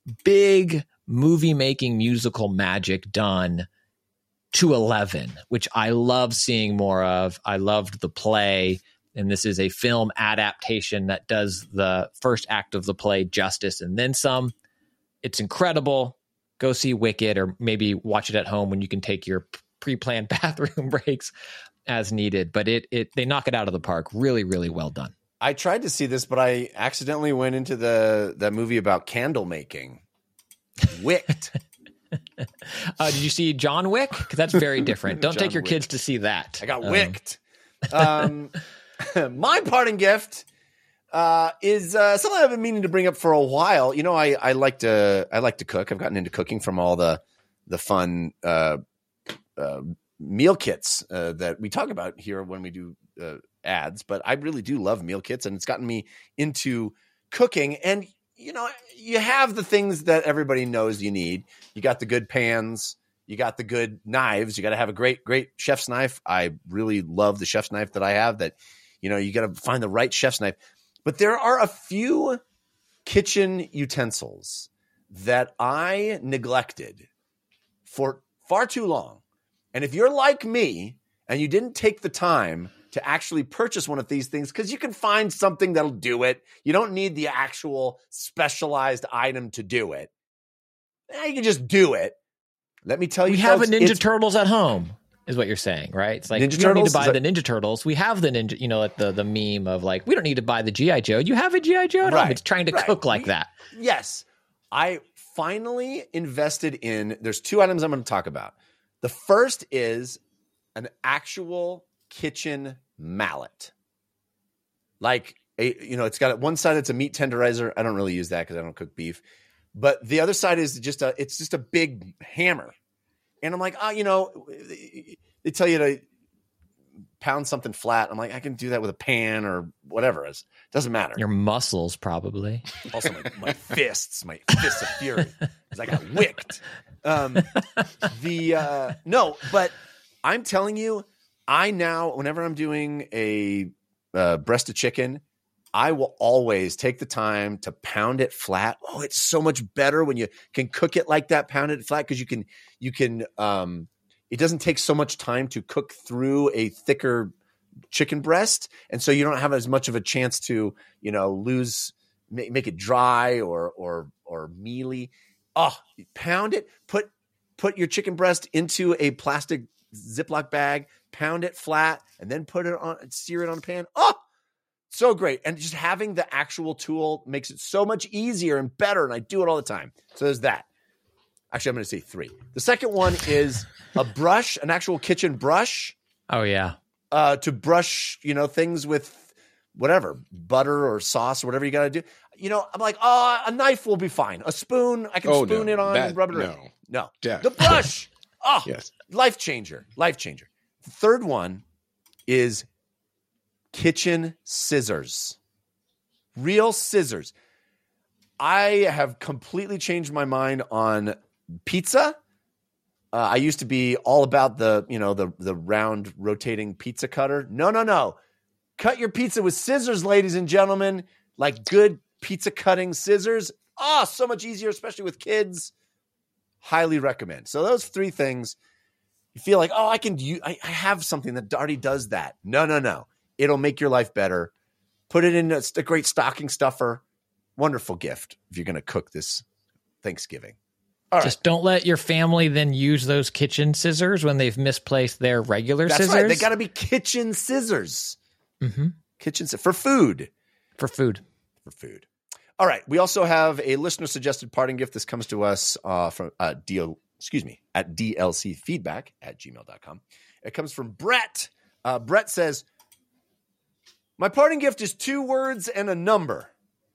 Speaker 8: big movie making musical magic done to eleven, which I love seeing more of. I loved the play, and this is a film adaptation that does the first act of the play justice and then some. It's incredible. Go see Wicked, or maybe watch it at home when you can take your pre-planned bathroom breaks as needed. But it it they knock it out of the park. Really, really well done.
Speaker 4: I tried to see this, but I accidentally went into the that movie about candle making. Wicked.
Speaker 8: uh, did you see John Wick? Because that's very different. Don't
Speaker 4: John
Speaker 8: take your
Speaker 4: Wick.
Speaker 8: kids to see that.
Speaker 4: I got
Speaker 8: Um,
Speaker 4: wicked. Um, my parting gift uh, is uh, something I've been meaning to bring up for a while. You know, I, I like to I like to cook. I've gotten into cooking from all the the fun uh, uh, meal kits uh, that we talk about here when we do uh, ads. But I really do love meal kits, and it's gotten me into cooking. And you know, you have the things that everybody knows you need. You got the good pans. You got the good knives. You got to have a great, great chef's knife. I really love the chef's knife that I have. That, you know, you got to find the right chef's knife. But there are a few kitchen utensils that I neglected for far too long. And if you're like me and you didn't take the time to actually purchase one of these things because you can find something that'll do it. You don't need the actual specialized item to do it. Eh, you can just do it. Let me tell you,
Speaker 8: We have a
Speaker 4: folks,
Speaker 8: Ninja
Speaker 4: it's-
Speaker 8: Turtles at home, is what you're saying, right? It's like
Speaker 4: Ninja
Speaker 8: you don't need
Speaker 4: Turtles?
Speaker 8: to buy
Speaker 4: Is
Speaker 8: the
Speaker 4: that-
Speaker 8: Ninja Turtles. We have the Ninja, you know, like the the meme of like we don't need to buy the G I Joe. You have a G I Joe at home.
Speaker 4: Right,
Speaker 8: It's trying to
Speaker 4: right.
Speaker 8: cook like that.
Speaker 4: Yes. I finally invested in, there's two items I'm going to talk about. The first is an actual kitchen mallet. Like, a, you know, it's got one side, it's a meat tenderizer. I don't really use that because I don't cook beef. But the other side is just a, it's just a big hammer. And I'm like, oh, you know, they tell you to pound something flat. I'm like, I can do that with a pan or whatever. It doesn't matter.
Speaker 8: Your muscles, probably.
Speaker 4: Also, my, my fists, my fists of fury, because I got wicked. Um, the uh, no, but I'm telling you, I now, whenever I'm doing a uh, breast of chicken, I will always take the time to pound it flat. Oh, it's so much better when you can cook it like that, pound it flat, because you can, you can. Um, it doesn't take so much time to cook through a thicker chicken breast, and so you don't have as much of a chance to, you know, lose, make, make it dry or or or mealy. Oh, pound it. Put put your chicken breast into a plastic Ziploc bag, pound it flat, and then put it on, sear it on a pan. Oh, so great! And just having the actual tool makes it so much easier and better. And I do it all the time. So there's that. Actually, I'm going to say three. The second one is a brush, an actual kitchen brush.
Speaker 8: Oh yeah.
Speaker 4: Uh, to brush, you know, things with whatever, butter or sauce or whatever you got to do. You know, I'm like, oh, a knife will be fine. A spoon, I can
Speaker 6: Oh,
Speaker 4: spoon
Speaker 6: no.
Speaker 4: it on
Speaker 6: That-
Speaker 4: and rub it
Speaker 6: no.
Speaker 4: around. No.
Speaker 6: Yeah.
Speaker 4: The brush. Oh,
Speaker 6: Yes.
Speaker 4: life changer. Life changer. The third one is kitchen scissors. Real scissors. I have completely changed my mind on pizza. Uh, I used to be all about the, you know, the the round rotating pizza cutter. No, no, no. Cut your pizza with scissors, ladies and gentlemen. Like good pizza cutting scissors. Oh, so much easier, especially with kids. Highly recommend. So those three things, you feel like, oh, I can do, I, I have something that already does that. No, no, no. It'll make your life better. Put it in a, a great stocking stuffer. Wonderful gift if you're going to cook this Thanksgiving. All right.
Speaker 8: Just don't let your family then use those kitchen scissors when they've misplaced their regular
Speaker 4: That's
Speaker 8: scissors.
Speaker 4: right. They got to be kitchen scissors.
Speaker 8: Mm-hmm.
Speaker 4: Kitchen sci- for food.
Speaker 8: For food.
Speaker 4: For food. All right. We also have a listener suggested parting gift. This comes to us uh, from uh, D L, excuse me, at D L C feedback at gmail dot com. It comes from Brett. Uh, Brett says, my parting gift is two words and a number.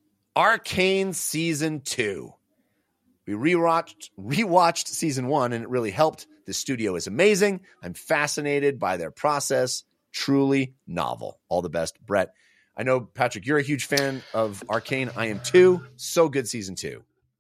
Speaker 4: Arcane Season two. We rewatched, rewatched Season one, and it really helped. This studio is amazing. I'm fascinated by their process. Truly novel. All the best, Brett. I know, Patrick, you're a huge fan of Arcane. I am too. So good, Season two.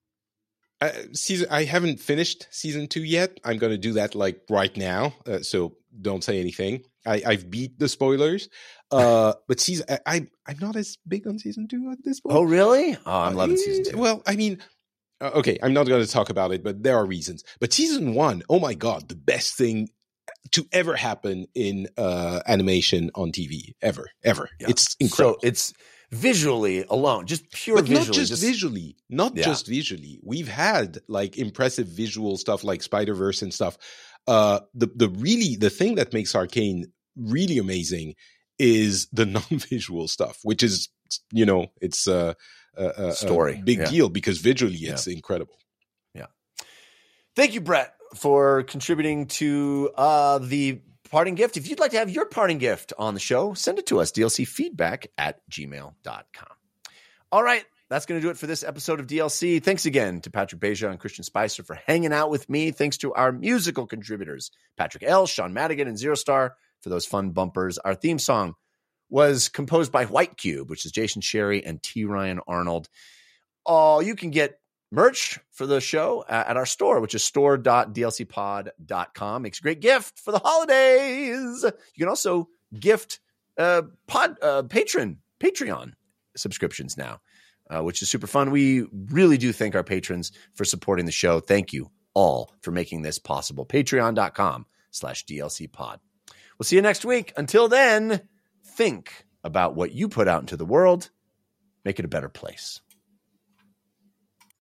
Speaker 6: Uh, season, I haven't finished season two yet. I'm going to do that like right now. Uh, so don't say anything. I, I've beat the spoilers. Uh, but season, I, I, I'm not as big on season two at this point.
Speaker 4: Oh, really? Oh, I'm loving Season two.
Speaker 6: Well, I mean, uh, okay, I'm not going to talk about it, but there are reasons. But season one, oh my God, the best thing to ever happen in uh, animation on T V, ever, ever.
Speaker 4: Yeah.
Speaker 6: It's incredible.
Speaker 4: So it's visually alone, just pure
Speaker 6: But
Speaker 4: visually.
Speaker 6: not just, visually, not
Speaker 4: Yeah.
Speaker 6: just visually. We've had like impressive visual stuff like Spider-Verse and stuff. Uh, the the really the thing that makes Arcane really amazing is the non-visual stuff, which is, you know, it's a, a, a
Speaker 4: Story,
Speaker 6: a big
Speaker 4: yeah.
Speaker 6: deal because visually it's incredible.
Speaker 4: Thank you, Brett, for contributing to uh, the parting gift. If you'd like to have your parting gift on the show, send it to us, D L C feedback at gmail dot com. All right, that's going to do it for this episode of D L C. Thanks again to Patrick Beja and Christian Spicer for hanging out with me. Thanks to our musical contributors, Patrick L., Sean Madigan, and Zero Star, for those fun bumpers. Our theme song was composed by White Cube, which is Jason Sherry and T. Ryan Arnold. Oh, you can get merch for the show at our store, which is store dot d l c pod dot com. Makes a great gift for the holidays. You can also gift uh, pod, uh, patron, Patreon subscriptions now, uh, which is super fun. We really do thank our patrons for supporting the show. Thank you all for making this possible. Patreon dot com slash D L C pod. We'll see you next week. Until then, think about what you put out into the world. Make it a better place.